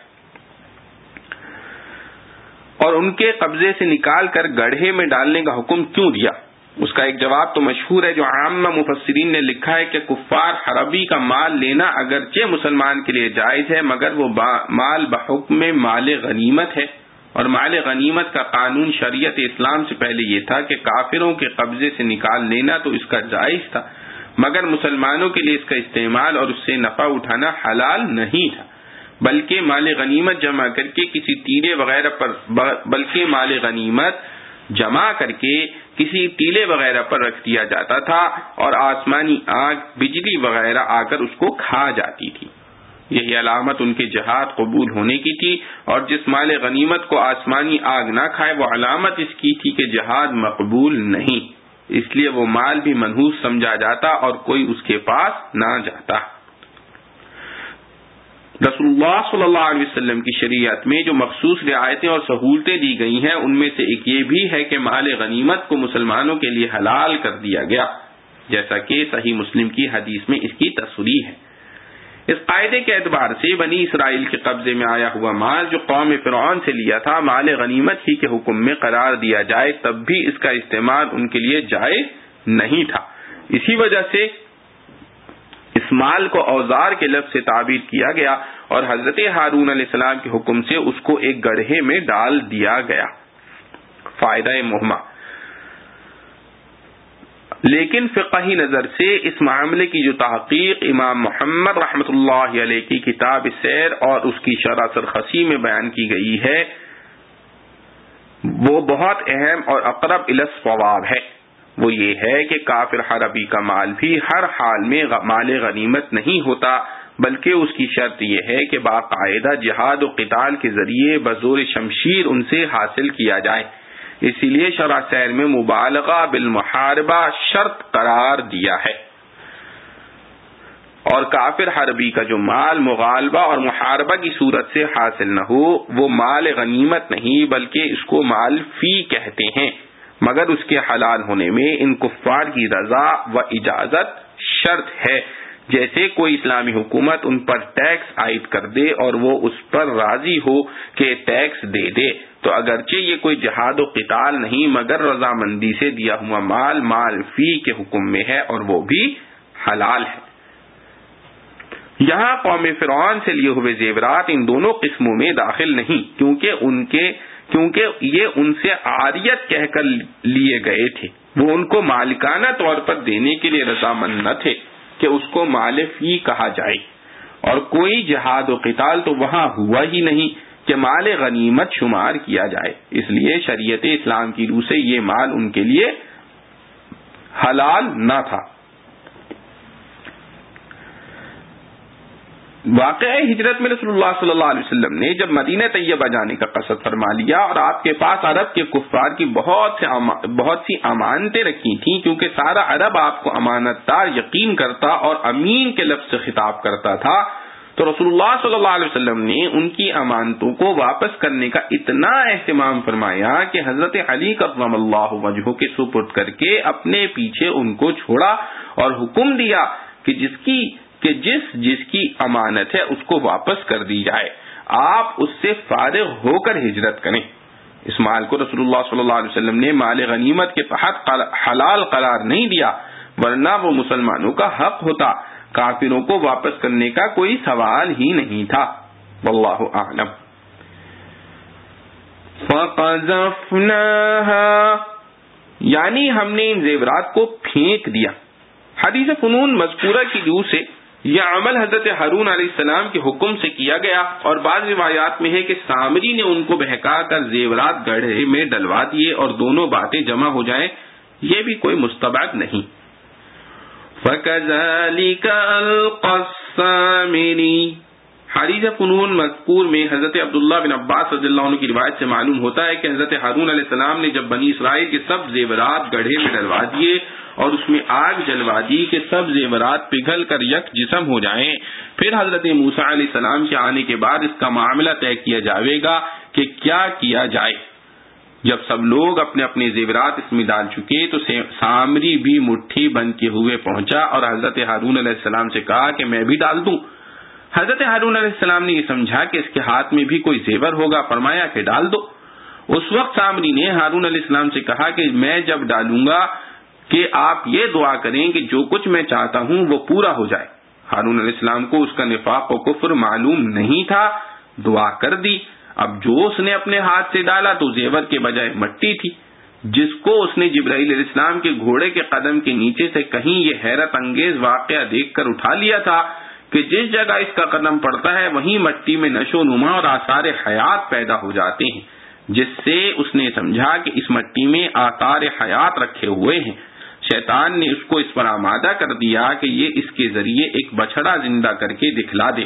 اور ان کے قبضے سے نکال کر گڑھے میں ڈالنے کا حکم کیوں دیا؟ اس کا ایک جواب تو مشہور ہے جو عامہ مفسرین نے لکھا ہے کہ کفار حربی کا مال لینا اگرچہ مسلمان کے لیے جائز ہے، مگر وہ مال بحکم مال غنیمت ہے، اور مال غنیمت کا قانون شریعت اسلام سے پہلے یہ تھا کہ کافروں کے قبضے سے نکال لینا تو اس کا جائز تھا، مگر مسلمانوں کے لیے اس کا استعمال اور اس سے نفع اٹھانا حلال نہیں تھا، بلکہ مال غنیمت جمع کر کے کسی ٹیلے وغیرہ پر رکھ دیا جاتا تھا اور آسمانی آگ بجلی وغیرہ آ کر اس کو کھا جاتی تھی۔ یہی علامت ان کے جہاد قبول ہونے کی تھی، اور جس مال غنیمت کو آسمانی آگ نہ کھائے وہ علامت اس کی تھی کہ جہاد مقبول نہیں، اس لیے وہ مال بھی منحوس سمجھا جاتا اور کوئی اس کے پاس نہ جاتا۔ رسول اللہ صلی اللہ علیہ وسلم کی شریعت میں جو مخصوص رعایتیں اور سہولتیں دی گئی ہیں ان میں سے ایک یہ بھی ہے کہ مال غنیمت کو مسلمانوں کے لیے حلال کر دیا گیا، جیسا کہ صحیح مسلم کی حدیث میں اس کی تصریح ہے۔ اس قاعدے کے اعتبار سے بنی اسرائیل کے قبضے میں آیا ہوا مال جو قوم فرعون سے لیا تھا مال غنیمت ہی کے حکم میں قرار دیا جائے تب بھی اس کا استعمال ان کے لیے جائز نہیں تھا۔ اسی وجہ سے اس مال کو اوزار کے لفظ سے تعبیر کیا گیا اور حضرت ہارون علیہ السلام کے حکم سے اس کو ایک گڑھے میں ڈال دیا گیا۔ فائدہ مہمہ، لیکن فقہی نظر سے اس معاملے کی جو تحقیق امام محمد رحمۃ اللہ علیہ کی کتاب سیر اور اس کی شرح سرخسی میں بیان کی گئی ہے وہ بہت اہم اور اقرب الی الصواب ہے۔ وہ یہ ہے کہ کافر حربی کا مال بھی ہر حال میں مال غنیمت نہیں ہوتا، بلکہ اس کی شرط یہ ہے کہ باقاعدہ جہاد و قتال کے ذریعے بزور شمشیر ان سے حاصل کیا جائے۔ اسی لیے شرح سیر میں مبالغہ بالمحاربہ شرط قرار دیا ہے، اور کافر حربی کا جو مال مغالبہ اور محاربہ کی صورت سے حاصل نہ ہو وہ مال غنیمت نہیں بلکہ اس کو مال فی کہتے ہیں، مگر اس کے حلال ہونے میں ان کفار کی رضا و اجازت شرط ہے، جیسے کوئی اسلامی حکومت ان پر ٹیکس عائد کر دے اور وہ اس پر راضی ہو کہ ٹیکس دے دے تو اگرچہ یہ کوئی جہاد و قتال نہیں مگر رضامندی سے دیا ہوا مال فی کے حکم میں ہے اور وہ بھی حلال ہے۔ یہاں قوم فرعون سے لیے ہوئے زیورات ان دونوں قسموں میں داخل نہیں، کیونکہ یہ ان سے عاریت کہہ کر لیے گئے تھے، وہ ان کو مالکانہ طور پر دینے کے لیے رضامند نہ تھے کہ اس کو مال فی کہا جائے، اور کوئی جہاد و قتال تو وہاں ہوا ہی نہیں کہ مال غنیمت شمار کیا جائے، اس لیے شریعت اسلام کی روح سے یہ مال ان کے لیے حلال نہ تھا۔ واقعہ ہجرت میں رسول اللہ صلی اللہ علیہ وسلم نے جب مدینہ طیبہ جانے کا قصد فرما لیا اور آپ کے پاس عرب کے کفار کی بہت سی امانتیں رکھی تھیں، کیونکہ سارا عرب آپ کو امانت دار یقین کرتا اور امین کے لفظ سے خطاب کرتا تھا، تو رسول اللہ صلی اللہ علیہ وسلم نے ان کی امانتوں کو واپس کرنے کا اتنا اہتمام فرمایا کہ حضرت علی کرم اللہ وجہہ کے سپرد کر کے اپنے پیچھے ان کو چھوڑا اور حکم دیا کہ جس کی امانت ہے اس کو واپس کر دی جائے، آپ اس سے فارغ ہو کر ہجرت کریں۔ اس مال کو رسول اللہ صلی اللہ علیہ وسلم نے مال غنیمت کے تحت حلال قرار نہیں دیا، ورنہ وہ مسلمانوں کا حق ہوتا، کافروں کو واپس کرنے کا کوئی سوال ہی نہیں تھا۔ واللہ اعلم۔ فَقَذَفْنَاهَا یعنی ہم نے ان زیورات کو پھینک دیا۔ حدیث فنون مذکورہ کی روح سے یہ عمل حضرت ہارون علیہ السلام کے حکم سے کیا گیا، اور بعض روایات میں ہے کہ سامری نے ان کو بہکا کر زیورات گڑھے میں ڈلوا دیے اور دونوں باتیں جمع ہو جائیں، یہ بھی کوئی مستبعد نہیں۔ فَكَذَلِكَ أَلْقَى السَّامِرِي حدیث فنون مذکور میں حضرت عبداللہ بن عباس رضی اللہ عنہ کی روایت سے معلوم ہوتا ہے کہ حضرت ہارون علیہ السلام نے جب بنی اسرائیل کے سب زیورات گڑھے میں ڈلوا دیے اور اس میں آگ جلوا دی کہ سب زیورات پگھل کر یک جسم ہو جائیں، پھر حضرت موسیٰ علیہ السلام کے آنے کے بعد اس کا معاملہ طے کیا جائے گا کہ کیا کیا جائے۔ جب سب لوگ اپنے اپنے زیورات اس میں ڈال چکے تو سامری بھی مٹھی بند کیے ہوئے پہنچا اور حضرت ہارون علیہ السلام سے کہا کہ میں بھی ڈال دوں۔ حضرت ہارون علیہ السلام نے یہ سمجھا کہ اس کے ہاتھ میں بھی کوئی زیور ہوگا، فرمایا کہ ڈال دو۔ اس وقت سامری نے ہارون علیہ السلام سے کہا کہ میں جب ڈالوں گا کہ آپ یہ دعا کریں کہ جو کچھ میں چاہتا ہوں وہ پورا ہو جائے۔ ہارون علیہ السلام کو اس کا نفاق و کفر معلوم نہیں تھا، دعا کر دی۔ اب جو اس نے اپنے ہاتھ سے ڈالا تو زیور کے بجائے مٹی تھی، جس کو اس نے جبرائیل علیہ السلام کے گھوڑے کے قدم کے نیچے سے کہیں یہ حیرت انگیز واقعہ دیکھ کر اٹھا لیا تھا کہ جس جگہ اس کا قدم پڑتا ہے وہیں مٹی میں نشو و نما اور آثار حیات پیدا ہو جاتے ہیں، جس سے اس نے سمجھا کہ اس مٹی میں آثار حیات رکھے ہوئے ہیں۔ شیطان نے اس کو اس پر آمادہ کر دیا کہ یہ اس کے ذریعے ایک بچڑا زندہ کر کے دکھلا دے۔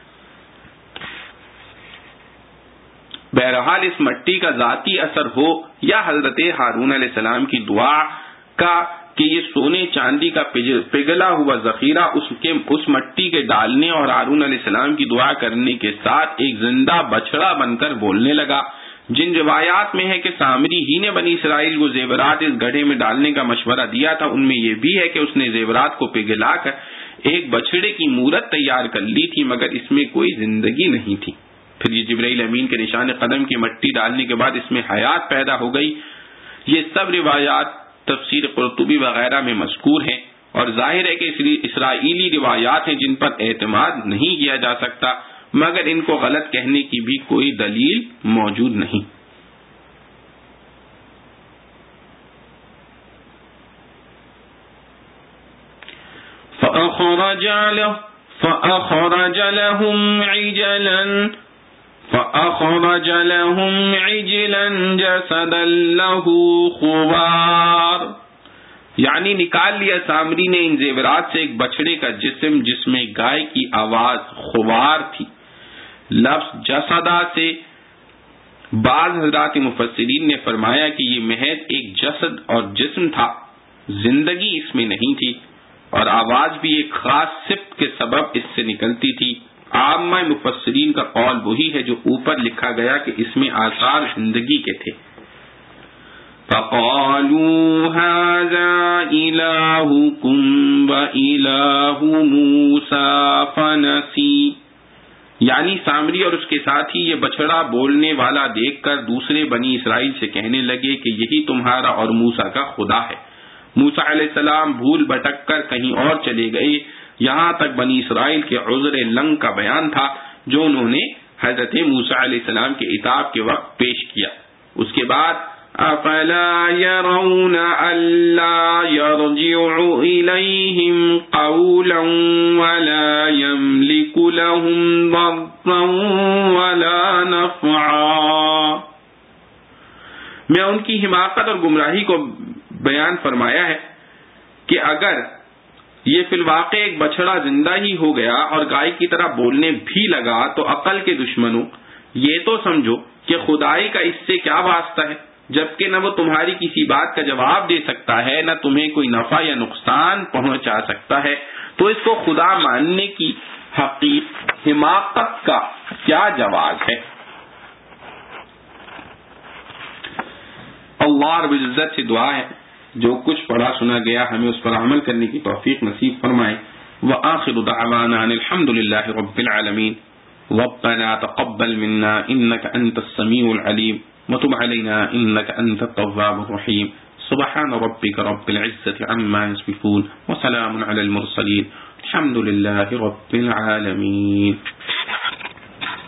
بہرحال اس مٹی کا ذاتی اثر ہو یا حضرت ہارون علیہ السلام کی دعا کا کہ یہ سونے چاندی کا پگھلا ہوا ذخیرہ اس مٹی کے ڈالنے اور ہارون علیہ السلام کی دعا کرنے کے ساتھ ایک زندہ بچڑا بن کر بولنے لگا۔ جن روایات میں ہے کہ سامری ہی نے بنی اسرائیل کو زیورات اس گڑھے میں ڈالنے کا مشورہ دیا تھا، ان میں یہ بھی ہے کہ اس نے زیورات کو پگھلا کر ایک بچڑے کی مورت تیار کر لی تھی، مگر اس میں کوئی زندگی نہیں تھی۔ پھر یہ جبرائیل امین کے نشان قدم کی مٹی ڈالنے کے بعد اس میں حیات پیدا ہو گئی۔ یہ سب روایات تفسیر قرطبی وغیرہ میں مذکور ہیں، اور ظاہر ہے کہ اسرائیلی روایات ہیں جن پر اعتماد نہیں کیا جا سکتا، مگر ان کو غلط کہنے کی بھی کوئی دلیل موجود نہیں۔ فَأَخْرَجَ لَهُمْ عِجْلًا جَسَدًا لَهُ خُوَارٌ یعنی نکال لیا سامری نے ان زیورات سے ایک بچڑے کا جسم جس میں گائے کی آواز خوار تھی۔ لفظ جسدہ سے بعض حضرات مفسرین نے فرمایا کہ یہ محض ایک جسد اور جسم تھا، زندگی اس میں نہیں تھی، اور آواز بھی ایک خاص صفت کے سبب اس سے نکلتی تھی۔ عامہ مفسرین کا قول وہی ہے جو اوپر لکھا گیا کہ اس میں آثار زندگی کے تھے۔ فقالوا هذا إلهكم وإله موسى فنسي، یعنی سامری اور اس کے ساتھی یہ بچڑا بولنے والا دیکھ کر دوسرے بنی اسرائیل سے کہنے لگے کہ یہی تمہارا اور موسیٰ کا خدا ہے۔ موسیٰ علیہ السلام بھول بھٹک کر کہیں اور چلے گئے، یہاں تک بنی اسرائیل کے عذر لنگ کا بیان تھا جو انہوں نے حضرت موسیٰ علیہ السلام کے عتاب کے وقت پیش کیا۔ اس کے بعد افلا يرون الا يرجع اليهم قولا ولا يملك لهم ضرا ولا نفعا، میں ان کی حماقت اور گمراہی کو بیان فرمایا ہے کہ اگر یہ فی الواقع ایک بچڑا زندہ ہی ہو گیا اور گائے کی طرح بولنے بھی لگا تو عقل کے دشمنوں یہ تو سمجھو کہ خدائی کا اس سے کیا واسطہ ہے، جبکہ نہ وہ تمہاری کسی بات کا جواب دے سکتا ہے نہ تمہیں کوئی نفع یا نقصان پہنچا سکتا ہے، تو اس کو خدا ماننے کی حماقت کا کیا جواز ہے۔ اللہ رب العزت سے دعا ہے جو کچھ پڑھا سنا گیا ہمیں اس پر عمل کرنے کی توفیق نصیب فرمائے۔ وآخر دعوانا ان الحمد للہ رب العالمین۔ ربنا تقبل منا انك انت السميع العليم وتب علينا انك انت التواب الرحيم۔ سبحان ربك رب العزة عما يصفون وسلام على المرسلين الحمد لله رب العالمين۔